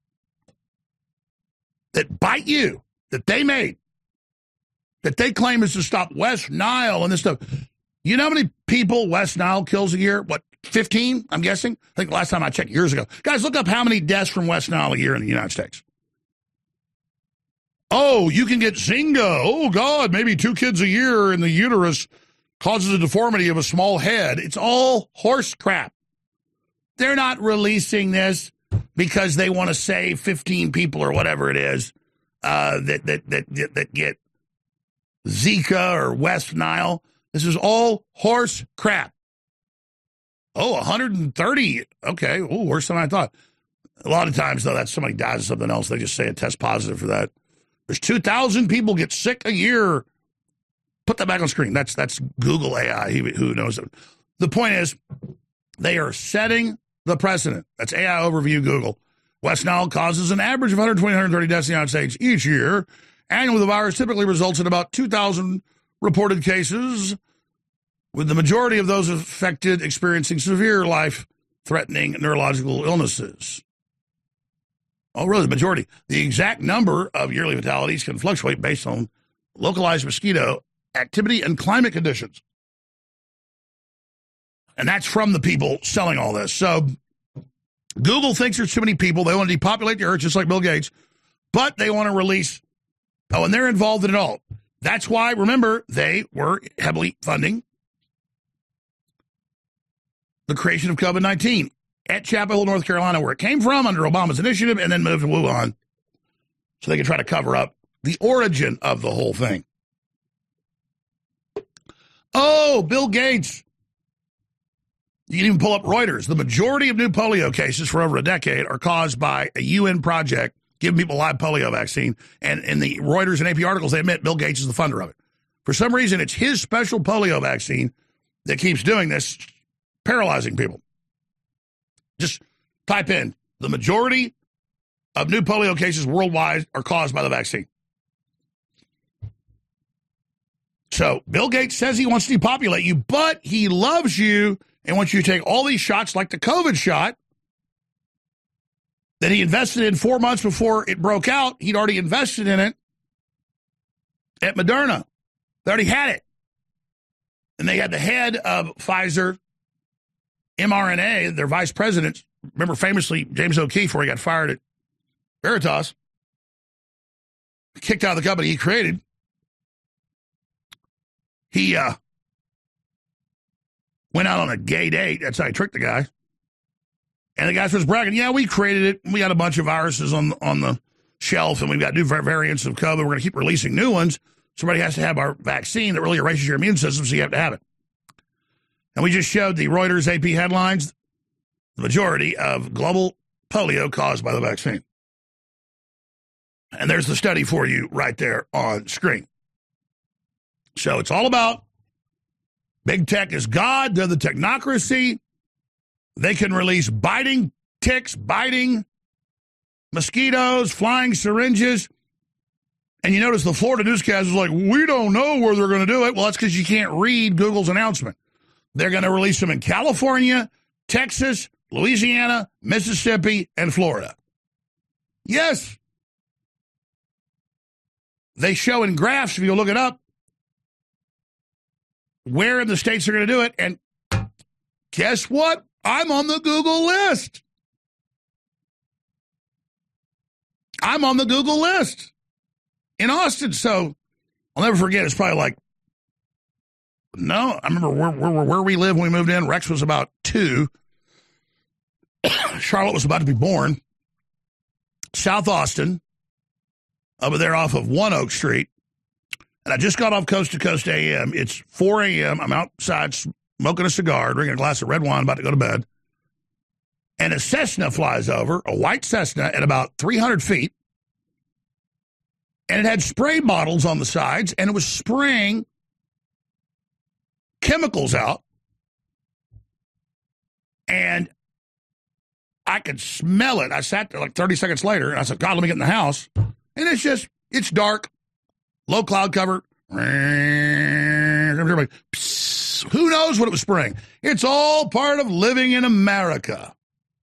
that bite you, that they made, that they claim is to stop West Nile and this stuff. You know how many people West Nile kills a year? What, fifteen, I'm guessing? I think the last time I checked years ago. Guys, look up how many deaths from West Nile a year in the United States. Oh, you can get Zika. Oh, God, maybe two kids a year in the uterus causes a deformity of a small head. It's all horse crap. They're not releasing this because they want to save fifteen people or whatever it is uh, that, that, that, that get Zika or West Nile. This is all horse crap. Oh, one hundred thirty. Okay. Oh, worse than I thought. A lot of times, though, that's somebody dies of something else. They just say a test positive for that. There's two thousand people get sick a year. Put that back on screen. That's that's Google A I. Who knows it? The point is, they are setting the precedent. That's A I Overview Google. West Nile causes an average of one hundred twenty, one hundred thirty deaths in the United States each year. Annually, the virus typically results in about two thousand reported cases, with the majority of those affected experiencing severe life-threatening neurological illnesses. Oh, really, the majority. The exact number of yearly fatalities can fluctuate based on localized mosquito activity and climate conditions. And that's from the people selling all this. So Google thinks there's too many people. They want to depopulate the earth, just like Bill Gates, but they want to release, oh, and they're involved in it all. That's why, remember, they were heavily funding the creation of COVID nineteen at Chapel Hill, North Carolina, where it came from under Obama's initiative, and then moved to Wuhan so they could try to cover up the origin of the whole thing. Oh, Bill Gates. You can even pull up Reuters. The majority of new polio cases for over a decade are caused by a U N project giving people a live polio vaccine. And in the Reuters and A P articles, they admit Bill Gates is the funder of it. For some reason, it's his special polio vaccine that keeps doing this, paralyzing people. Just type in, the majority of new polio cases worldwide are caused by the vaccine. So Bill Gates says he wants to depopulate you, but he loves you and wants you to take all these shots like the COVID shot that he invested in four months before it broke out. He'd already invested in it at Moderna. They already had it. And they had the head of Pfizer mRNA, their vice president, remember famously James O'Keefe, where he got fired at Veritas, kicked out of the company he created. He uh, went out on a gay date. That's how he tricked the guy. And the guy starts bragging, yeah, we created it. We got a bunch of viruses on, on the shelf, and we've got new variants of COVID. We're going to keep releasing new ones. Somebody has to have our vaccine that really erases your immune system, so you have to have it. And we just showed the Reuters A P headlines, the majority of global polio caused by the vaccine. And there's the study for you right there on screen. So it's all about big tech is God. They're the technocracy. They can release biting ticks, biting mosquitoes, flying syringes. And you notice the Florida newscast is like, we don't know where they're going to do it. Well, that's because you can't read Google's announcement. They're going to release them in California, Texas, Louisiana, Mississippi, and Florida. Yes. They show in graphs, if you look it up, where in the states are going to do it. And guess what? I'm on the Google list. I'm on the Google list in Austin. So I'll never forget. It's probably like, no, I remember where, where, where we lived when we moved in. Rex was about two. Charlotte was about to be born. South Austin. over there off of One Oak Street. And I just got off Coast to Coast A M. It's four a.m. I'm outside smoking a cigar, drinking a glass of red wine, about to go to bed. And a Cessna flies over, a white Cessna, at about three hundred feet. And it had spray bottles on the sides, and it was spraying chemicals out. And I could smell it. I sat there like thirty seconds later, and I said, God, let me get in the house. And it's just, it's dark, low cloud cover. Everybody, psst, who knows what it was spraying? It's all part of living in America.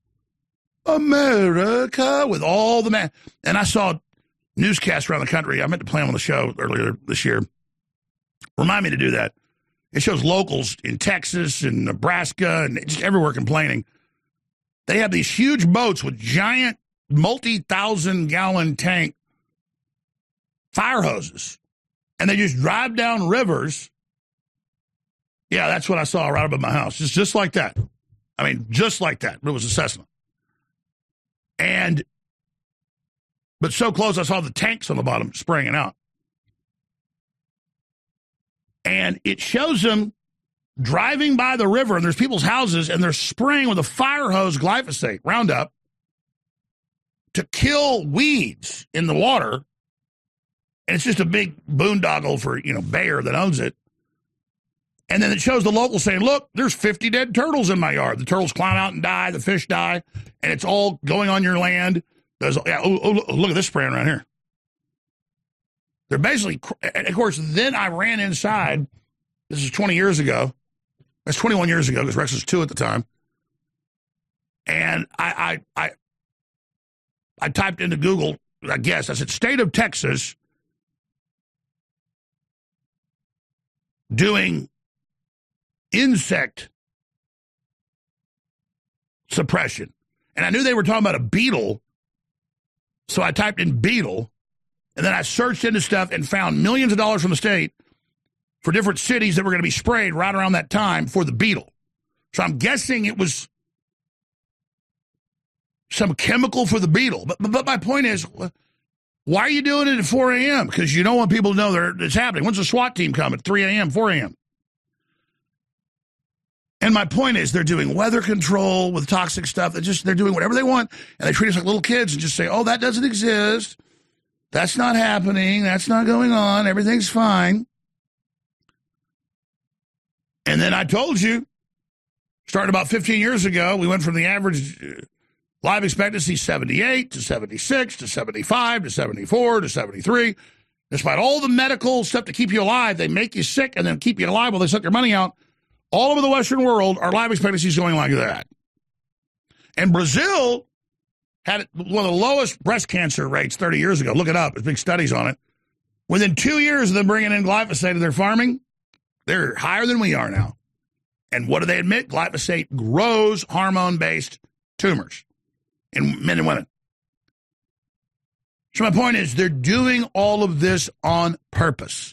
America, with all the man. And I saw newscasts around the country. I meant to play on the show earlier this year. Remind me to do that. It shows locals in Texas and Nebraska and just everywhere complaining. They have these huge boats with giant multi-thousand gallon tank fire hoses. And they just drive down rivers. Yeah, that's what I saw right above my house. Just, just like that. I mean, just like that. But it was a Cessna. And, but so close, I saw the tanks on the bottom spraying out. And it shows them driving by the river, and there's people's houses, and they're spraying with a fire hose glyphosate, Roundup, to kill weeds in the water. And it's just a big boondoggle for, you know, Bayer that owns it. And then it shows the locals saying, look, there's fifty dead turtles in my yard. The turtles climb out and die, the fish die, and it's all going on your land. There's, yeah, oh, oh, look at this spraying right here. They're basically, and of course, then I ran inside. This is twenty years ago. That's twenty-one years ago, because Rex was two at the time. And I, I, I, I typed into Google, I guess, I said, state of Texas doing insect suppression. And I knew they were talking about a beetle, so I typed in beetle, and then I searched into stuff and found millions of dollars from the state for different cities that were going to be sprayed right around that time for the beetle. So I'm guessing it was some chemical for the beetle. But, but, but my point is, why are you doing it at four a.m.? Because you don't want people to know that it's happening. When's the SWAT team come? At three a.m., four a.m.? And my point is, they're doing weather control with toxic stuff. They just, they're doing whatever they want, and they treat us like little kids and just say, oh, that doesn't exist. That's not happening. That's not going on. Everything's fine. And then I told you, starting about fifteen years ago, we went from the average life expectancy seventy-eight to seventy-six to seventy-five to seventy-four to seventy-three. Despite all the medical stuff to keep you alive, they make you sick and then keep you alive while they suck your money out. All over the Western world, our life expectancy is going like that. And Brazil had one of the lowest breast cancer rates thirty years ago. Look it up. There's big studies on it. Within two years of them bringing in glyphosate to their farming, they're higher than we are now. And what do they admit? Glyphosate grows hormone-based tumors in men and women. So my point is, they're doing all of this on purpose.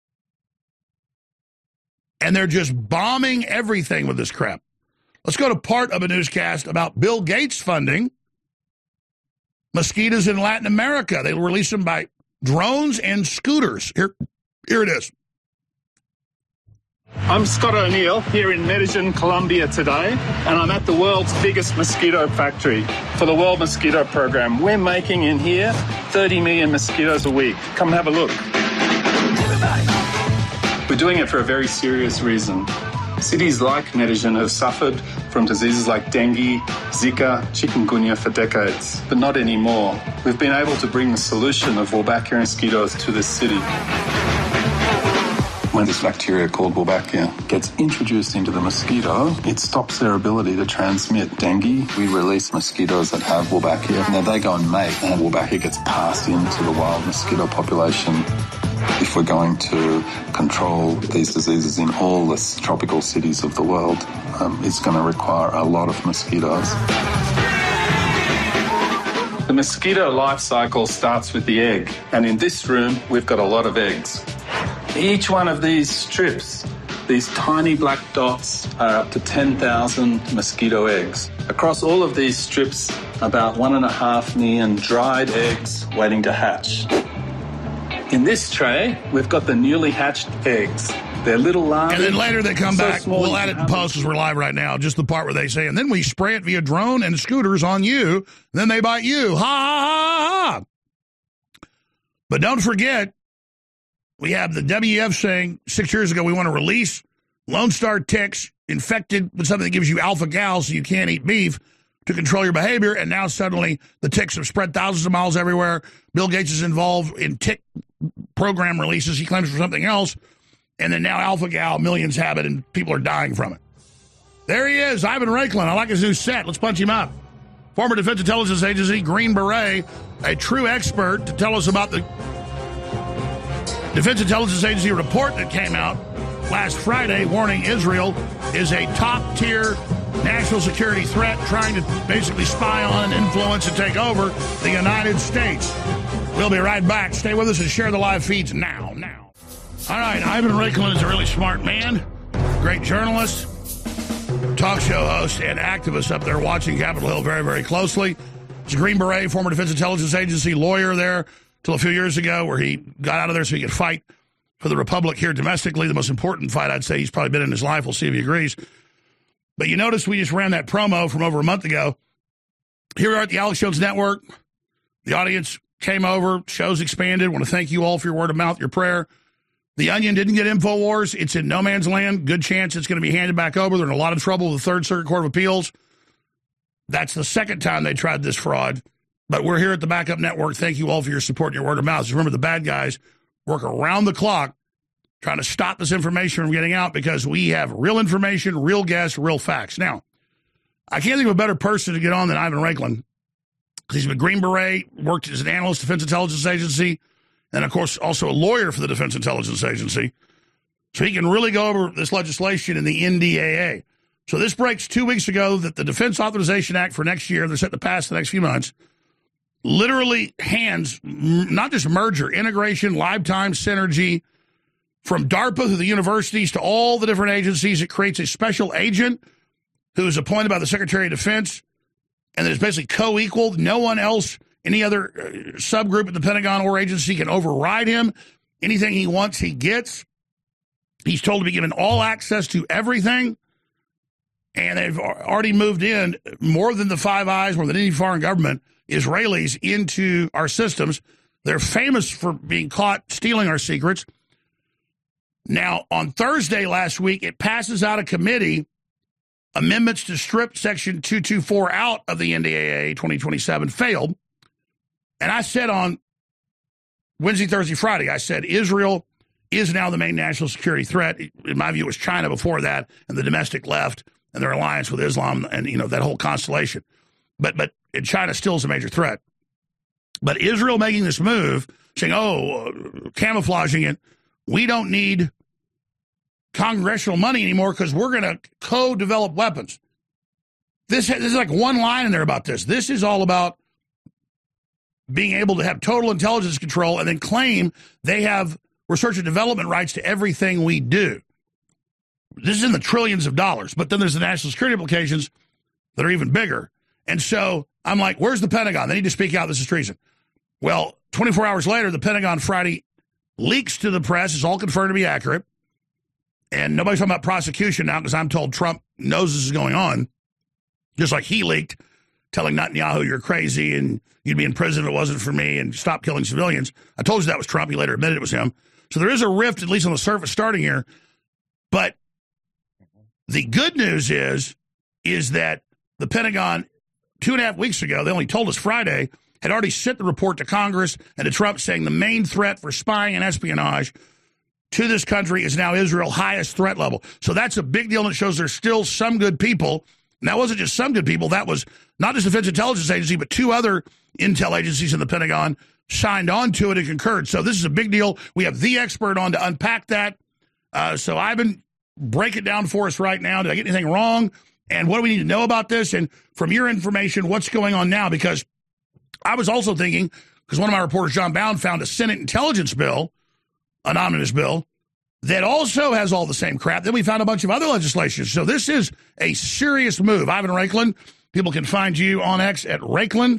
And they're just bombing everything with this crap. Let's go to part of a newscast about Bill Gates funding mosquitoes in Latin America. They release them by drones and scooters. Here, here it is. I'm Scott O'Neill here in Medellin, Colombia today, and I'm at the world's biggest mosquito factory for the World Mosquito Program. We're making in here thirty million mosquitoes a week. Come and have a look. We're doing it for a very serious reason. Cities like Medellin have suffered from diseases like dengue, Zika, chikungunya for decades, but not anymore. We've been able to bring the solution of Wolbachia mosquitoes to this city. When this bacteria called Wolbachia gets introduced into the mosquito, it stops their ability to transmit dengue. We release mosquitoes that have Wolbachia. Now they go and mate, and Wolbachia gets passed into the wild mosquito population. If we're going to control these diseases in all the tropical cities of the world, um, it's going to require a lot of mosquitoes. The mosquito life cycle starts with the egg, and in this room, we've got a lot of eggs. Each one of these strips, these tiny black dots, are up to ten thousand mosquito eggs. Across all of these strips, about one and a half million dried eggs waiting to hatch. In this tray, we've got the newly hatched eggs. They're little larvae. And then later they come so back. small We'll you add it can in post as we're live right now, just the part where they say, and then we spray it via drone and scooters on you, then they bite you. Ha, ha, ha, ha. But don't forget, we have the W E F saying six years ago we want to release Lone Star ticks infected with something that gives you alpha-gal so you can't eat beef to control your behavior, and now suddenly the ticks have spread thousands of miles everywhere. Bill Gates is involved in tick program releases. He claims for something else, and then now alpha-gal, millions have it, and people are dying from it. There he is, Ivan Raiklin. I like his new set. Let's punch him up. Former Defense Intelligence Agency, Green Beret, a true expert to tell us about the Defense Intelligence Agency report that came out last Friday warning Israel is a top-tier national security threat trying to basically spy on, influence, and take over the United States. We'll be right back. Stay with us and share the live feeds now, now. All right, Ivan Raiklin is a really smart man, great journalist, talk show host, and activist up there watching Capitol Hill very, very closely. He's a Green Beret, former Defense Intelligence Agency lawyer there till a few years ago where he got out of there so he could fight for the Republic here domestically. The most important fight I'd say he's probably been in his life. We'll see if he agrees. But you notice we just ran that promo from over a month ago. Here we are at the Alex Jones Network. The audience came over. Show's expanded. I want to thank you all for your word of mouth, your prayer. The Onion didn't get InfoWars. It's in no man's land. Good chance it's going to be handed back over. They're in a lot of trouble with the Third Circuit Court of Appeals. That's the second time they tried this fraud. But we're here at the Backup Network. Thank you all for your support and your word of mouth. Just remember, the bad guys work around the clock trying to stop this information from getting out because we have real information, real guests, real facts. Now, I can't think of a better person to get on than Ivan Raiklin. He's been Green Beret, worked as an analyst, Defense Intelligence Agency, and, of course, also a lawyer for the Defense Intelligence Agency. So he can really go over this legislation in the N D A A. So this breaks two weeks ago that the Defense Authorization Act for next year, they're set to pass the next few months, literally hands not just merger, integration, lifetime synergy, from DARPA to the universities to all the different agencies. It creates a special agent who is appointed by the Secretary of Defense and that is basically co-equal. No one else, any other uh, subgroup at the Pentagon or agency can override him. Anything he wants, he gets. He's told to be given all access to everything. And they've already moved in more than the Five Eyes, more than any foreign government, Israelis into our systems. They're famous for being caught stealing our secrets. Now, on Thursday last week, it passes out of committee amendments to strip Section two twenty-four out of the N D A A twenty twenty-seven failed. And I said on Wednesday, Thursday, Friday, I said Israel is now the main national security threat. In my view, it was China before that and the domestic left and their alliance with Islam and, you know, that whole constellation. But, but China still is a major threat. But Israel making this move, saying, oh, uh, camouflaging it, we don't need congressional money anymore because we're going to co-develop weapons. This, this is like one line in there about this. This is all about being able to have total intelligence control and then claim they have research and development rights to everything we do. This is in the trillions of dollars. But then there's the national security implications that are even bigger. And so I'm like, where's the Pentagon? They need to speak out. This is treason. Well, twenty-four hours later, the Pentagon Friday leaks to the press. It's all confirmed to be accurate. And nobody's talking about prosecution now because I'm told Trump knows this is going on. Just like he leaked, telling Netanyahu, you're crazy and you'd be in prison if it wasn't for me and stop killing civilians. I told you that was Trump. He later admitted it was him. So there is a rift, at least on the surface, starting here. But the good news is, is that the Pentagon, two and a half weeks ago, they only told us Friday, had already sent the report to Congress and to Trump saying the main threat for spying and espionage to this country is now Israel, highest threat level. So that's a big deal, and it shows there's still some good people. And that wasn't just some good people. That was not just the Defense Intelligence Agency, but two other intel agencies in the Pentagon signed on to it and concurred. So this is a big deal. We have the expert on to unpack that. Uh, so Ivan, break it down for us right now. Did I get anything wrong? And what do we need to know about this? And from your information, what's going on now? Because I was also thinking, because one of my reporters, John Bound, found a Senate intelligence bill, an omnibus bill, that also has all the same crap. Then we found a bunch of other legislation. So this is a serious move. Ivan Raiklin, people can find you on X at Raiklin,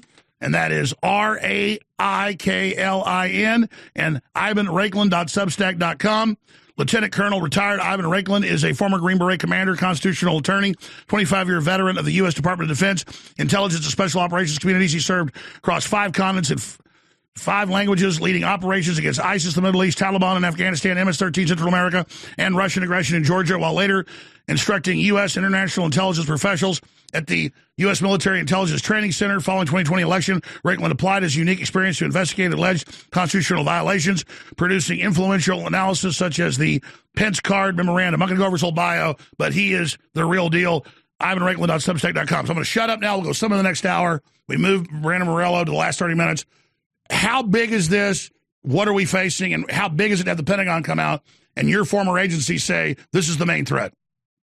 and that is R A I K L I N, and Ivan Raiklin dot substack dot com. Lieutenant Colonel retired Ivan Raiklin is a former Green Beret commander, constitutional attorney, twenty-five-year veteran of the U S Department of Defense, intelligence and special operations communities. He served across five continents in f- five languages, leading operations against ISIS, the Middle East, Taliban in Afghanistan, M S thirteen Central America, and Russian aggression in Georgia, while later instructing U S international intelligence professionals at the U S Military Intelligence Training Center. Following twenty twenty election, Raiklin applied his unique experience to investigate alleged constitutional violations, producing influential analysis such as the Pence Card Memorandum. I'm not going to go over his whole bio, but he is the real deal. Ivan Raiklin dot substack dot com. So I'm going to shut up now. We'll go some of the next hour. We moved Brandon Morello to the last thirty minutes. How big is this? What are we facing? And how big is it to have the Pentagon come out and your former agency say this is the main threat?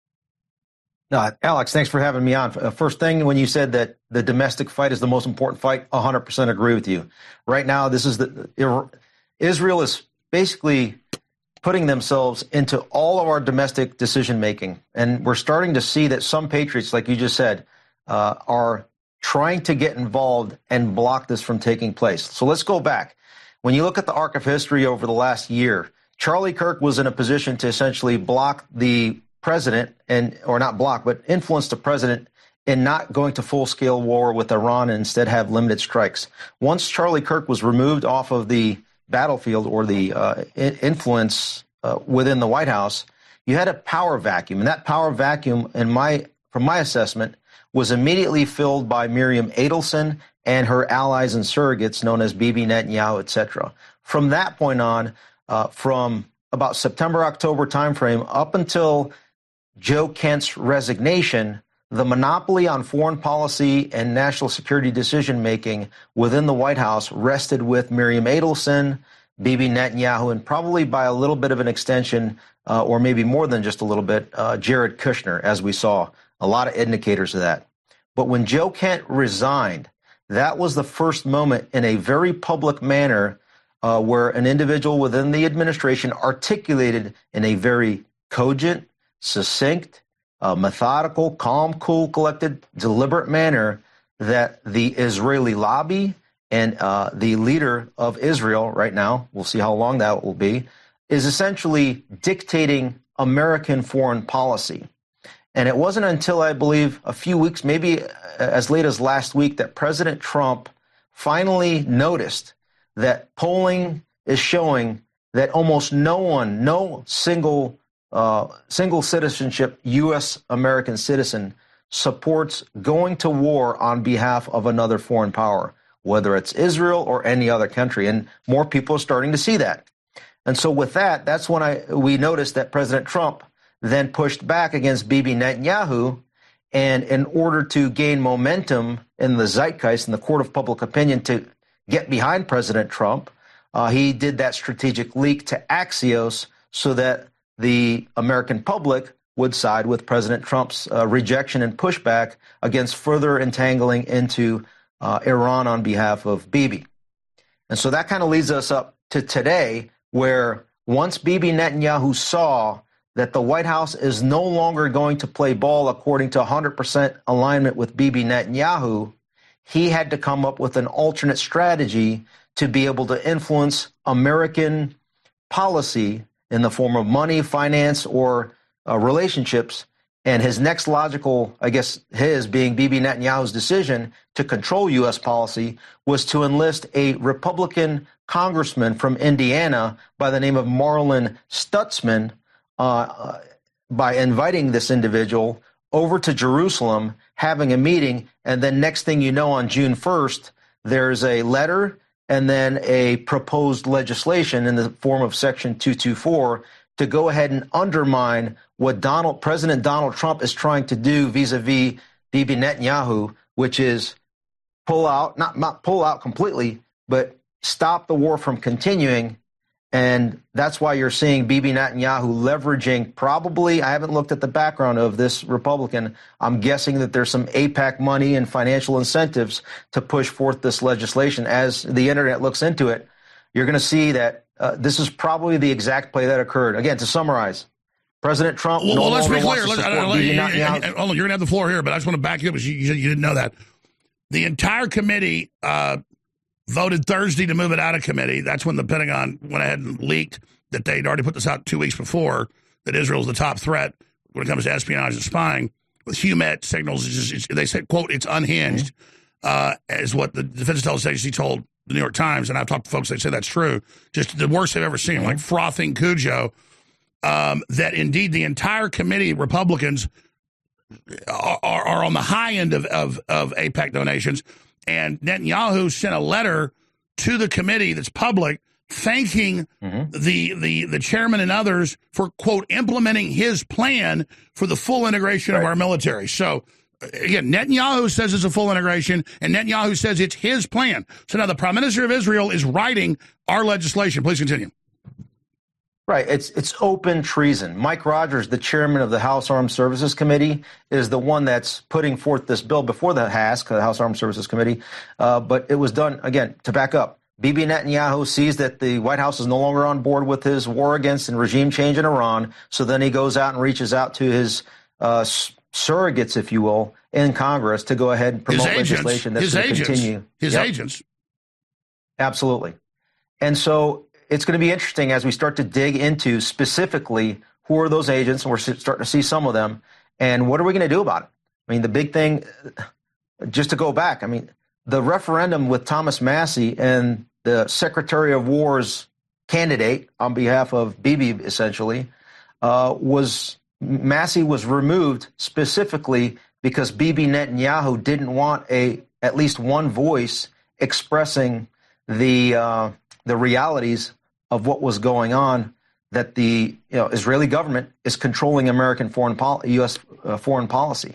No, Alex, thanks for having me on. First thing, when you said that the domestic fight is the most important fight, one hundred percent agree with you. Right now, this is the Israel is basically putting themselves into all of our domestic decision making, and we're starting to see that some patriots, like you just said, uh, are trying to get involved and block this from taking place. So let's go back. When you look at the arc of history over the last year, Charlie Kirk was in a position to essentially block the president, and or not block, but influence the president in not going to full-scale war with Iran and instead have limited strikes. Once Charlie Kirk was removed off of the battlefield or the uh, influence uh, within the White House, you had a power vacuum, and that power vacuum, in my from my assessment, was immediately filled by Miriam Adelson and her allies and surrogates known as Bibi Netanyahu, et cetera. From that point on, uh, from about September, October timeframe up until Joe Kent's resignation, the monopoly on foreign policy and national security decision-making within the White House rested with Miriam Adelson, Bibi Netanyahu, and probably by a little bit of an extension, uh, or maybe more than just a little bit, uh, Jared Kushner, as we saw. A lot of indicators of that. But when Joe Kent resigned, that was the first moment in a very public manner uh, where an individual within the administration articulated in a very cogent, succinct, uh, methodical, calm, cool, collected, deliberate manner that the Israeli lobby and uh, the leader of Israel right now, we'll see how long that will be, is essentially dictating American foreign policy. And it wasn't until, I believe, a few weeks, maybe as late as last week, that President Trump finally noticed that polling is showing that almost no one, no single Uh, single citizenship U S American citizen supports going to war on behalf of another foreign power, whether it's Israel or any other country. And more people are starting to see that. And so with that, that's when I we noticed that President Trump then pushed back against Bibi Netanyahu. And in order to gain momentum in the zeitgeist, in the court of public opinion, to get behind President Trump, uh, he did that strategic leak to Axios so that the American public would side with President Trump's uh, rejection and pushback against further entangling into uh, Iran on behalf of Bibi. And so that kind of leads us up to today, where once Bibi Netanyahu saw that the White House is no longer going to play ball according to one hundred percent alignment with Bibi Netanyahu, he had to come up with an alternate strategy to be able to influence American policy in the form of money, finance, or uh, relationships. And his next logical, I guess his being Bibi Netanyahu's decision to control U S policy was to enlist a Republican congressman from Indiana by the name of Marlin Stutzman uh, by inviting this individual over to Jerusalem, having a meeting, and then next thing you know, on June first, there's a letter and then a proposed legislation in the form of Section two twenty-four to go ahead and undermine what Donald, President Donald Trump is trying to do vis-a-vis Bibi Netanyahu, which is pull out, not, not pull out completely, but stop the war from continuing. And that's why you're seeing Bibi Netanyahu leveraging probably, I haven't looked at the background of this Republican, I'm guessing that there's some AIPAC money and financial incentives to push forth this legislation. As the internet looks into it, you're going to see that uh, this is probably the exact play that occurred. Again, to summarize, President Trump well, no well, let's longer be clear. wants to Let's, support uh, Bibi you, Netanyahu. you, you're going to have the floor here, but I just want to back you up because you, you, you didn't know that. the entire committee uh, voted Thursday to move it out of committee. That's when the Pentagon went ahead and leaked that they'd already put this out two weeks before, that Israel's the top threat when it comes to espionage and spying. With HUMET signals, it's just, it's, they said, quote, it's unhinged, uh, is what the Defense Intelligence Agency told the New York Times. And I've talked to folks that say that's true. Just the worst they've ever seen, like frothing Cujo. Um, that indeed the entire committee, Republicans, are, are, are on the high end of, of, of AIPAC donations. And Netanyahu sent a letter to the committee that's public thanking mm-hmm. the, the, the chairman and others for, quote, implementing his plan for the full integration right. of our military. So, again, Netanyahu says it's a full integration, and Netanyahu says it's his plan. So now the Prime Minister of Israel is writing our legislation. Please continue. Right. It's it's open treason. Mike Rogers, the chairman of the House Armed Services Committee, is the one that's putting forth this bill before the H A S C, the House Armed Services Committee. Uh, but it was done, again, to back up. Bibi Netanyahu sees that the White House is no longer on board with his war against and regime change in Iran. So then he goes out and reaches out to his uh, surrogates, if you will, in Congress to go ahead and promote legislation that's going to continue. His yep. agents. Absolutely. And so it's going to be interesting as we start to dig into specifically who are those agents, and we're starting to see some of them, and what are we going to do about it? I mean, the big thing, just to go back, I mean, the referendum with Thomas Massie and the Secretary of War's candidate on behalf of Bibi, essentially, uh, was Massie was removed specifically because Bibi Netanyahu didn't want a at least one voice expressing the uh, the realities of what was going on, that the you know, Israeli government is controlling American foreign pol- U S uh, foreign policy.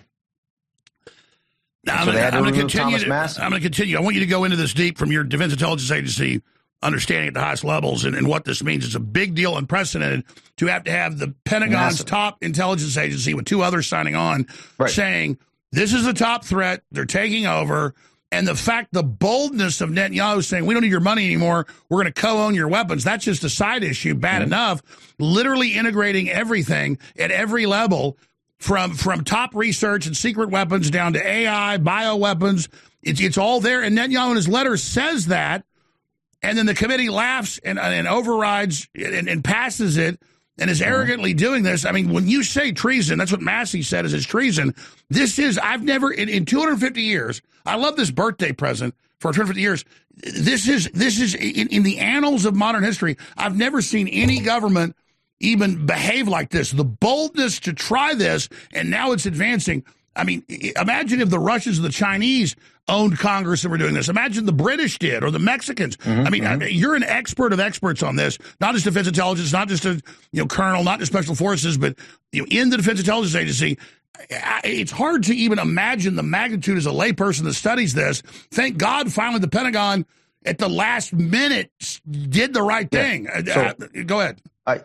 Now, so I'm going to continue. To, I'm going to continue. I want you to go into this deep from your Defense Intelligence Agency understanding at the highest levels and, and what this means. It's a big deal, unprecedented, to have to have the Pentagon's Massive. top intelligence agency with two others signing on right. saying this is the top threat. They're taking over. And the fact, the boldness of Netanyahu saying, we don't need your money anymore, we're going to co-own your weapons, that's just a side issue, bad mm-hmm. enough. Literally integrating everything at every level, from from top research and secret weapons down to A I, bioweapons. It's, it's all there. And Netanyahu in his letter says that. And then the committee laughs and, and overrides and, and passes it and is arrogantly doing this. I mean, when you say treason, that's what Massie said is it's treason. This is, I've never, in, in two hundred fifty years, I love this birthday present for two hundred fifty years. This is, this is in, in the annals of modern history, I've never seen any government even behave like this. The boldness to try this, and now it's advancing. I mean, imagine if the Russians and the Chinese owned Congress and were doing this. Imagine the British did, or the Mexicans. Mm-hmm, I mean, mm-hmm. I, you're an expert of experts on this, not just defense intelligence, not just a you know colonel, not just special forces, but you know, in the Defense Intelligence Agency. It's hard to even imagine the magnitude as a layperson that studies this. Thank God, finally, the Pentagon at the last minute did the right thing. Yeah. So, uh, go ahead. I,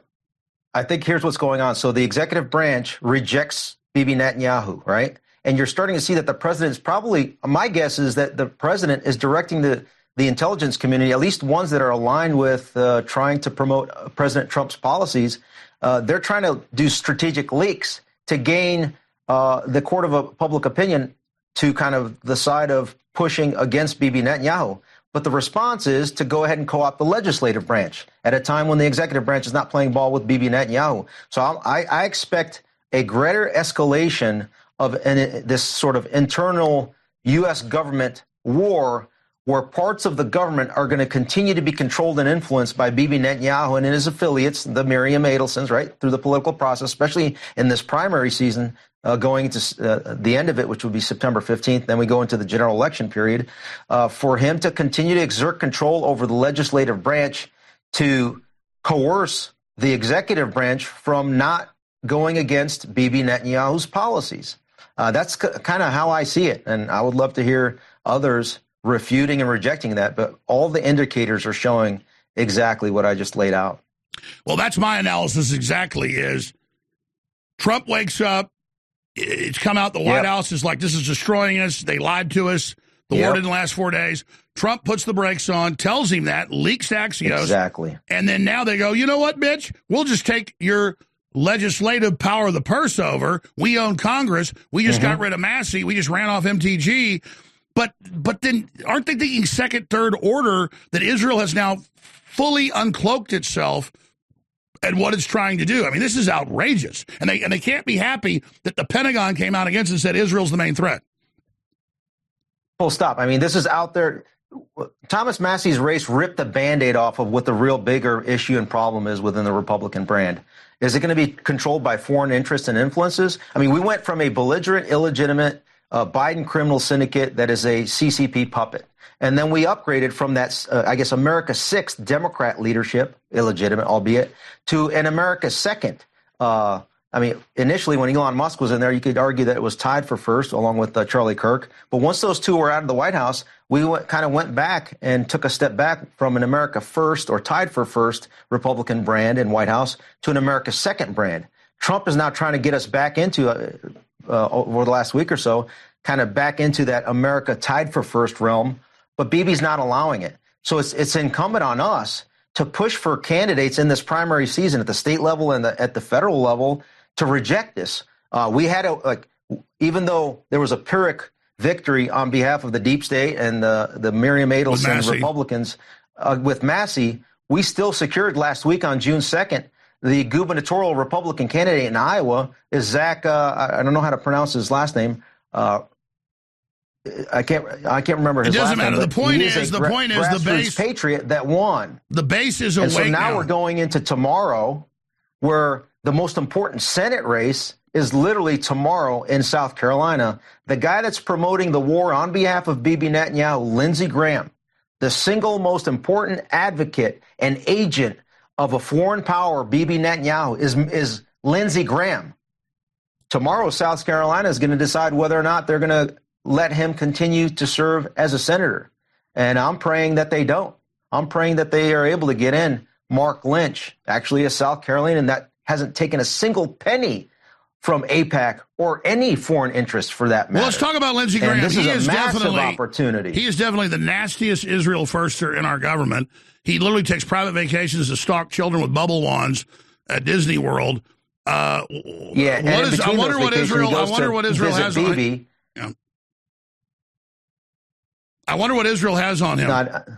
I think here's what's going on. So the executive branch rejects Bibi Netanyahu, right? And you're starting to see that the president's probably, my guess is that the president is directing the, the intelligence community, at least ones that are aligned with uh, trying to promote President Trump's policies. Uh, they're trying to do strategic leaks to gain uh, the court of public opinion to kind of the side of pushing against Bibi Netanyahu. But the response is to go ahead and co-opt the legislative branch at a time when the executive branch is not playing ball with Bibi Netanyahu. So I, I expect a greater escalation of an, this sort of internal U S government war where parts of the government are going to continue to be controlled and influenced by Bibi Netanyahu and his affiliates, the Miriam Adelsons, right, through the political process, especially in this primary season, uh, going into uh, the end of it, which would be September fifteenth. Then we go into the general election period, uh, for him to continue to exert control over the legislative branch to coerce the executive branch from not going against Bibi Netanyahu's policies. Uh, that's c- kind of how I see it. And I would love to hear others refuting and rejecting that. But all the indicators are showing exactly what I just laid out. Well, that's my analysis exactly is Trump wakes up. It's come out. The White yep. House is like, this is destroying us. They lied to us. The yep. war didn't last four days. Trump puts the brakes on, tells him that, leaks to Axios. Exactly. And then now they go, you know what, bitch? We'll just take your legislative power of the purse over. We own Congress. We just mm-hmm. got rid of Massie. We just ran off M T G. But but then aren't they thinking second, third order that Israel has now fully uncloaked itself and what it's trying to do? I mean, this is outrageous. And they and they can't be happy that the Pentagon came out against it and said Israel's the main threat. Full stop. I mean, this is out there. Thomas Massey's race ripped the Band-Aid off of what the real bigger issue and problem is within the Republican brand. Is it going to be controlled by foreign interests and influences? I mean, we went from a belligerent, illegitimate uh, Biden criminal syndicate that is a C C P puppet. And then we upgraded from that, uh, I guess, America's sixth Democrat leadership, illegitimate, albeit, to an America's second. Uh, I mean, initially when Elon Musk was in there, you could argue that it was tied for first, along with uh, Charlie Kirk. But once those two were out of the White House, we went, kind of went back and took a step back from an America first or tied for first Republican brand in White House to an America second brand. Trump is now trying to get us back into, uh, uh, over the last week or so, kind of back into that America tied for first realm. But Bibi's not allowing it. So it's it's incumbent on us to push for candidates in this primary season at the state level and the, at the federal level to reject this. Uh, we had a, like, even though there was a Pyrrhic victory on behalf of the deep state and the, the Miriam Adelson Republicans uh, with Massey, we still secured last week on June second, the gubernatorial Republican candidate in Iowa is Zach, uh, I don't know how to pronounce his last name, uh, I can't. I can't remember his last name. It doesn't matter. The point is, is the gra- point is the base patriot that won. The base is awake and so now, now we're going into tomorrow, where the most important Senate race is literally tomorrow in South Carolina. The guy that's promoting the war on behalf of Bibi Netanyahu, Lindsey Graham, the single most important advocate and agent of a foreign power, Bibi Netanyahu, is is Lindsey Graham. Tomorrow, South Carolina is going to decide whether or not they're going to let him continue to serve as a senator. And I'm praying that they don't. I'm praying that they are able to get in Mark Lynch, actually a South Carolinian that hasn't taken a single penny from AIPAC or any foreign interest for that matter. Well, let's talk about Lindsey Graham. And this he is a is massive definitely, opportunity. He is definitely the nastiest Israel firster in our government. He literally takes private vacations to stalk children with bubble wands at Disney World. Uh, yeah, what is, I wonder what Israel. I wonder what Israel has on him. Yeah. I wonder what Israel has on him. Not,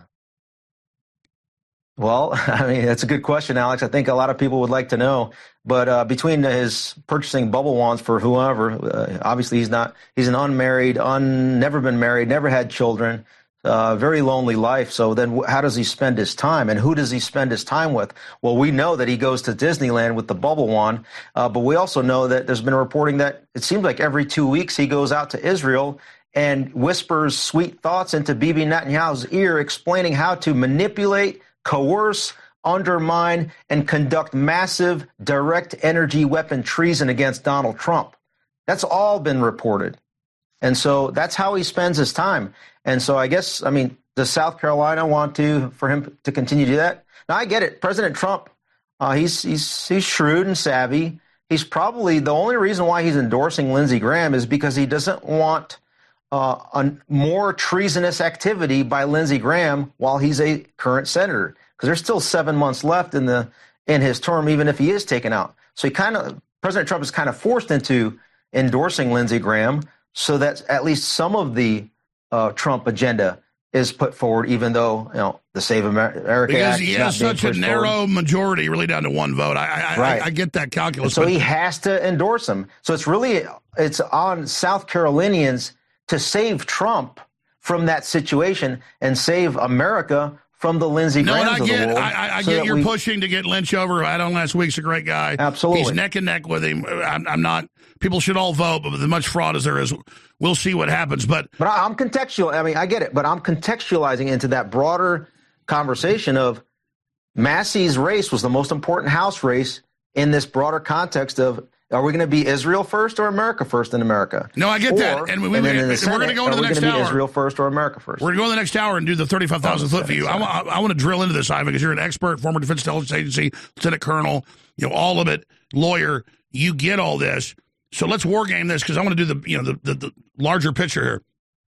well, I mean, that's a good question, Alex. I think a lot of people would like to know. But uh, between his purchasing bubble wands for whoever, uh, obviously he's not. He's an unmarried, un, never been married, never had children. Uh, very lonely life. So then how does he spend his time, and who does he spend his time with? Well, we know that he goes to Disneyland with the bubble wand, uh, but we also know that there's been a reporting that it seems like every two weeks he goes out to Israel and whispers sweet thoughts into Bibi Netanyahu's ear, explaining how to manipulate, coerce, undermine, and conduct massive direct energy weapon treason against Donald Trump. That's all been reported. And so that's how he spends his time. And so I guess, I mean, does South Carolina want to, for him to continue to do that? Now, I get it. President Trump, uh, he's, he's, he's shrewd and savvy. He's probably, the only reason why he's endorsing Lindsey Graham is because he doesn't want uh, a more treasonous activity by Lindsey Graham while he's a current senator. Because there's still seven months left in the in his term, even if he is taken out. So he kind of, President Trump is kind of forced into endorsing Lindsey Graham so that at least some of the uh, Trump agenda is put forward, even though, you know, the Save America because Act he is has not such a narrow forward. majority, really down to one vote. I I, right. I, I get that calculus. And so but he has to endorse him. So it's really it's on South Carolinians to save Trump from that situation and save America from the Lindsey no, Grahams and I get, of the world. I, I so get you're we, pushing to get Lynch over. I had on last week's a great guy. Absolutely. He's neck and neck with him. I'm, I'm not, people should all vote, but with as much fraud as there is, we'll see what happens. But But I'm contextual. I mean, I get it, but I'm contextualizing into that broader conversation of Massey's race was the most important House race in this broader context of, are we going to be Israel first or America first in America? No, I get or, that. And, we, we, and then in the we're Senate, going to go into the next are we going to hour. be Israel first or America first? We're going to go in the next hour and do the thirty-five thousand foot view. I, I, I want to drill into this, Ivan, because you're an expert, former Defense Intelligence Agency, Lieutenant Colonel, you know, all of it, lawyer. You get all this. So let's war game this, because I want to do the, you know, the, the, the larger picture here.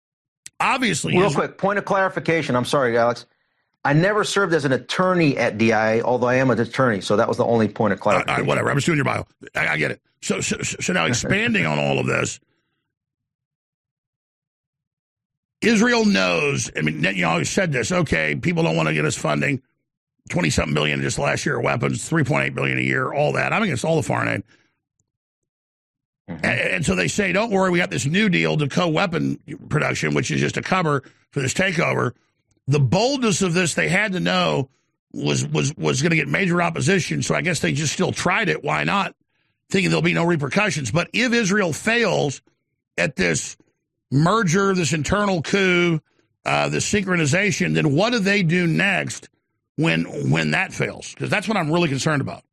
Obviously. Real quick, point of clarification. I'm sorry, Alex. I never served as an attorney at D I A, although I am an attorney, so that was the only point of clarification. All right, whatever. I'm just doing your bio. I, I get it. So, so, so now expanding on all of this, Israel knows, I mean, Netanyahu said this, okay, people don't want to get us funding, twenty-something billion just last year of weapons, three point eight billion a year, all that. I'm against all the foreign aid. Mm-hmm. And, and so they say, don't worry, we got this new deal to co-weapon production, which is just a cover for this takeover. The boldness of this, they had to know, was was was going to get major opposition, so I guess they just still tried it. Why not? Thinking there'll be no repercussions. But if Israel fails at this merger, this internal coup, uh, this synchronization, then what do they do next when when that fails? Because that's what I'm really concerned about.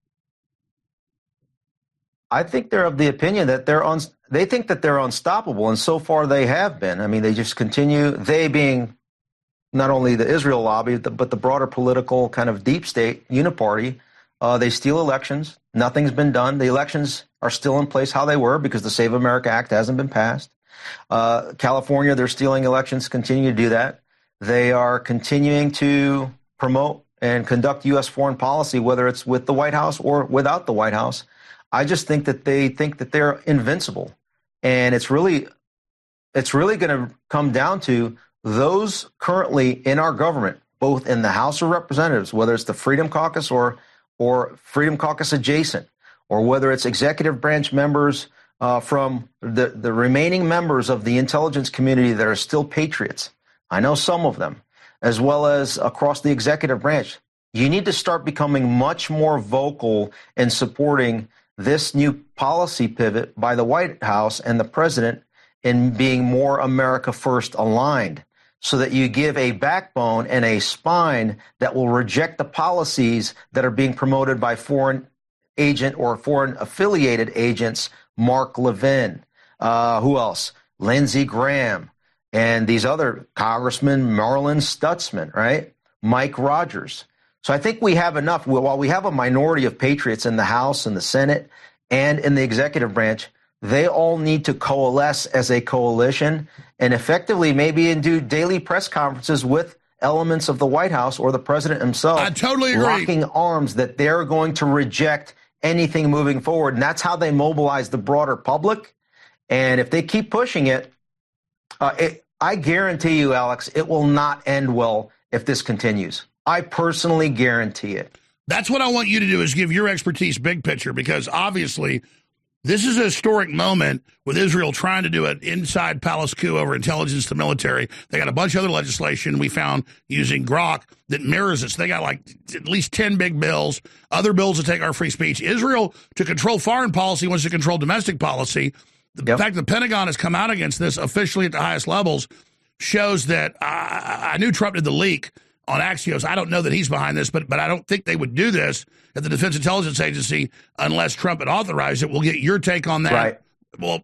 I think they're of the opinion that they're un- they think that they're unstoppable, and so far they have been. I mean, they just continue, they being not only the Israel lobby, but the broader political kind of deep state uniparty. Uh, they steal elections. Nothing's been done. The elections are still in place how they were because the Save America Act hasn't been passed. Uh, California, they're stealing elections, continue to do that. They are continuing to promote and conduct U S foreign policy, whether it's with the White House or without the White House. I just think that they think that they're invincible. And it's really, it's really going to come down to those currently in our government, both in the House of Representatives, whether it's the Freedom Caucus or or Freedom Caucus adjacent, or whether it's executive branch members uh, from the, the remaining members of the intelligence community that are still patriots. I know some of them, as well as across the executive branch. You need to start becoming much more vocal in supporting this new policy pivot by the White House and the president in being more America First aligned, so that you give a backbone and a spine that will reject the policies that are being promoted by foreign agent or foreign affiliated agents, Mark Levin, uh, who else? Lindsey Graham, and these other congressmen, Marlin Stutzman, right? Mike Rogers. So I think we have enough. While we have a minority of patriots in the House and the Senate and in the executive branch, they all need to coalesce as a coalition and effectively maybe do daily press conferences with elements of the White House or the president himself. I totally agree. Locking arms that they're going to reject anything moving forward. And that's how they mobilize the broader public. And if they keep pushing it, uh, it I guarantee you, Alex, it will not end well if this continues. I personally guarantee it. That's what I want you to do, is give your expertise big picture, because obviously this is a historic moment with Israel trying to do an inside palace coup over intelligence to military. They got a bunch of other legislation we found using Grok that mirrors it. So they got like at least ten big bills, other bills to take our free speech. Israel, to control foreign policy, wants to control domestic policy. The yep. fact the Pentagon has come out against this officially at the highest levels shows that I, I knew Trump did the leak on Axios. I don't know that he's behind this, but but I don't think they would do this at the Defense Intelligence Agency unless Trump had authorized it. We'll get your take on that. Right. Well,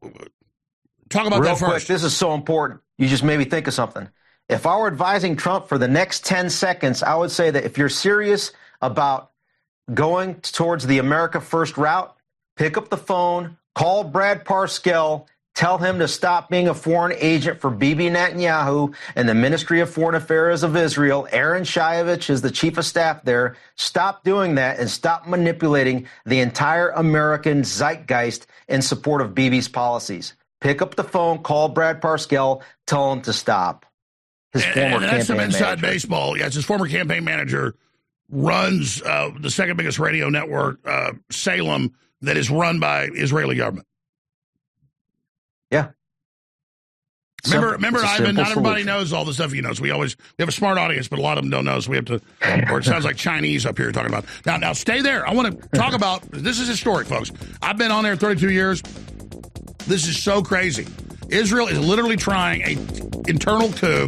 talk about Real that first. Quick, this is so important. You just made me think of something. If I were advising Trump for the next ten seconds, I would say that if you're serious about going towards the America First route, pick up the phone, call Brad Parscale, tell him to stop being a foreign agent for Bibi Netanyahu and the Ministry of Foreign Affairs of Israel. Aaron Shayevich is the chief of staff there. Stop doing that and stop manipulating the entire American zeitgeist in support of Bibi's policies. Pick up the phone, call Brad Parscale, tell him to stop. His and, former and that's some campaign inside manager. baseball. Yes, his former campaign manager runs uh, the second biggest radio network, uh, Salem, that is run by Israeli government. Yeah. Remember, Simple. remember, It's a Ivan, simple not everybody solution. knows all the stuff he knows. We always, we have a smart audience, but a lot of them don't know, so we have to, or it sounds like Chinese up here talking about. Now, now stay there. I want to talk about, this is historic, folks. I've been on there thirty-two years. This is so crazy. Israel is literally trying a internal coup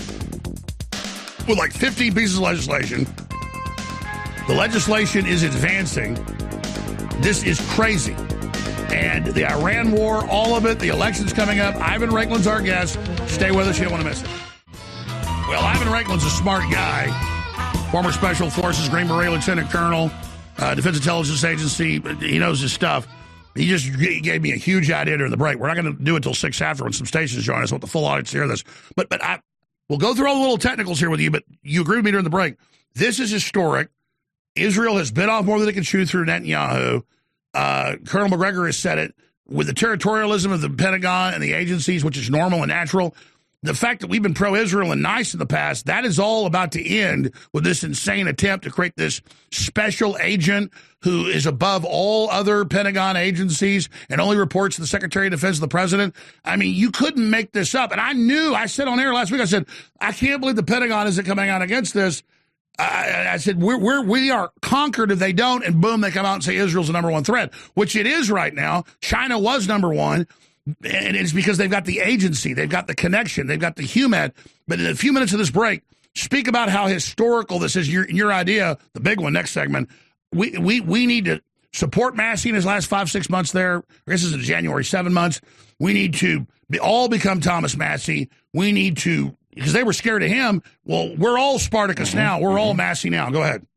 with like fifteen pieces of legislation. The legislation is advancing. This is crazy. And the Iran war, all of it, the elections coming up. Ivan Reikland's our guest. Stay with us. You don't want to miss it. Well, Ivan Reikland's a smart guy. Former Special Forces, Green Beret Lieutenant Colonel, uh, Defense Intelligence Agency. He knows his stuff. He just he gave me a huge idea during the break. We're not going to do it until six after when some stations join us. I want the full audience to hear this. But, but I, we'll go through all the little technicals here with you, but you agree with me during the break. This is historic. Israel has bit off more than it can chew through Netanyahu. Uh, Colonel McGregor has said it, with the territorialism of the Pentagon and the agencies, which is normal and natural. the fact that we've been pro-Israel and nice in the past, that is all about to end with this insane attempt to create this special agent who is above all other Pentagon agencies and only reports to the Secretary of Defense of the President. I mean, you couldn't make this up. And I knew, I said on air last week, I said, I can't believe the Pentagon isn't coming out against this. I, I said, we're, we're, we are conquered if they don't, and boom, they come out and say Israel's the number one threat, which it is right now. China was number one. And it's because they've got the agency, they've got the connection, they've got the human. But in a few minutes of this break, speak about how historical this is. Your your idea, the big one, next segment. We we we need to support Massey in his last five, six months there. I guess this is in January, seven months. We need to be, all become Thomas Massey. We need to, because they were scared of him. Well, we're all Spartacus mm-hmm. now. We're mm-hmm. all Massey now. Go ahead.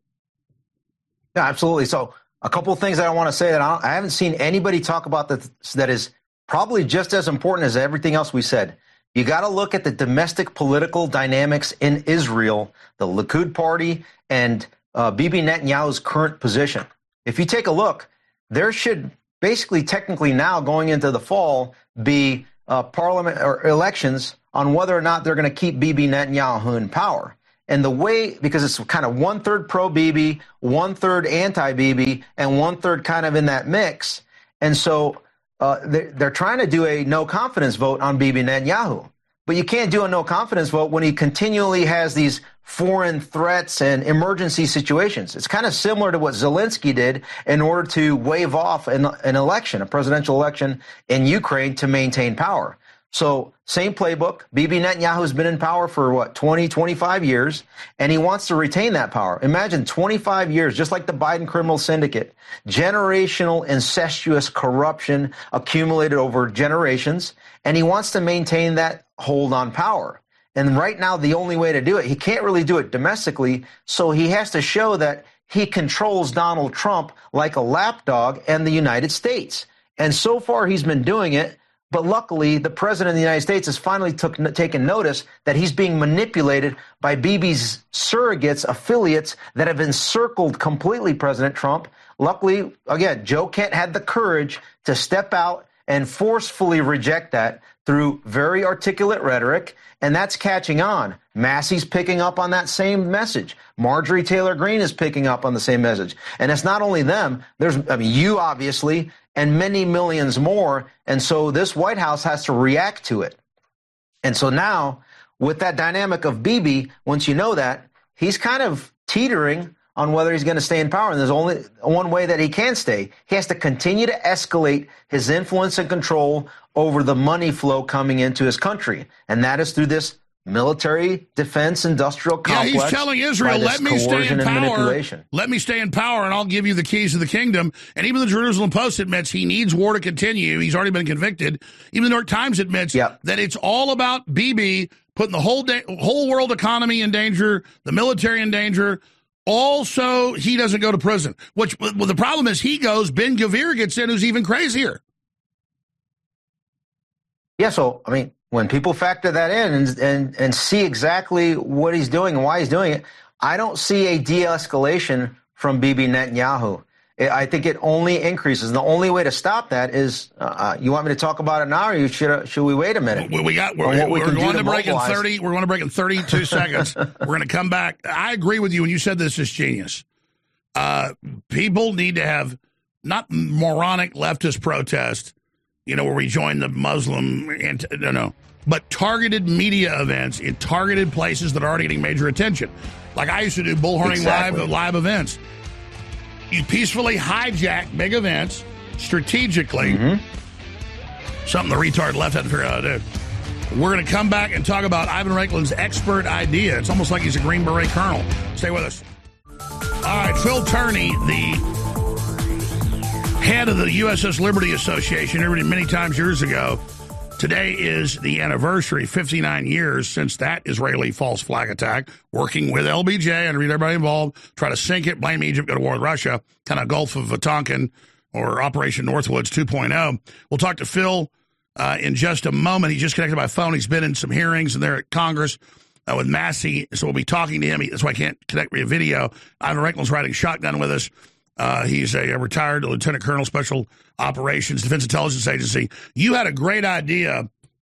Yeah, absolutely. So a couple of things that I want to say that I, I haven't seen anybody talk about that that is probably just as important as everything else we said. You got to look at the domestic political dynamics in Israel, the Likud party, and uh, Bibi Netanyahu's current position. If you take a look, there should basically technically now going into the fall be uh, parliament or elections on whether or not they're going to keep Bibi Netanyahu in power. And the way, because it's kind of one third pro-Bibi, one third anti-Bibi, and one third kind of in that mix. And so Uh, they're, they're trying to do a no-confidence vote on Bibi Netanyahu. But you can't do a no-confidence vote when he continually has these foreign threats and emergency situations. It's kind of similar to what Zelensky did in order to wave off an, an election, a presidential election in Ukraine to maintain power. So same playbook. Bibi Netanyahu has been in power for, what, twenty, twenty-five years, and he wants to retain that power. Imagine twenty-five years, just like the Biden criminal syndicate, generational incestuous corruption accumulated over generations, and he wants to maintain that hold on power. And right now, the only way to do it, he can't really do it domestically, so he has to show that he controls Donald Trump like a lapdog and the United States. And so far, he's been doing it. But luckily, the president of the United States has finally took, taken notice that he's being manipulated by Bibi's surrogates, affiliates that have encircled completely President Trump. Luckily, again, Joe Kent had the courage to step out and forcefully reject that through very articulate rhetoric, and that's catching on. Massey's picking up on that same message. Marjorie Taylor Greene is picking up on the same message. And it's not only them. There's, I mean, you obviously, and many millions more. And so this White House has to react to it. And so now, with that dynamic of Bibi, once you know that, he's kind of teetering on whether he's going to stay in power. And there's only one way that he can stay. He has to continue to escalate his influence and control over the money flow coming into his country. And that is through this military defense industrial complex. Yeah, he's telling Israel, let me stay in power. Let me stay in power and I'll give you the keys to the kingdom. And even the Jerusalem Post admits he needs war to continue. He's already been convicted. Even the New York Times admits yep. that it's all about Bibi putting the whole da- whole world economy in danger, the military in danger. Also, he doesn't go to prison. Which, well, the problem is he goes, Ben Gvir gets in, who's even crazier. Yeah, so, I mean, when people factor that in and, and, and see exactly what he's doing and why he's doing it, I don't see a de-escalation from Bibi Netanyahu. I think it only increases. And the only way to stop that is, uh, you want me to talk about it now, or you should uh, should we wait a minute? We, we got we're, we're, we we're going to, to break in thirty. We're going to break in thirty-two seconds. We're going to come back. I agree with you when you said this is genius. Uh, people need to have not moronic leftist protest, you know, where we join the Muslim and no no, but targeted media events in targeted places that are already getting major attention. Like I used to do bullhorning exactly. live live events. You peacefully hijack big events strategically. Mm-hmm. Something the retard left had to figure out how to do. We're going to come back and talk about Ivan Reikland's expert idea. It's almost like he's a Green Beret colonel. Stay with us. All right, Phil Turney, the head of the U S S Liberty Association, everybody many times years ago. Today is the anniversary, fifty-nine years since that Israeli false flag attack, working with L B J and read everybody involved, try to sink it, blame Egypt, go to war with Russia, kind of Gulf of Tonkin or Operation Northwoods two point oh. We'll talk to Phil uh, in just a moment. He's just connected by phone. He's been in some hearings and they're at Congress uh, with Massey, so we'll be talking to him. That's why I can't connect via video. Ivan Reikland's riding shotgun with us. Uh, he's a, a retired lieutenant colonel, special operations, defense intelligence agency. You had a great idea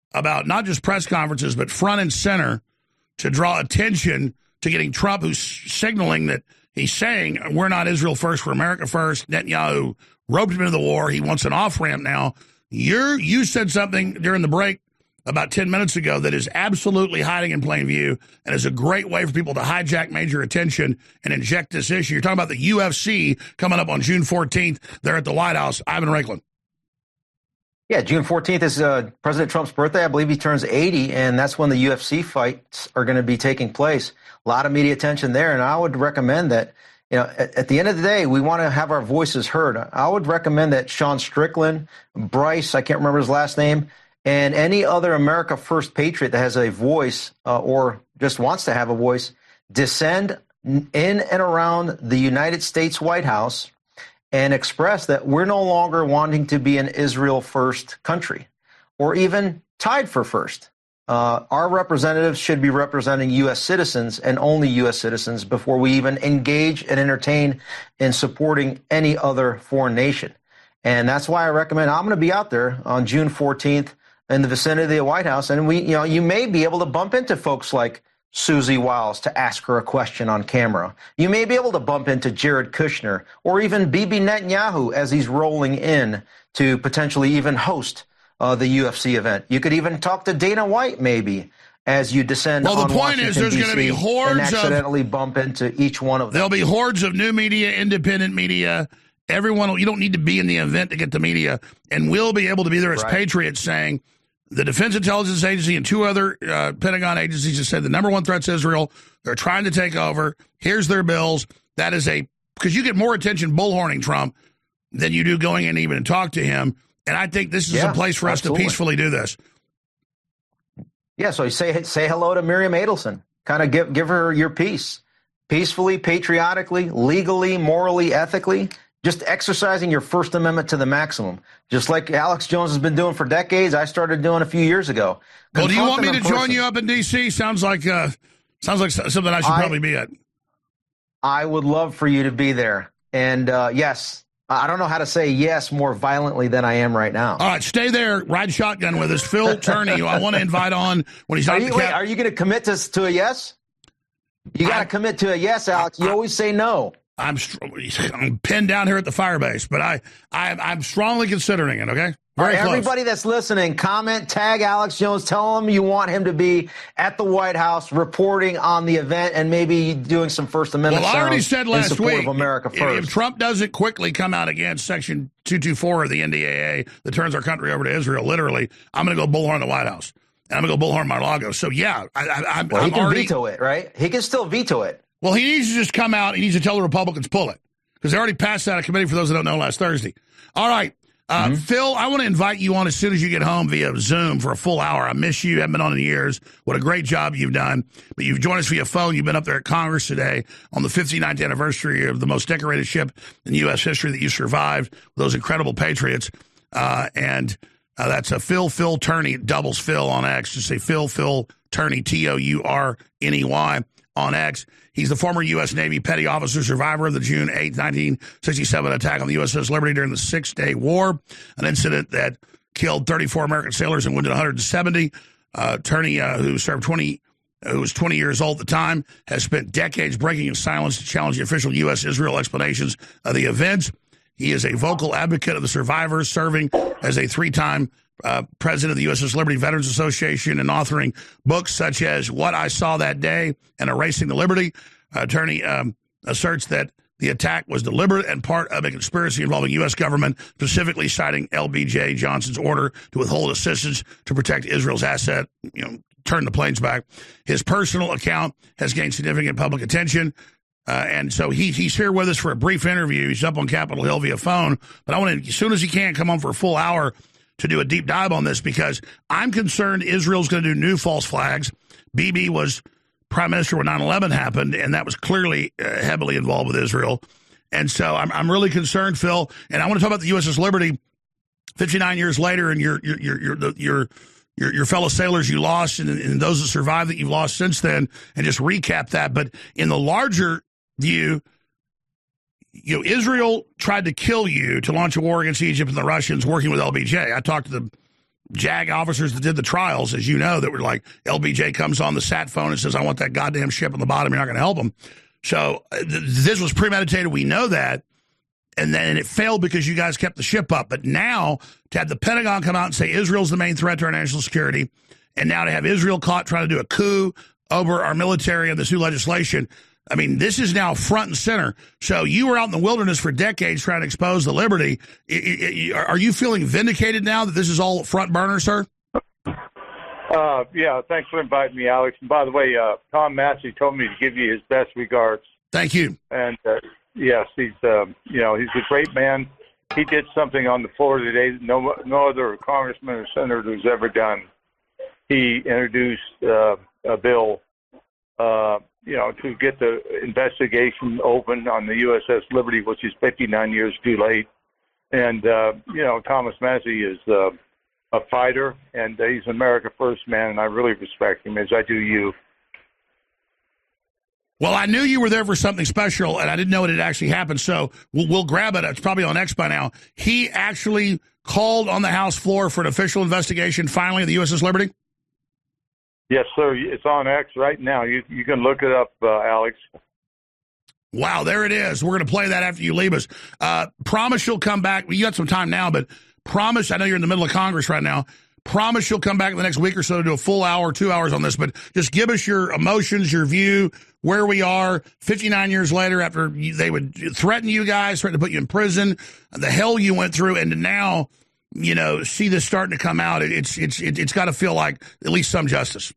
about not just press conferences, but front and center to draw attention to getting Trump, who's signaling that he's saying, we're not Israel first, we're America first. Netanyahu roped him into the war. He wants an off-ramp now. You're, you said something during the break about ten minutes ago that is absolutely hiding in plain view and is a great way for people to hijack major attention and inject this issue. You're talking about the U F C coming up on June fourteenth there at the White House. Ivan Raiklin. Yeah, June fourteenth is uh, President Trump's birthday. I believe he turns eighty, and that's when the U F C fights are going to be taking place. A lot of media attention there, and I would recommend that, you know, at, at the end of the day, we want to have our voices heard. I would recommend that Sean Strickland, Bryce, I can't remember his last name, and any other America First patriot that has a voice uh, or just wants to have a voice, descend in and around the United States White House and express that we're no longer wanting to be an Israel first country or even tied for first. Uh, our representatives should be representing U S citizens and only U S citizens before we even engage and entertain in supporting any other foreign nation. And that's why I recommend, I'm going to be out there on June fourteenth in the vicinity of the White House. And we, you know, you may be able to bump into folks like Susie Wiles to ask her a question on camera. You may be able to bump into Jared Kushner or even Bibi Netanyahu as he's rolling in to potentially even host uh, the U F C event. You could even talk to Dana White maybe as you descend well, on the point Washington, is there's going to be hordes and accidentally of, bump into each one of them. There'll be hordes of new media, independent media. Everyone, you don't need to be in the event to get the media, and we'll be able to be there as right. patriots saying, the Defense Intelligence Agency and two other uh, Pentagon agencies have said the number one threat's Israel. They're trying to take over. Here's their bills. That is a, because you get more attention bullhorning Trump than you do going in even and talk to him. And I think this is yeah, a place for absolutely. us to peacefully do this. Yeah, so you say say hello to Miriam Adelson. Kind of give give her your piece. Peacefully, patriotically, legally, morally, ethically. Just exercising your First Amendment to the maximum. Just like Alex Jones has been doing for decades, I started doing a few years ago. Well, do you want me to person. join you up in D C? Sounds like uh, sounds like something I should I, probably be at. I would love for you to be there. And uh, yes, I don't know how to say yes more violently than I am right now. All right, stay there. Ride shotgun with us. Phil Turney, who I want to invite on when he's are on you, the wait, cap- Are you going to commit to, to a yes? You got to commit to a yes, Alex. You I, always say no. I'm, I'm pinned down here at the firebase, but I, I, I'm strongly considering it, okay? Very right, close. Everybody that's listening, comment, tag Alex Jones, tell him you want him to be at the White House reporting on the event and maybe doing some First Amendment well, I already sounds said last in support week, of America if, first. if Trump doesn't quickly come out against Section two twenty-four of the N D A A that turns our country over to Israel, literally, I'm going to go bullhorn the White House. And I'm going to go bullhorn Mar-a-Lago. So, yeah, I, I, I'm, well, he I'm can already, veto it, right? He can still veto it. Well, he needs to just come out. He needs to tell the Republicans pull it because they already passed out a committee for those that don't know last Thursday. All right. Uh, mm-hmm. Phil, I want to invite you on as soon as you get home via Zoom for a full hour. I miss you. Haven't been on in years. What a great job you've done. But you've joined us via phone. You've been up there at Congress today on the fifty-ninth anniversary of the most decorated ship in U S history that you survived, those incredible patriots. Uh, and uh, that's a Phil, Phil Turney, doubles Phil on X. Just say Phil, Phil Turney, T O U R N E Y on X. He's the former U S Navy petty officer, survivor of the June eighth, nineteen sixty-seven attack on the U S S Liberty during the Six-Day War, an incident that killed thirty-four American sailors and wounded one hundred seventy. Uh, Turney, uh, who served twenty, who was twenty years old at the time, has spent decades breaking his silence to challenge the official U S Israel explanations of the events. He is a vocal advocate of the survivors, serving as a three-time Uh, president of the U S S Liberty Veterans Association and authoring books such as What I Saw That Day and Erasing the Liberty. Uh, attorney um, asserts that the attack was deliberate and part of a conspiracy involving U S government, specifically citing L B J Johnson's order to withhold assistance to protect Israel's asset, you know, turn the planes back. His personal account has gained significant public attention. Uh, and so he, he's here with us for a brief interview. He's up on Capitol Hill via phone. But I want to, as soon as he can, come on for a full hour to do a deep dive on this because I'm concerned Israel's going to do new false flags. Bibi was prime minister when nine eleven happened, and that was clearly uh, heavily involved with Israel. And so I'm I'm really concerned, Phil. And I want to talk about the U S S Liberty fifty-nine years later and your your your your your your, your fellow sailors you lost and, and those that survived that you've lost since then, and just recap that. But in the larger view, you know, Israel tried to kill you to launch a war against Egypt and the Russians working with L B J. I talked to the JAG officers that did the trials, as you know, that were like, L B J comes on the sat phone and says, I want that goddamn ship on the bottom. You're not going to help them. So uh, th- this was premeditated. We know that. And then it failed because you guys kept the ship up. But now to have the Pentagon come out and say Israel's the main threat to our national security, and now to have Israel caught trying to do a coup over our military and this new legislation, I mean, this is now front and center. So you were out in the wilderness for decades trying to expose the liberty. I, I, are you feeling vindicated now that this is all front burner, sir? Uh, yeah, thanks for inviting me, Alex. And by the way, uh, Tom Massey told me to give you his best regards. Thank you. And uh, yes, he's um, you know he's a great man. He did something on the floor today that no no other congressman or senator has ever done. He introduced uh, a bill, uh, you know, to get the investigation open on the U S S Liberty, which is fifty-nine years too late. And uh, you know, Thomas Massey is uh, a fighter, and he's an America First man, and I really respect him, as I do you. Well, I knew you were there for something special, and I didn't know it had actually happened, so we'll, we'll grab it. It's probably on X by now. He actually called on the House floor for an official investigation, finally, of the U S S Liberty? Yes, sir. It's on X right now. You you can look it up, uh, Alex. Wow, there it is. We're going to play that after you leave us. Uh, promise you'll come back. Well, you got some time now, but promise, I know you're in the middle of Congress right now, promise you'll come back in the next week or so to do a full hour, two hours on this, but just give us your emotions, your view, where we are fifty-nine years later after you, they would threaten you guys, threaten to put you in prison, the hell you went through, and to now, you know, see this starting to come out. It, it's it's it, it's got to feel like at least some justice.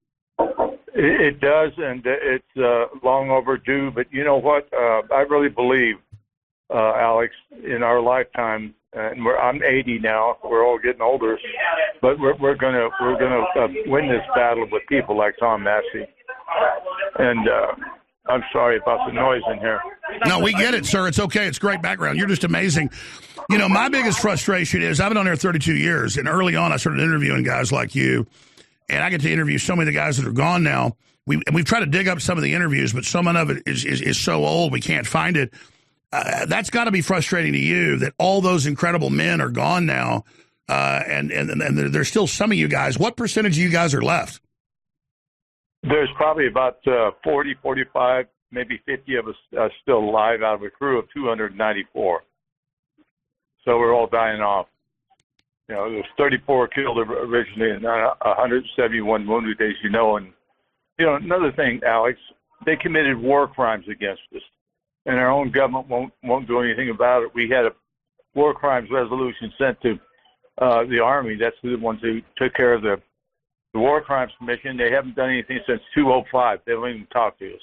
It, it does, and it's uh, long overdue, but you know what? Uh, I really believe, uh, Alex, in our lifetime, and we're, I'm eighty now. We're all getting older, but we're, we're gonna we're gonna uh, win this battle with people like Tom Massey. And uh, I'm sorry about the noise in here. No, we get it, sir. It's okay. It's great background. You're just amazing. You know, my biggest frustration is I've been on there thirty-two years, and early on I started interviewing guys like you, and I get to interview so many of the guys that are gone now. We, and we've tried to dig up some of the interviews, but so much of it is, is, is so old we can't find it. Uh, that's got to be frustrating to you that all those incredible men are gone now, uh, and, and, and there's still some of you guys. What percentage of you guys are left? There's probably about uh, forty, forty-five, maybe fifty of us uh, still alive out of a crew of two hundred ninety-four. So we're all dying off. You know, there's thirty-four killed originally and one hundred seventy-one wounded, as you know. And, you know, another thing, Alex, they committed war crimes against us, and our own government won't won't do anything about it. We had a war crimes resolution sent to uh, the Army. That's the ones who took care of the The War Crimes Commission. They haven't done anything since two oh five. They don't even talk to us.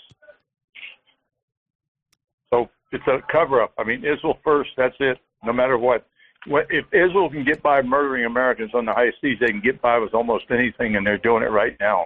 So it's a cover-up. I mean, Israel first, that's it, no matter what. If Israel can get by murdering Americans on the high seas, they can get by with almost anything, and they're doing it right now.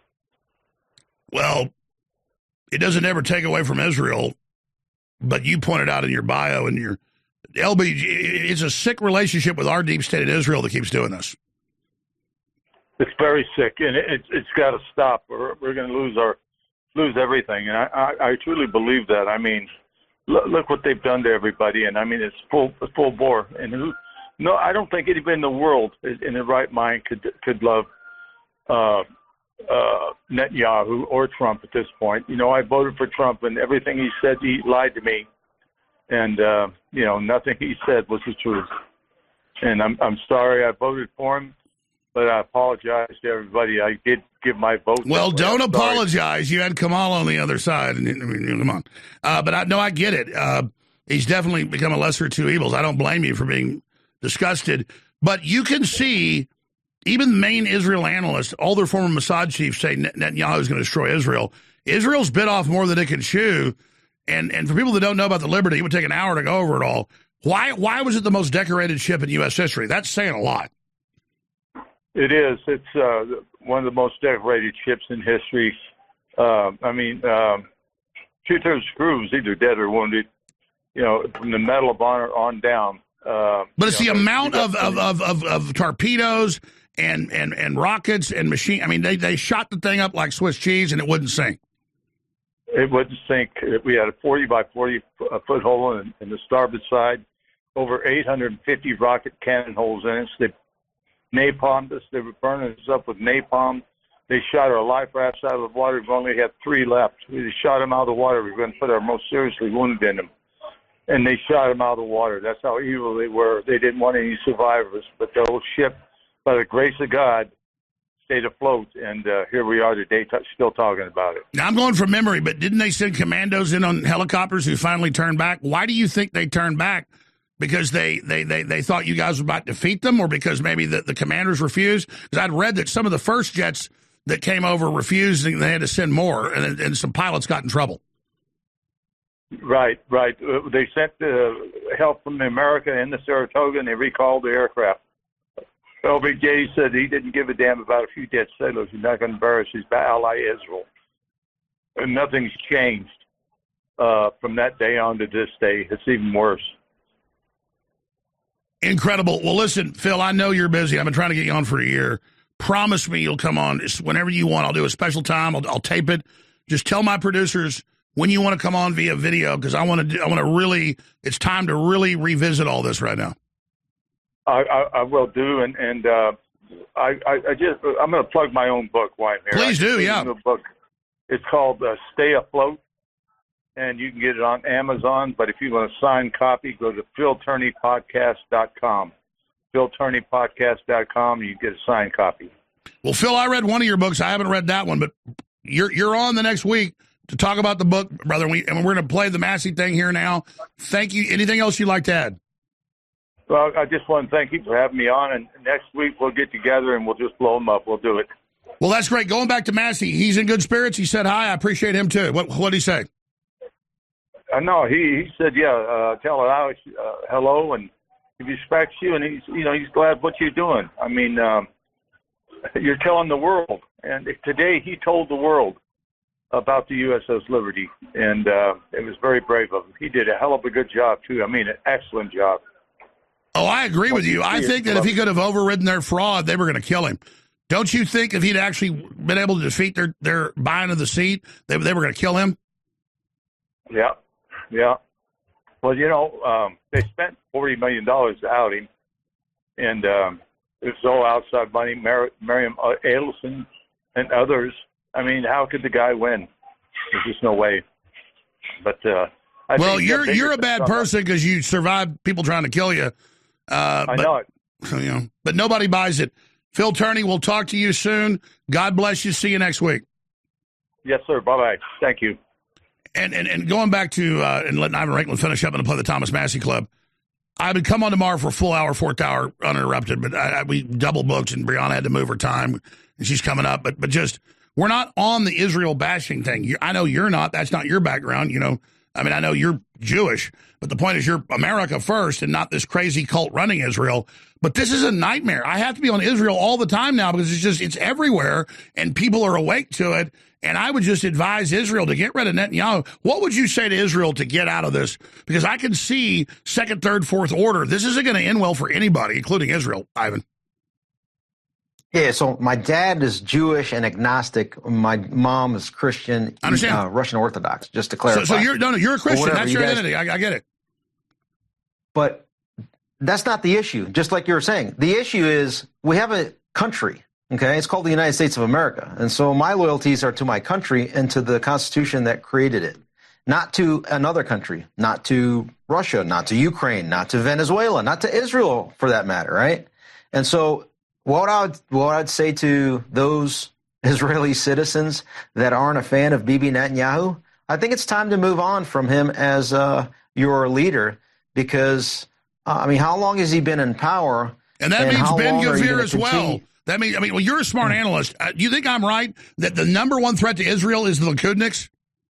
Well, it doesn't ever take away from Israel, but you pointed out in your bio and your L B J, it's a sick relationship with our deep state in Israel that keeps doing this. It's very sick, and it, it's it's got to stop. We're we're going to lose our lose everything, and I, I, I truly believe that. I mean, look, look what they've done to everybody, and I mean it's full full bore. And who? No, I don't think anybody in the world in their right mind could could love uh, uh, Netanyahu or Trump at this point. You know, I voted for Trump, and everything he said, he lied to me, and uh, you know, nothing he said was the truth. And I'm I'm sorry I voted for him. But I apologize to everybody. I did give my vote. Well, don't apologize. You had Kamala on the other side. I mean, come on. Uh, but I, no, I get it. Uh, he's definitely become a lesser of two evils. I don't blame you for being disgusted. But you can see, even main Israel analysts, all their former Mossad chiefs say Netanyahu is going to destroy Israel. Israel's bit off more than it can chew. And and for people that don't know about the Liberty, it would take an hour to go over it all. Why Why was it the most decorated ship in U S history? That's saying a lot. It is. It's uh, one of the most decorated ships in history. Uh, I mean, um, two-thirds crews either dead or wounded. You know, from the Medal of Honor on down. Uh, but it's know, the amount of, of, of, of, of torpedoes and, and, and rockets and machine. I mean, they, they shot the thing up like Swiss cheese and it wouldn't sink. It wouldn't sink. We had a forty by forty foot hole in, in the starboard side, over eight hundred fifty rocket cannon holes in it. So they napalmed us. They were burning us up with napalm. They shot our life rafts out of the water. We only had three left. We shot them out of the water. We were going to put our most seriously wounded in them. And they shot them out of the water. That's how evil they were. They didn't want any survivors. But the whole ship, by the grace of God, stayed afloat. And uh, here we are today, t- still talking about it. Now, I'm going from memory, but didn't they send commandos in on helicopters who finally turned back? Why do you think they turned back? Because they, they, they, they thought you guys were about to defeat them, or because maybe the, the commanders refused? Because I'd read that some of the first jets that came over refused, and they had to send more, and, and some pilots got in trouble. Right, right. Uh, they sent uh, help from America in the Saratoga, and they recalled the aircraft. L B J said he didn't give a damn about a few dead sailors. He's not going to embarrass his ally Israel. And nothing's changed uh, from that day on to this day. It's even worse. Incredible. Well, listen, Phil, I know you're busy. I've been trying to get you on for a year. Promise me you'll come on whenever you want. I'll do a special time. I'll, I'll tape it. Just tell my producers when you want to come on via video, because I want to. Do, I want to really. It's time to really revisit all this right now. I, I, I will do, and and uh, I, I, I just I'm going to plug my own book, Wyatt Mayer. Please do, yeah. The book. It's called uh, Stay Afloat, and you can get it on Amazon. But if you want a signed copy, go to phil turney podcast dot com. phil turney podcast dot com. You can get a signed copy. Well, Phil, I read one of your books. I haven't read that one, but you're you're on the next week to talk about the book, brother. We and we're going to play the Massey thing here now. Thank you. Anything else you'd like to add? Well, I just want to thank you for having me on, and next week we'll get together and we'll just blow them up. We'll do it. Well, that's great. Going back to Massey, he's in good spirits. He said hi. I appreciate him, too. What what did he say? Uh, no, he, he said, yeah, uh, tell Alex uh, hello, and he respects you, and he's, you know, he's glad what you're doing. I mean, um, you're telling the world. And today he told the world about the U S S Liberty, and uh, it was very brave of him. He did a hell of a good job, too. I mean, an excellent job. Oh, I agree with you. I think that if he could have overridden their fraud, they were going to kill him. Don't you think if he'd actually been able to defeat their, their buying of the seat, they, they were going to kill him? Yeah, yeah. Well, you know, um, they spent forty million dollars to out him, and um, it was all outside money, Mar- Miriam Adelson and others. I mean, how could the guy win? There's just no way. But uh, I Well, think you're you're a bad something. person because you survived people trying to kill you. Uh, I but, know it. You know, but nobody buys it. Phil Turney, we'll talk to you soon. God bless you. See you next week. Yes, sir. Bye-bye. Thank you. And and, and going back to, uh, and letting Ivan Ranklin finish up and play the Thomas Massey Club, I would come on tomorrow for a full hour, fourth hour, uninterrupted, but I, I, we double booked, and Brianna had to move her time, and she's coming up. But but just, we're not on the Israel bashing thing. You, I know you're not. That's not your background, you know. I mean, I know you're Jewish, but the point is you're America first and not this crazy cult running Israel. But this is a nightmare. I have to be on Israel all the time now because it's just, it's everywhere and people are awake to it. And I would just advise Israel to get rid of Netanyahu. What would you say to Israel to get out of this? Because I can see second, third, fourth order. This isn't going to end well for anybody, including Israel, Ivan. Yeah, so my dad is Jewish and agnostic. My mom is Christian, uh, Russian Orthodox, just to clarify. So, so you're, no, no, you're a Christian. Whatever, That's you your guys, identity. I, I get it. But that's not the issue, just like you were saying. The issue is we have a country, okay? It's called the United States of America. And so my loyalties are to my country and to the Constitution that created it, not to another country, not to Russia, not to Ukraine, not to Venezuela, not to Israel, for that matter, right? And so What I'd, what I'd say to those Israeli citizens that aren't a fan of Bibi Netanyahu, I think it's time to move on from him as uh, your leader because, uh, I mean, how long has he been in power? And that and means Ben Gvir as well. That means, I mean, well, you're a smart analyst. Uh, do you think I'm right that the number one threat to Israel is the Likudniks?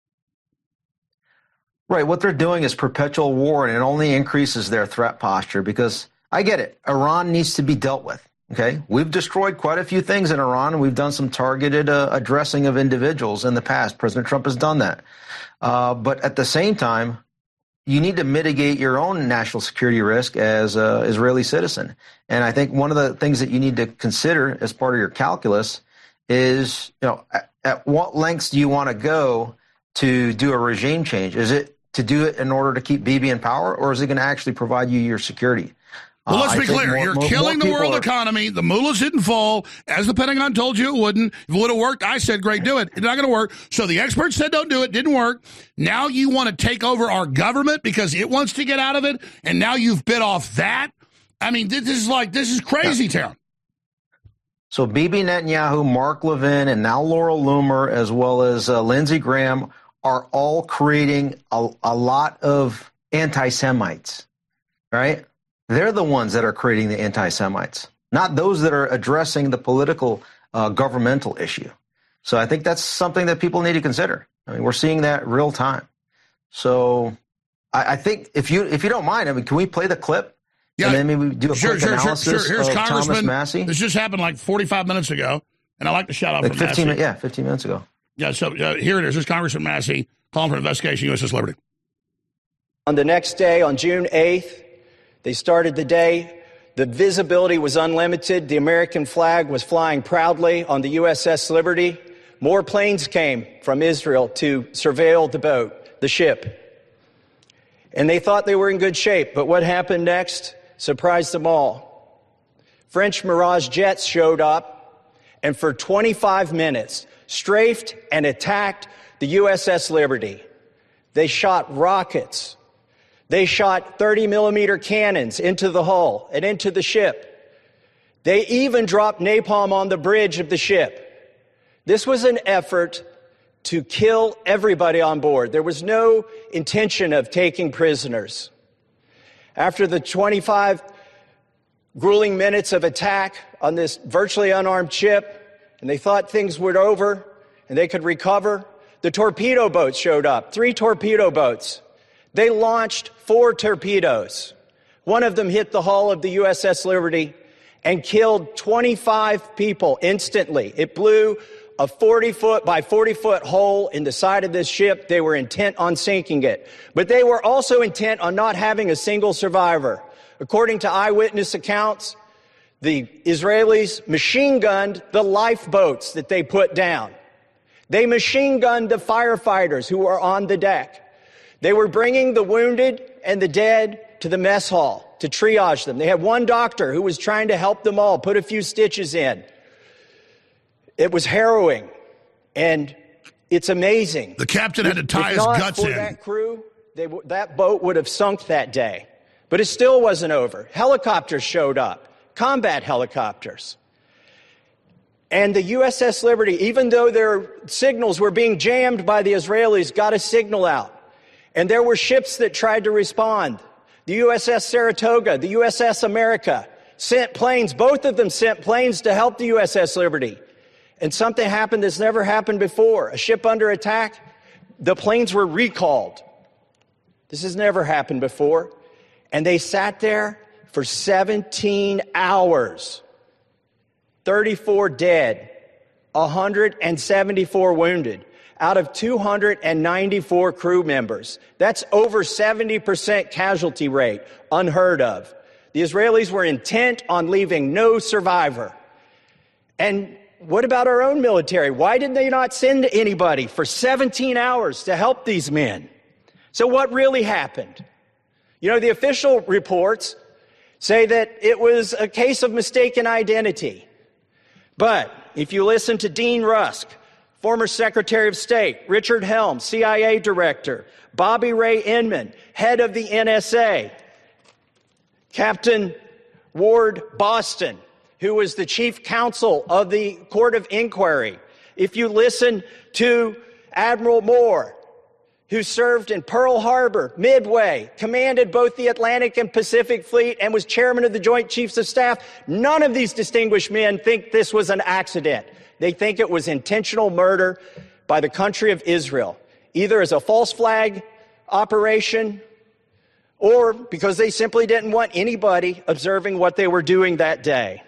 Right. What they're doing is perpetual war, and it only increases their threat posture because I get it. Iran needs to be dealt with. Okay, we've destroyed quite a few things in Iran, and we've done some targeted uh, addressing of individuals in the past. President Trump has done that. Uh, but at the same time, you need to mitigate your own national security risk as an Israeli citizen. And I think one of the things that you need to consider as part of your calculus is, you know, at, at what lengths do you want to go to do a regime change? Is it to do it in order to keep Bibi in power, or is it going to actually provide you your security? Well, let's uh, be clear. More, You're more, killing more the world are... economy. The mullahs didn't fall, as the Pentagon told you it wouldn't. If it would have worked, I said, great, do it. It's not going to work. So the experts said don't do it. Didn't work. Now you want to take over our government because it wants to get out of it, and now you've bit off that? I mean, this is like, this is crazy yeah. town. So Bibi Netanyahu, Mark Levin, and now Laurel Loomer, as well as uh, Lindsey Graham, are all creating a, a lot of anti-Semites, right? They're the ones that are creating the anti-Semites, not those that are addressing the political uh, governmental issue. So I think that's something that people need to consider. I mean, we're seeing that real time. So I, I think if you if you don't mind, I mean, can we play the clip? Yeah, and then maybe do a sure, quick sure, analysis sure, sure. Here's of Congressman Thomas Massey. This just happened like forty-five minutes ago, and I like to shout out like from fifteen, Massey. Yeah, fifteen minutes ago. Yeah, so uh, here it is. This is Congressman Massey calling for an investigation, U S S Liberty. On the next day, on June eighth, they started the day. The visibility was unlimited. The American flag was flying proudly on the U S S Liberty. More planes came from Israel to surveil the boat, the ship. And they thought they were in good shape. But what happened next surprised them all. French Mirage jets showed up and for twenty-five minutes strafed and attacked the U S S Liberty. They shot rockets. They shot thirty millimeter cannons into the hull and into the ship. They even dropped napalm on the bridge of the ship. This was an effort to kill everybody on board. There was no intention of taking prisoners. After the twenty-five grueling minutes of attack on this virtually unarmed ship, and they thought things were over and they could recover, the torpedo boats showed up, three torpedo boats. They launched four torpedoes. One of them hit the hull of the U S S Liberty and killed twenty-five people instantly. It blew a forty foot by forty foot hole in the side of this ship. They were intent on sinking it. But they were also intent on not having a single survivor. According to eyewitness accounts, the Israelis machine gunned the lifeboats that they put down. They machine gunned the firefighters who were on the deck. They were bringing the wounded and the dead to the mess hall to triage them. They had one doctor who was trying to help them all, put a few stitches in. It was harrowing, and it's amazing. The captain had to tie if his not guts for in. That crew, they, that boat would have sunk that day. But it still wasn't over. Helicopters showed up, combat helicopters. And the U S S Liberty, even though their signals were being jammed by the Israelis, got a signal out. And there were ships that tried to respond. The U S S Saratoga, the U S S America sent planes. Both of them sent planes to help the U S S Liberty. And something happened that's never happened before. A ship under attack, the planes were recalled. This has never happened before. And they sat there for seventeen hours. thirty-four dead, one hundred seventy-four wounded out of two hundred ninety-four crew members. That's over seventy percent casualty rate, unheard of. The Israelis were intent on leaving no survivor. And what about our own military? Why did they not send anybody for seventeen hours to help these men? So what really happened? You know, the official reports say that it was a case of mistaken identity. But if you listen to Dean Rusk, former Secretary of State, Richard Helms, C I A Director, Bobby Ray Inman, head of the N S A, Captain Ward Boston, who was the chief counsel of the Court of Inquiry. If you listen to Admiral Moore, who served in Pearl Harbor, Midway, commanded both the Atlantic and Pacific Fleet, and was chairman of the Joint Chiefs of Staff, none of these distinguished men think this was an accident. They think it was intentional murder by the country of Israel, either as a false flag operation or because they simply didn't want anybody observing what they were doing that day.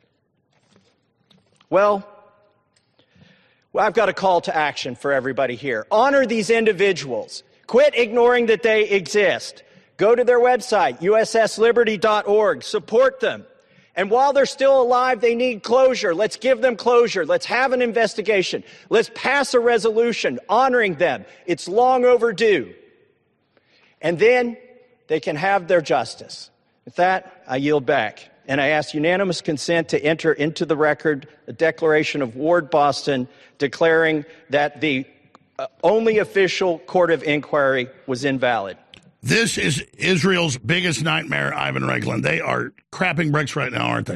Well, Well, I've got a call to action for everybody here. Honor these individuals. Quit ignoring that they exist. Go to their website, U S S liberty dot org. Support them. And while they're still alive, they need closure. Let's give them closure. Let's have an investigation. Let's pass a resolution honoring them. It's long overdue. And then they can have their justice. With that, I yield back, and I ask unanimous consent to enter into the record a declaration of Ward Boston declaring that the uh, only official court of inquiry was invalid. This is Israel's biggest nightmare, Ivan Raiklin. They are crapping bricks right now, aren't they?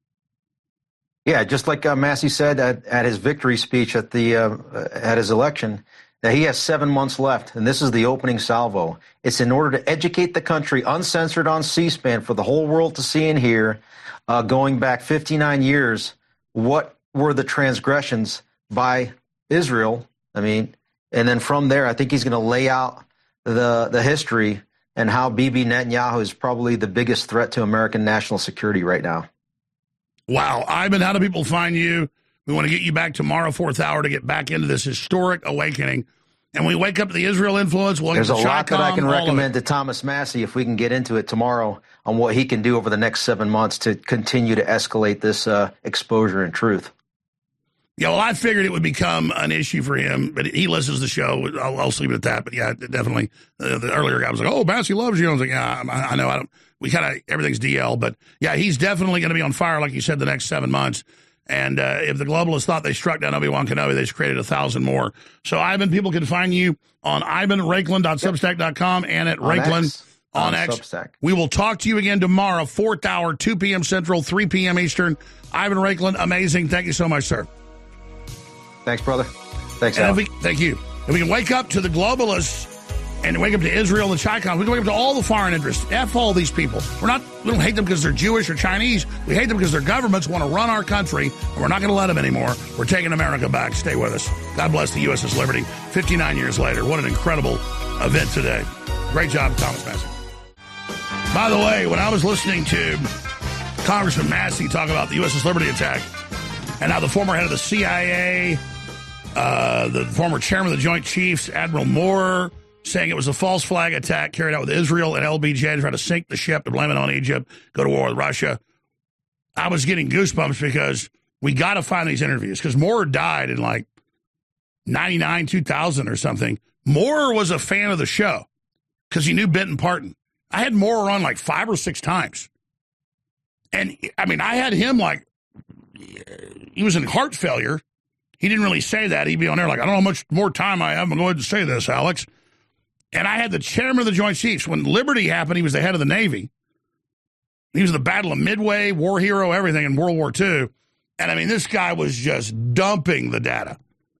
Yeah, just like uh, Massey said at, at his victory speech at the uh, at his election, that he has seven months left, and this is the opening salvo. It's in order to educate the country, uncensored on C-SPAN, for the whole world to see and hear, uh, going back fifty-nine years, what were the transgressions by Israel? I mean, and then from there, I think he's going to lay out the the history and how Bibi Netanyahu is probably the biggest threat to American national security right now. Wow. Ivan, how do people find you? We want to get you back tomorrow, fourth hour, to get back into this historic awakening. And we wake up to the Israel influence. We'll There's a lot that I can all recommend to Thomas Massey if we can get into it tomorrow on what he can do over the next seven months to continue to escalate this uh, exposure and truth. Yeah, well, I figured it would become an issue for him, but he listens to the show. I'll, I'll leave it at that. But yeah, definitely. Uh, the earlier guy was like, "Oh, Massey loves you." I was like, "Yeah, I, I know. I don't." We kind of everything's D L, but yeah, he's definitely going to be on fire, like you said, the next seven months. And uh, if the globalists thought they struck down Obi-Wan Kenobi, they just created a thousand more. So, Ivan, people can find you on ivan raiklin dot substack dot com and at Raiklin on, on X. Substack. We will talk to you again tomorrow, fourth hour, two p.m. Central, three p.m. Eastern. Ivan Raiklin, amazing. Thank you so much, sir. Thanks, brother. Thanks, Al. Thank you. If we can wake up to the globalists and wake up to Israel and Chicon, we can wake up to all the foreign interests. F all these people. We're not. We don't hate them because they're Jewish or Chinese. We hate them because their governments want to run our country, and we're not going to let them anymore. We're taking America back. Stay with us. God bless the U S S Liberty. fifty-nine years later. What an incredible event today. Great job, Thomas Massey. By the way, when I was listening to Congressman Massey talk about the U S S Liberty attack and how the former head of the C I A, uh, the former chairman of the Joint Chiefs, Admiral Moore, saying it was a false flag attack carried out with Israel and L B J to try to sink the ship, to blame it on Egypt, go to war with Russia. I was getting goosebumps because we got to find these interviews, because Moore died in like ninety-nine, two thousand or something. Moore was a fan of the show because he knew Benton Parton. I had Moore on like five or six times. And, I mean, I had him like, he was in heart failure. He didn't really say that. He'd be on there like, I don't know how much more time I have. I'm going to go ahead and say this, Alex. And I had the chairman of the Joint Chiefs. When Liberty happened, he was the head of the Navy. He was the Battle of Midway, war hero, everything in World War Two. And, I mean, this guy was just dumping the data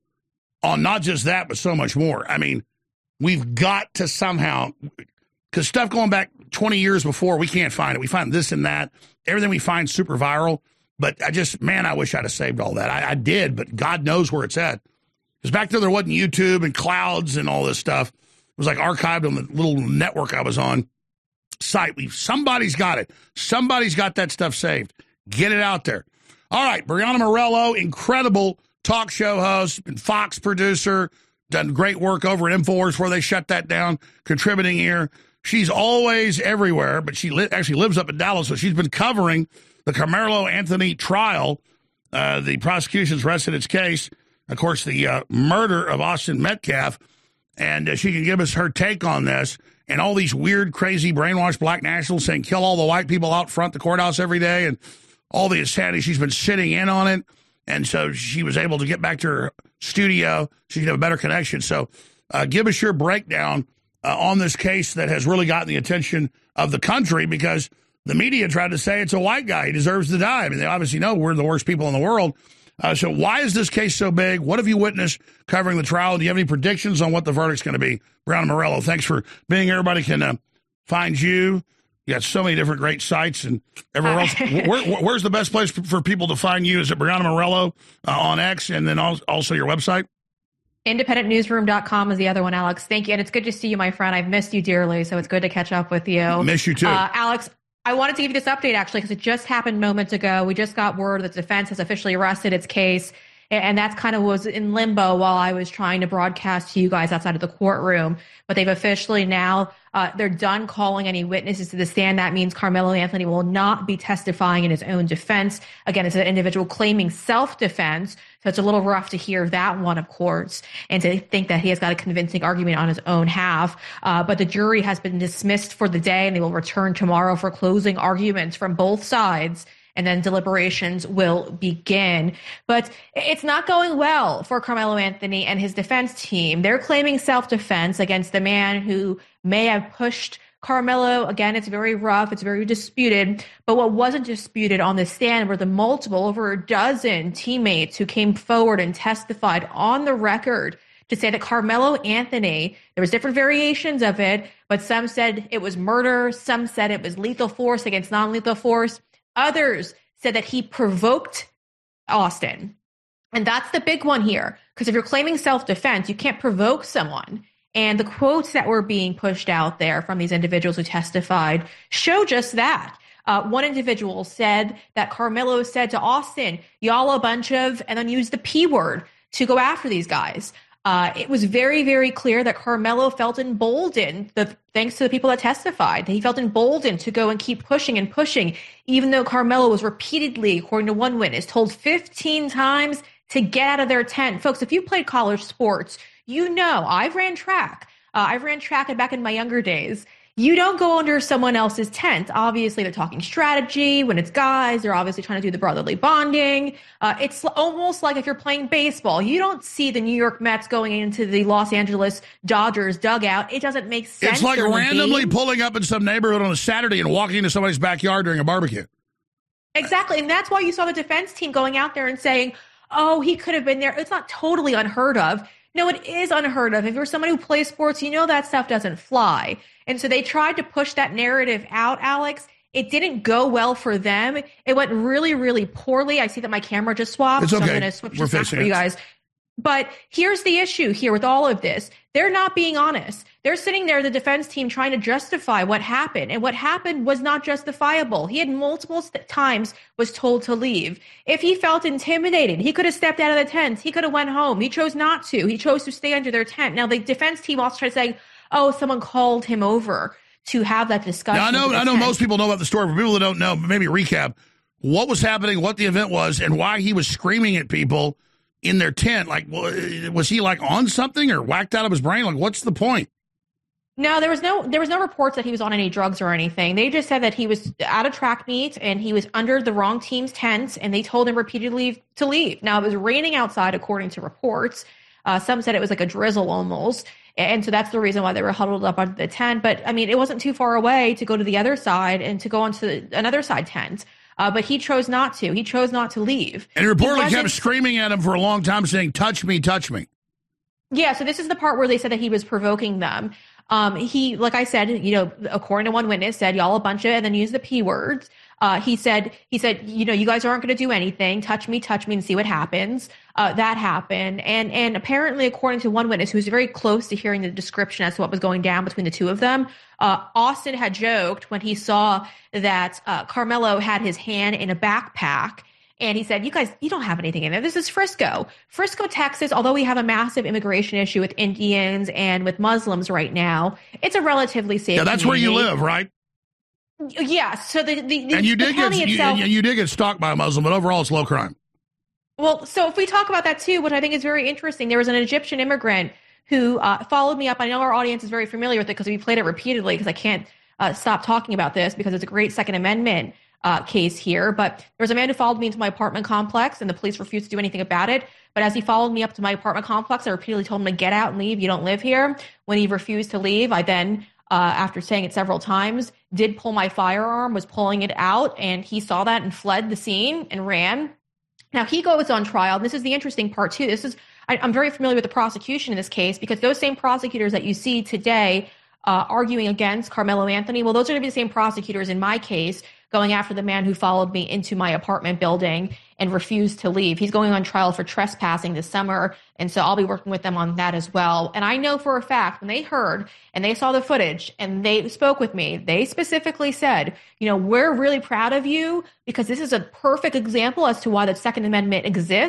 on not just that, but so much more. I mean, we've got to somehow, because stuff going back twenty years before, we can't find it. We find this and that. Everything we find super viral. But I just, man, I wish I'd have saved all that. I, I did, but God knows where it's at. Because back then there wasn't YouTube and clouds and all this stuff. It was like archived on the little network I was on. Site. We Somebody's got it. Somebody's got that stuff saved. Get it out there. All right, Brianna Morello, incredible talk show host and Fox producer, done great work over at InfoWars where they shut that down, contributing here. She's always everywhere, but she li- actually lives up in Dallas, so she's been covering the Carmelo Anthony trial. Uh, the prosecution's rested its case. Of course, the uh, murder of Austin Metcalf, and uh, she can give us her take on this and all these weird, crazy, brainwashed black nationals saying kill all the white people out front the courthouse every day and all the insanity. She's been sitting in on it, and so she was able to get back to her studio. She can have a better connection. So uh, give us your breakdown uh, on this case that has really gotten the attention of the country, because the media tried to say it's a white guy. He deserves to die. I mean, they obviously know we're the worst people in the world. Uh, so why is this case so big? What have you witnessed covering the trial? Do you have any predictions on what the verdict's going to be? Brianna Morello, thanks for being here. Everybody can uh, find you. You got so many different great sites and everywhere else. Where, where's the best place for people to find you? Is it Brianna Morello uh, on X, and then also your website? independent newsroom dot com is the other one, Alex. Thank you. And it's good to see you, my friend. I've missed you dearly, so it's good to catch up with you. Miss you too. Uh, Alex, I wanted to give you this update, actually, because it just happened moments ago. We just got word that the defense has officially arrested its case. And that's kind of was in limbo while I was trying to broadcast to you guys outside of the courtroom. But they've officially now, uh, they're done calling any witnesses to the stand. That means Carmelo Anthony will not be testifying in his own defense. Again, it's an individual claiming self-defense. So it's a little rough to hear that one, of course, and to think that he has got a convincing argument on his own half. Uh, but the jury has been dismissed for the day, and they will return tomorrow for closing arguments from both sides. And then deliberations will begin. But it's not going well for Carmelo Anthony and his defense team. They're claiming self-defense against the man who may have pushed Carmelo. Again, it's very rough. It's very disputed. But what wasn't disputed on the stand were the multiple, over a dozen teammates who came forward and testified on the record to say that Carmelo Anthony, there was different variations of it, but some said it was murder. Some said it was lethal force against non-lethal force. Others said that he provoked Austin. And that's the big one here, because if you're claiming self-defense, you can't provoke someone. And the quotes that were being pushed out there from these individuals who testified show just that. Uh, one individual said that Carmelo said to Austin, y'all a bunch of, and then used the P word to go after these guys. Uh, it was very, very clear that Carmelo felt emboldened, the, thanks to the people that testified. He felt emboldened to go and keep pushing and pushing, even though Carmelo was repeatedly, according to one witness, told fifteen times to get out of their tent. Folks, if you played college sports, you know, I've ran track. Uh, I've ran track back in my younger days. You don't go under someone else's tent. Obviously, they're talking strategy. When it's guys, they're obviously trying to do the brotherly bonding. Uh, it's almost like if you're playing baseball. You don't see the New York Mets going into the Los Angeles Dodgers dugout. It doesn't make sense. It's like randomly game. pulling up in some neighborhood on a Saturday and walking into somebody's backyard during a barbecue. Exactly, and that's why you saw the defense team going out there and saying, oh, he could have been there. It's not totally unheard of. No, it is unheard of. If you're someone who plays sports, you know that stuff doesn't fly. And so they tried to push that narrative out, Alex. It didn't go well for them. It went really, really poorly. I see that my camera just swapped. It's okay. So I'm going to switch We're this back fixing for you it. guys. But here's the issue here with all of this. They're not being honest. They're sitting there, the defense team, trying to justify what happened. And what happened was not justifiable. He had multiple st- times was told to leave. If he felt intimidated, he could have stepped out of the tent. He could have went home. He chose not to. He chose to stay under their tent. Now, the defense team also tried to say, oh, someone called him over to have that discussion. Now, I know, I know most people know about the story, but people that don't know, maybe recap what was happening, what the event was, and why he was screaming at people in their tent. Like, was he like on something or whacked out of his brain? Like, what's the point? No, there was no there was no reports that he was on any drugs or anything. They just said that he was at a track meet and he was under the wrong team's tent, and they told him repeatedly to leave. Now, it was raining outside, according to reports. Uh, some said it was like a drizzle almost. And so that's the reason why they were huddled up under the tent. But, I mean, it wasn't too far away to go to the other side and to go onto another side tent. Uh, but he chose not to. He chose not to leave. And he reportedly he kept screaming at him for a long time, saying, touch me, touch me. Yeah, so this is the part where they said that he was provoking them. Um, he, like I said, you know, according to one witness, said, y'all a bunch of, and then used the P words. Uh, he said, he said, you know, you guys aren't going to do anything. Touch me, touch me, and see what happens. Uh, that happened. And, and apparently, according to one witness who's very close to hearing the description as to what was going down between the two of them, uh, Austin had joked when he saw that uh, Carmelo had his hand in a backpack. And he said, you guys, you don't have anything in there. This is Frisco. Frisco, Texas, although we have a massive immigration issue with Indians and with Muslims right now, it's a relatively safe Yeah, that's community. where you live, right? Yeah, so the, the, the, and you the did county get itself... you, you did get stalked by a Muslim, but overall it's low crime. Well, so if we talk about that too, which I think is very interesting, there was an Egyptian immigrant who uh, followed me up. I know our audience is very familiar with it because we played it repeatedly because I can't uh, stop talking about this because it's a great Second Amendment Uh, case here, but there was a man who followed me into my apartment complex and the police refused to do anything about it. But as he followed me up to my apartment complex, I repeatedly told him to get out and leave. You don't live here. When he refused to leave, I then, uh, after saying it several times, did pull my firearm, was pulling it out, and he saw that and fled the scene and ran. Now he goes on trial. This is the interesting part too. This is, I, I'm very familiar with the prosecution in this case because those same prosecutors that you see today uh, arguing against Carmelo Anthony, well, those are going to be the same prosecutors in my case going after the man who followed me into my apartment building and refused to leave. He's going on trial for trespassing this summer, and so I'll be working with them on that as well. And I know for a fact when they heard and they saw the footage and they spoke with me, they specifically said, you know, we're really proud of you because this is a perfect example as to why the Second Amendment exists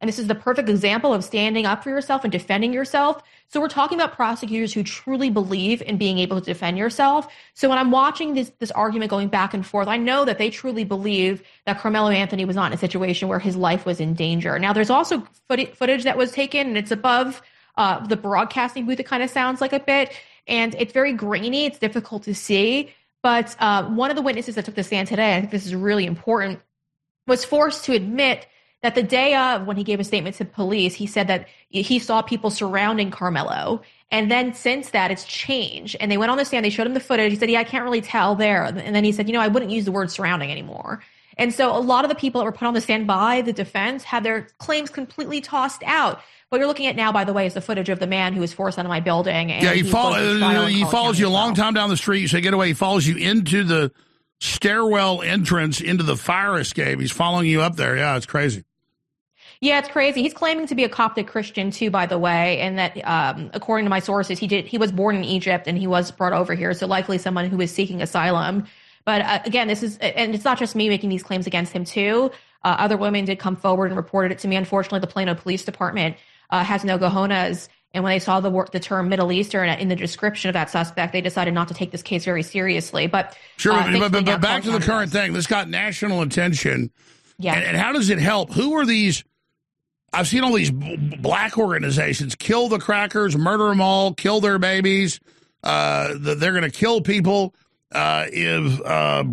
And this is the perfect example of standing up for yourself and defending yourself. So we're talking about prosecutors who truly believe in being able to defend yourself. So when I'm watching this, this argument going back and forth, I know that they truly believe that Carmelo Anthony was not in a situation where his life was in danger. Now, there's also foot- footage that was taken, and it's above uh, the broadcasting booth. It kind of sounds like a bit, and it's very grainy. It's difficult to see. But uh, one of the witnesses that took the stand today, I think this is really important, was forced to admit that the day of, when he gave a statement to police, he said that he saw people surrounding Carmelo. And then since that, it's changed. And they went on the stand, they showed him the footage. He said, yeah, I can't really tell there. And then he said, you know, I wouldn't use the word surrounding anymore. And so a lot of the people that were put on the stand by the defense had their claims completely tossed out. What you're looking at now, by the way, is the footage of the man who was forced out of my building. And yeah, he, he, follow, uh, he follows you a long well. time down the street. You say, get away. He follows you into the stairwell entrance into the fire escape. He's following you up there. Yeah, it's crazy. Yeah, it's crazy. He's claiming to be a Coptic Christian too, by the way, and that um, according to my sources, he did he was born in Egypt and he was brought over here, so likely someone who is seeking asylum. But uh, again, this is, and it's not just me making these claims against him too. Uh, other women did come forward and reported it to me. Unfortunately, the Plano Police Department uh, has no cojones, and when they saw the the term Middle Eastern in the description of that suspect, they decided not to take this case very seriously. But sure, uh, but, but, but back to the current thing. This got national attention. Yeah, and, and how does it help? Who are these? I've seen all these b- black organizations kill the crackers, murder them all, kill their babies. Uh, the, they're going to kill people uh, if uh,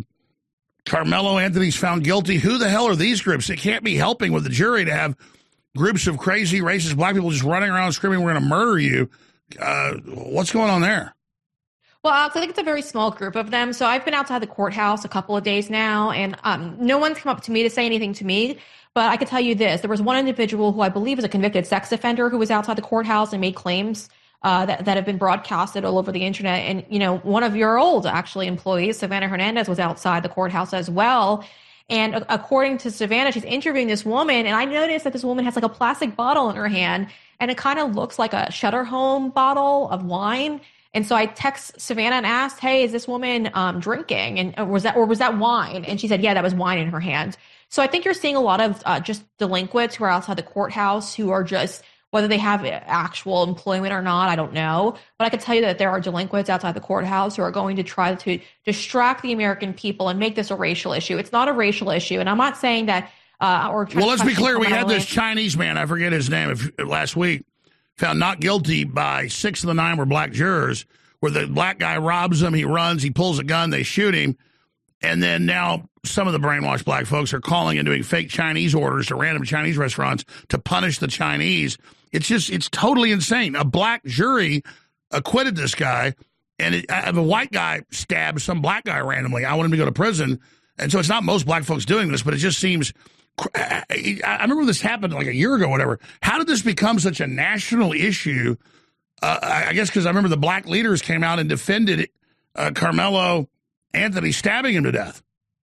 Carmelo Anthony's found guilty. Who the hell are these groups? It can't be helping with the jury to have groups of crazy, racist black people just running around screaming, we're going to murder you. Uh, what's going on there? Well, Alex, I think it's a very small group of them. So I've been outside the courthouse a couple of days now, and um, no one's come up to me to say anything to me. But I can tell you this. There was one individual who I believe is a convicted sex offender who was outside the courthouse and made claims uh, that, that have been broadcasted all over the internet. And, you know, one of your old, actually, employees, Savannah Hernandez, was outside the courthouse as well. And a- according to Savannah, she's interviewing this woman. And I noticed that this woman has like a plastic bottle in her hand. And it kind of looks like a Shutter Home bottle of wine. And so I text Savannah and asked, hey, is this woman um, drinking? And or was that or was that wine? And she said, yeah, that was wine in her hand. So I think you're seeing a lot of uh, just delinquents who are outside the courthouse who are just, whether they have actual employment or not, I don't know. But I can tell you that there are delinquents outside the courthouse who are going to try to distract the American people and make this a racial issue. It's not a racial issue. And I'm not saying that uh, or well, let's be clear. We had this Chinese man, I forget his name, if, last week, found not guilty by six of the nine were black jurors, where the black guy robs him, he runs, he pulls a gun, they shoot him. And then now some of the brainwashed black folks are calling and doing fake Chinese orders to random Chinese restaurants to punish the Chinese. It's just, it's totally insane. A black jury acquitted this guy, and it, if a white guy stabs some black guy randomly, I want him to go to prison. And so it's not most black folks doing this, but it just seems, I, I remember this happened like a year ago, whatever. How did this become such a national issue? Uh, I guess because I remember the black leaders came out and defended uh, Carmelo Anthony stabbing him to death.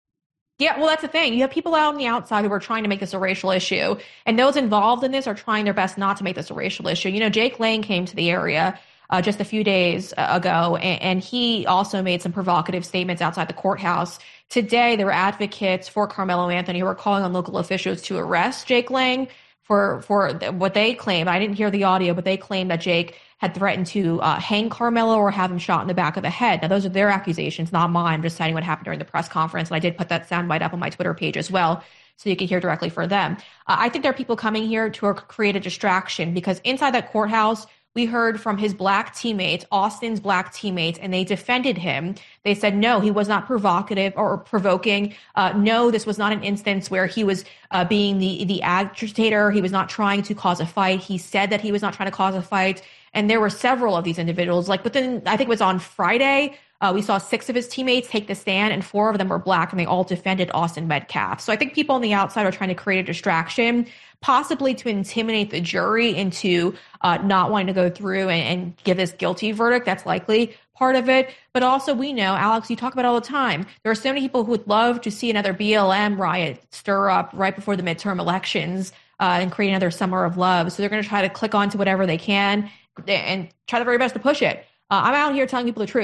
Yeah, well, that's the thing. You have people out on the outside who are trying to make this a racial issue, and those involved in this are trying their best not to make this a racial issue. You know, Jake Lang came to the area uh, just a few days ago, and, and he also made some provocative statements outside the courthouse. Today, there were advocates for Carmelo Anthony who were calling on local officials to arrest Jake Lang for, for what they claim. I didn't hear the audio, but they claim that Jake had threatened to uh, hang Carmelo or have him shot in the back of the head. Now, those are their accusations, not mine. I'm just citing what happened during the press conference. And I did put that soundbite up on my Twitter page as well, so you can hear directly from them. Uh, I think there are people coming here to create a distraction, because inside that courthouse, we heard from his black teammates, Austin's black teammates, and they defended him. They said, no, he was not provocative or provoking. Uh, no, this was not an instance where he was uh, being the, the agitator. He was not trying to cause a fight. He said that he was not trying to cause a fight. And there were several of these individuals. Like within, I think it was on Friday, uh, we saw six of his teammates take the stand, and four of them were black, and they all defended Austin Metcalf. So I think people on the outside are trying to create a distraction, possibly to intimidate the jury into uh, not wanting to go through and, and give this guilty verdict. That's likely part of it. But also, we know, Alex, you talk about it all the time, there are so many people who would love to see another B L M riot stir up right before the midterm elections uh, and create another summer of love. So they're going to try to click onto whatever they can and try the very best to push it. Uh, I'm out here telling people the truth.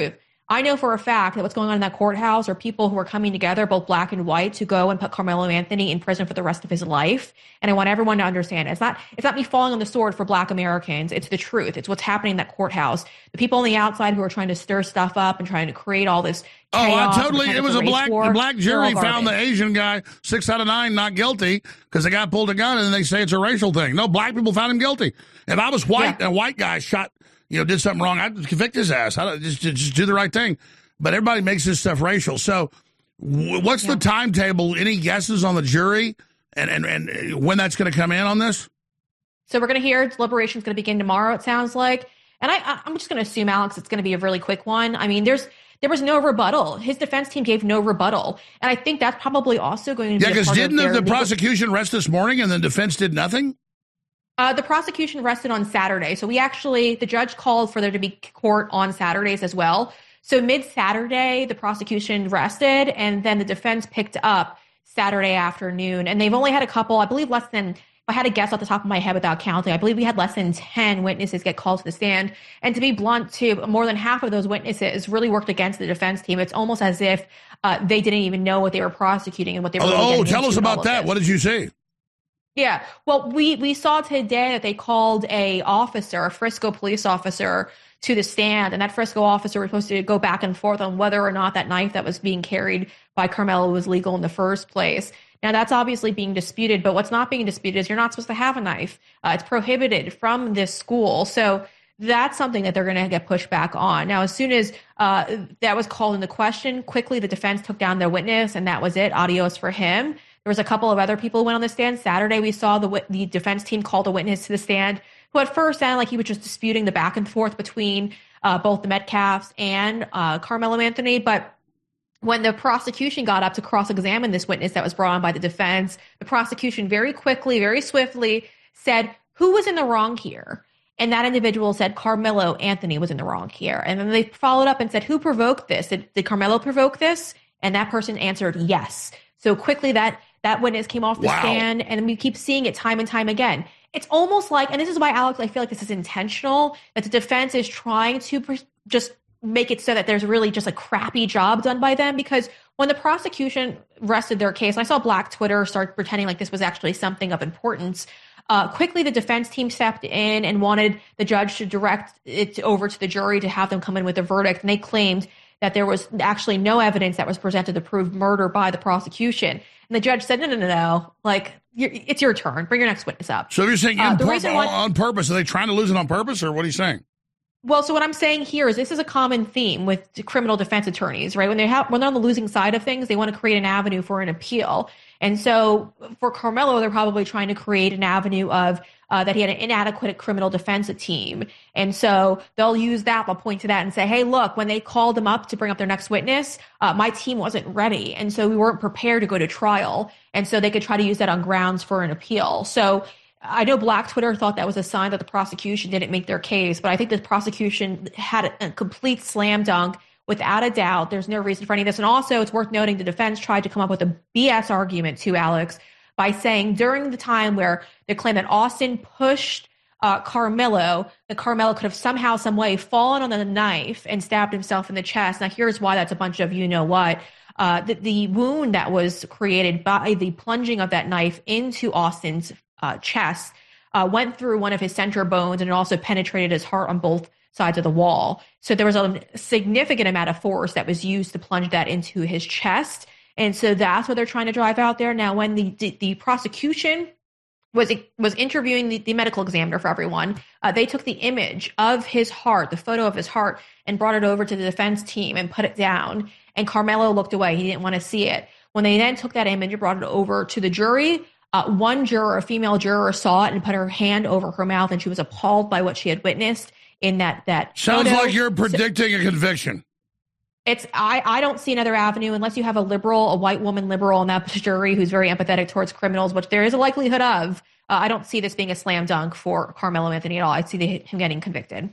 I know for a fact that what's going on in that courthouse are people who are coming together, both black and white, to go and put Carmelo Anthony in prison for the rest of his life. And I want everyone to understand it. It's not, it's not me falling on the sword for black Americans. It's the truth. It's what's happening in that courthouse. The people on the outside who are trying to stir stuff up and trying to create all this chaos. Oh, I totally, it was a black, war, the black jury found the Asian guy, six out of nine, not guilty because the guy pulled a gun and then they say it's a racial thing. No, black people found him guilty. If I was white, yeah. a white guy shot, you know, did something wrong, I'd convict his ass. I'd just, just do the right thing. But everybody makes this stuff racial. So what's yeah. the timetable? Any guesses on the jury and, and, and when that's going to come in on this? So we're going to hear deliberation's going to begin tomorrow, it sounds like. And I, I'm just going to assume, Alex, it's going to be a really quick one. I mean, there's there was no rebuttal. His defense team gave no rebuttal. And I think that's probably also going to yeah, be a part didn't of their the legal- prosecution rest this morning and the defense did nothing? Uh, the prosecution rested on Saturday. So we actually, the judge called for there to be court on Saturdays as well. So mid-Saturday, the prosecution rested, and then the defense picked up Saturday afternoon. And they've only had a couple, I believe less than, if I had to guess off the top of my head without counting, I believe we had less than ten witnesses get called to the stand. And to be blunt, too, more than half of those witnesses really worked against the defense team. It's almost as if uh, they didn't even know what they were prosecuting and what they were Oh, oh tell us about that. What did you see? Yeah, well, we, we saw today that they called a officer, a Frisco police officer, to the stand, and that Frisco officer was supposed to go back and forth on whether or not that knife that was being carried by Carmelo was legal in the first place. Now, that's obviously being disputed, but what's not being disputed is you're not supposed to have a knife. Uh, it's prohibited from this school. So that's something that they're going to get pushed back on. Now, as soon as uh, that was called into question, quickly the defense took down their witness, and that was it. Adios for him. There was a couple of other people who went on the stand. Saturday, we saw the the defense team called a witness to the stand who at first sounded like he was just disputing the back and forth between uh, both the Metcalfs and uh, Carmelo Anthony. But when the prosecution got up to cross-examine this witness that was brought on by the defense, the prosecution very quickly, very swiftly said, who was in the wrong here? And that individual said Carmelo Anthony was in the wrong here. And then they followed up and said, who provoked this? Did, did Carmelo provoke this? And that person answered yes. So quickly that that witness came off the wow. stand, and we keep seeing it time and time again. It's almost like, and this is why, Alex, I feel like this is intentional, that the defense is trying to pre- just make it so that there's really just a crappy job done by them. Because when the prosecution rested their case, I saw Black Twitter start pretending like this was actually something of importance. Uh, quickly, the defense team stepped in and wanted the judge to direct it over to the jury to have them come in with a verdict. And they claimed that there was actually no evidence that was presented to prove murder by the prosecution. And the judge said, no, no, no, no. Like, you're, it's your turn. Bring your next witness up. So you're saying uh, in the pur- reason why- on purpose? Are they trying to lose it on purpose, or what are you saying? Well, so what I'm saying here is this is a common theme with criminal defense attorneys, right? When they have, when they're on the losing side of things, they want to create an avenue for an appeal. And so for Carmelo, they're probably trying to create an avenue of uh, that he had an inadequate criminal defense team. And so they'll use that, they'll point to that and say, hey, look, when they called him up to bring up their next witness, uh, my team wasn't ready. And so we weren't prepared to go to trial. And so they could try to use that on grounds for an appeal. So I know Black Twitter thought that was a sign that the prosecution didn't make their case, but I think the prosecution had a, a complete slam dunk. Without a doubt, there's no reason for any of this. And also, it's worth noting the defense tried to come up with a B S argument too, Alex, by saying during the time where they claim that Austin pushed uh, Carmelo, that Carmelo could have somehow, some way fallen on the knife and stabbed himself in the chest. Now, here's why that's a bunch of you-know-what. Uh, the, the wound that was created by the plunging of that knife into Austin's uh, chest uh, went through one of his center bones, and it also penetrated his heart on both sides of the wall. So there was a significant amount of force that was used to plunge that into his chest. And so that's what they're trying to drive out there. Now, when the the, the prosecution was was interviewing the, the medical examiner for everyone, uh, they took the image of his heart, the photo of his heart, and brought it over to the defense team and put it down. And Carmelo looked away. He didn't want to see it. When they then took that image and brought it over to the jury, uh, one juror, a female juror, saw it and put her hand over her mouth, and she was appalled by what she had witnessed in that that sounds photo. like you're predicting a conviction. It's I, I don't see another avenue unless you have a liberal, a white woman liberal in that jury who's very empathetic towards criminals, which there is a likelihood of. Uh, I don't see this being a slam dunk for Carmelo Anthony at all. I see the, him getting convicted.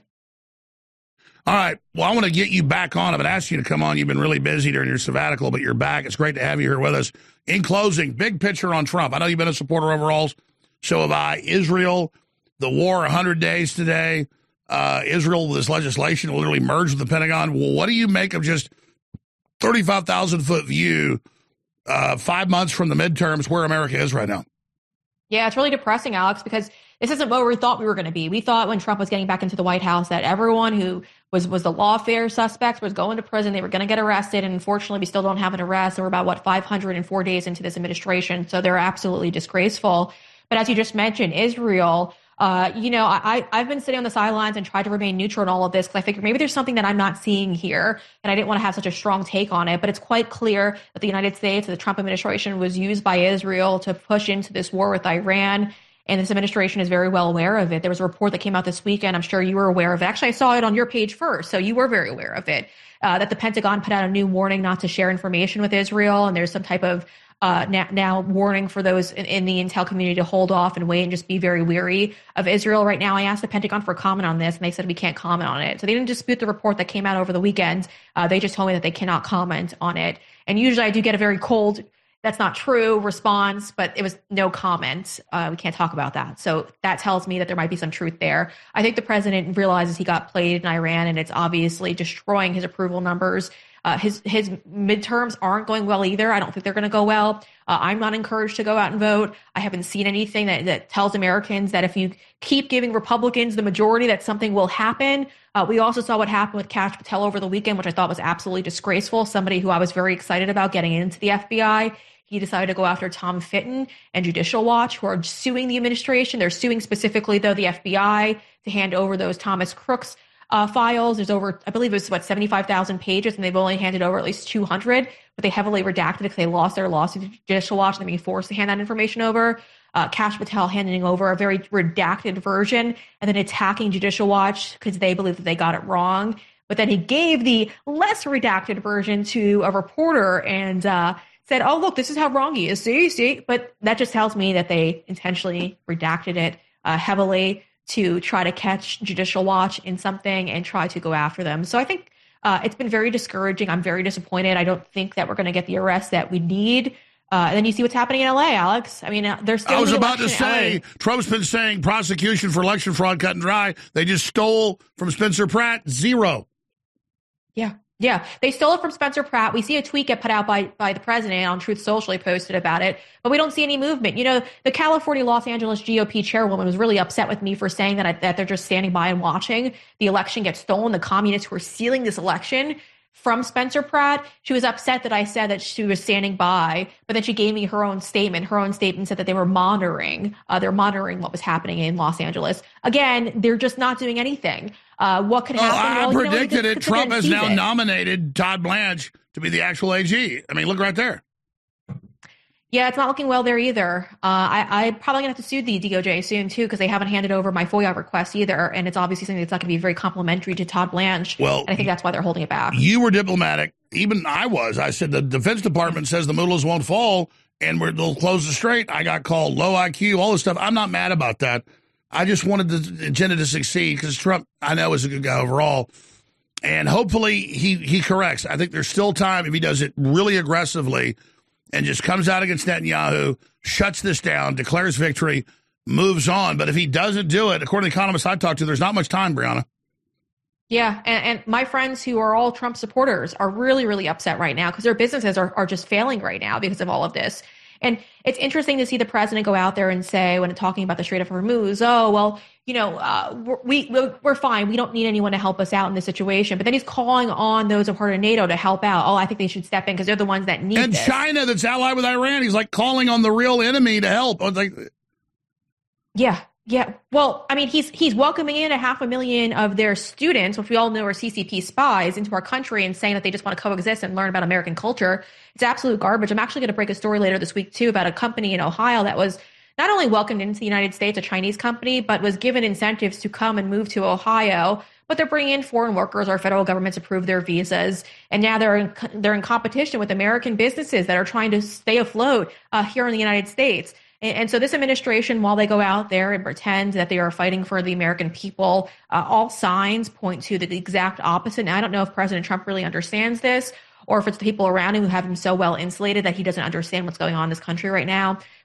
All right. Well, I want to get you back on. I've been asking you to come on. You've been really busy during your sabbatical, but you're back. It's great to have you here with us. In closing, big picture on Trump. I know you've been a supporter overalls. So have I. Israel, the war, one hundred days today. uh, Israel, this legislation will literally merge with the Pentagon. Well, what do you make of just thirty-five thousand foot view, uh, five months from the midterms, where America is right now? Yeah, it's really depressing, Alex, because this isn't where we thought we were going to be. We thought when Trump was getting back into the White House that everyone who was, was the lawfare suspects was going to prison. They were going to get arrested. And unfortunately, we still don't have an arrest. And we're about, what, five hundred four days into this administration. So they're absolutely disgraceful. But as you just mentioned, Israel, uh, you know, I, I've been sitting on the sidelines and tried to remain neutral in all of this because I figured maybe there's something that I'm not seeing here. And I didn't want to have such a strong take on it. But it's quite clear that the United States, the Trump administration, was used by Israel to push into this war with Iran. And this administration is very well aware of it. There was a report that came out this weekend. I'm sure you were aware of it. Actually, I saw it on your page first, so you were very aware of it, uh, that the Pentagon put out a new warning not to share information with Israel. And there's some type of uh, now, now warning for those in, in the intel community to hold off and wait and just be very weary of Israel right now. I asked the Pentagon for a comment on this, and they said we can't comment on it. So they didn't dispute the report that came out over the weekend. Uh, they just told me that they cannot comment on it. And usually I do get a very cold, that's not true response, but it was no comment. Uh, we can't talk about that. So that tells me that there might be some truth there. I think the president realizes he got played in Iran, and it's obviously destroying his approval numbers. Uh, his his midterms aren't going well either. I don't think they're going to go well. Uh, I'm not encouraged to go out and vote. I haven't seen anything that, that tells Americans that if you keep giving Republicans the majority, that something will happen. Uh, we also saw what happened with Kash Patel over the weekend, which I thought was absolutely disgraceful. Somebody who I was very excited about getting into the F B I. He decided to go after Tom Fitton and Judicial Watch, who are suing the administration. They're suing specifically, though, the F B I to hand over those Thomas Crooks uh, files. There's over, I believe it was, what, seventy-five thousand pages, and they've only handed over at least two hundred, but they heavily redacted it because they lost their lawsuit to Judicial Watch, and they're being forced to hand that information over. Uh, Kash Patel handing over a very redacted version and then attacking Judicial Watch because they believe that they got it wrong. But then he gave the less redacted version to a reporter and uh, said, oh, look, this is how wrong he is. See, see. But that just tells me that they intentionally redacted it uh, heavily to try to catch Judicial Watch in something and try to go after them. So I think uh, it's been very discouraging. I'm very disappointed. I don't think that we're going to get the arrest that we need. Uh, and then you see what's happening in L A, Alex. I mean, uh, there's still. I was the about to election in say, L A. Trump's been saying prosecution for election fraud cut and dry. They just stole from Spencer Pratt, zero. Yeah. Yeah, they stole it from Spencer Pratt. We see a tweet get put out by, by the president on Truth Social. He posted about it, but we don't see any movement. You know, the California Los Angeles G O P chairwoman was really upset with me for saying that, I, that they're just standing by and watching the election get stolen. The communists who are stealing this election from Spencer Pratt. She was upset that I said that she was standing by, but then she gave me her own statement. Her own statement said that they were monitoring. Uh, they're monitoring what was happening in Los Angeles. Again, they're just not doing anything. Uh, what could happen? Oh, I well, predicted you know, it. Trump has now it. nominated Todd Blanche to be the actual A G. I mean, look right there. Yeah, it's not looking well there either. Uh, I, I'm probably going to have to sue the D O J soon, too, because they haven't handed over my FOIA request either. And it's obviously something that's not going to be very complimentary to Todd Blanche. Well, and I think that's why they're holding it back. You were diplomatic. Even I was. I said the Defense Department says the mullahs won't fall and we're, they'll close the strait. I got called low I Q, all this stuff. I'm not mad about that. I just wanted the agenda to succeed because Trump, I know, is a good guy overall. And hopefully he, he corrects. I think there's still time if he does it really aggressively and just comes out against Netanyahu, shuts this down, declares victory, moves on. But if he doesn't do it, according to economists I talked to, there's not much time, Brianna. Yeah, and, and my friends who are all Trump supporters are really, really upset right now because their businesses are, are just failing right now because of all of this. And it's interesting to see the president go out there and say, when talking about the Strait of Hormuz, oh, well, you know, uh, we, we're fine. We don't need anyone to help us out in this situation. But then he's calling on those of part of NATO to help out. Oh, I think they should step in because they're the ones that need and this. And China that's allied with Iran, he's like calling on the real enemy to help. I was like, yeah. Yeah, well, I mean, he's he's welcoming in a half a million of their students, which we all know are C C P spies, into our country and saying that they just want to coexist and learn about American culture. It's absolute garbage. I'm actually going to break a story later this week, too, about a company in Ohio that was not only welcomed into the United States, a Chinese company, but was given incentives to come and move to Ohio. But they're bringing in foreign workers. Our federal government's approved their visas. And now they're in, they're in competition with American businesses that are trying to stay afloat uh, here in the United States. And so this administration, while they go out there and pretend that they are fighting for the American people, uh, all signs point to the exact opposite. And I don't know if President Trump really understands this or if it's the people around him who have him so well insulated that he doesn't understand what's going on in this country right now.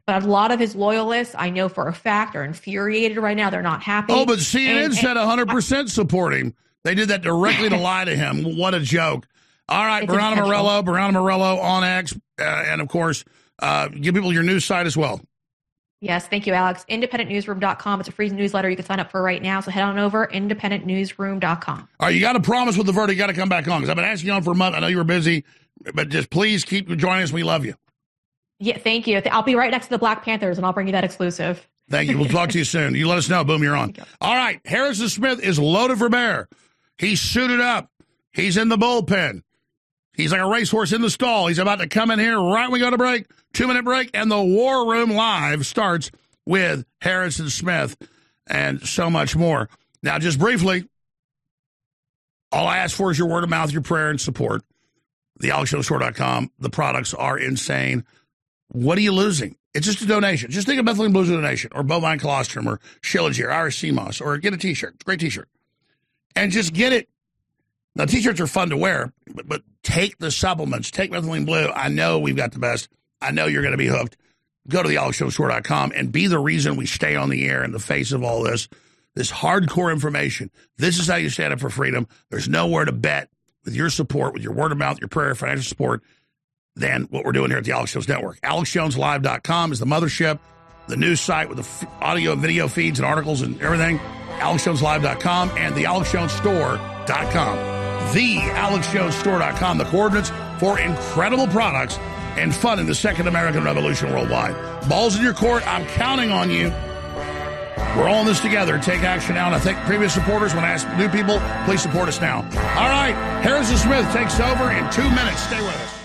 But a lot of his loyalists, I know for a fact, are infuriated right now. They're not happy. Oh, but C N N and, said one hundred percent support him. They did that directly to lie to him. What a joke. All right, Brianna Morello, Brianna Morello on X, uh, and, of course, uh, give people your news site as well. Yes, thank you, Alex. independent newsroom dot com. It's a free newsletter you can sign up for right now, so head on over, independent newsroom dot com. All right, you got to promise with the verdict, you got to come back on, because I've been asking you on for a month. I know you were busy, but just please keep joining us. We love you. Yeah, thank you. I'll be right next to the Black Panthers, and I'll bring you that exclusive. Thank you. We'll talk to you soon. You let us know. Boom, you're on. You All right, Harrison Smith is loaded for bear. He's suited up. He's in the bullpen. He's like a racehorse in the stall. He's about to come in here right when we go to break. Two-minute break, and the War Room Live starts with Harrison Smith and so much more. Now, just briefly, all I ask for is your word of mouth, your prayer, and support. the alex jones store dot com. The products are insane. What are you losing? It's just a donation. Just think of methylene blue as a donation, or bovine colostrum, or Shilajit, or Irish sea moss, or get a T-shirt. It's a great T-shirt. And just get it. Now, T-shirts are fun to wear, but, but take the supplements. Take methylene blue. I know we've got the best. I know you're going to be hooked. Go to the alex jones store dot com and be the reason we stay on the air in the face of all this, this hardcore information. This is how you stand up for freedom. There's nowhere to bet with your support, with your word of mouth, your prayer, financial support, than what we're doing here at the Alex Jones Network. alex jones live dot com is the mothership, the news site with the f- audio and video feeds and articles and everything. alex jones live dot com and the alex jones store dot com. the alex jones store dot com, the coordinates for incredible products and fun in the Second American Revolution worldwide. Balls in your court. I'm counting on you. We're all in this together. Take action now. And I thank previous supporters. When I ask new people, please support us now. All right. Harrison Smith takes over in two minutes. Stay with us.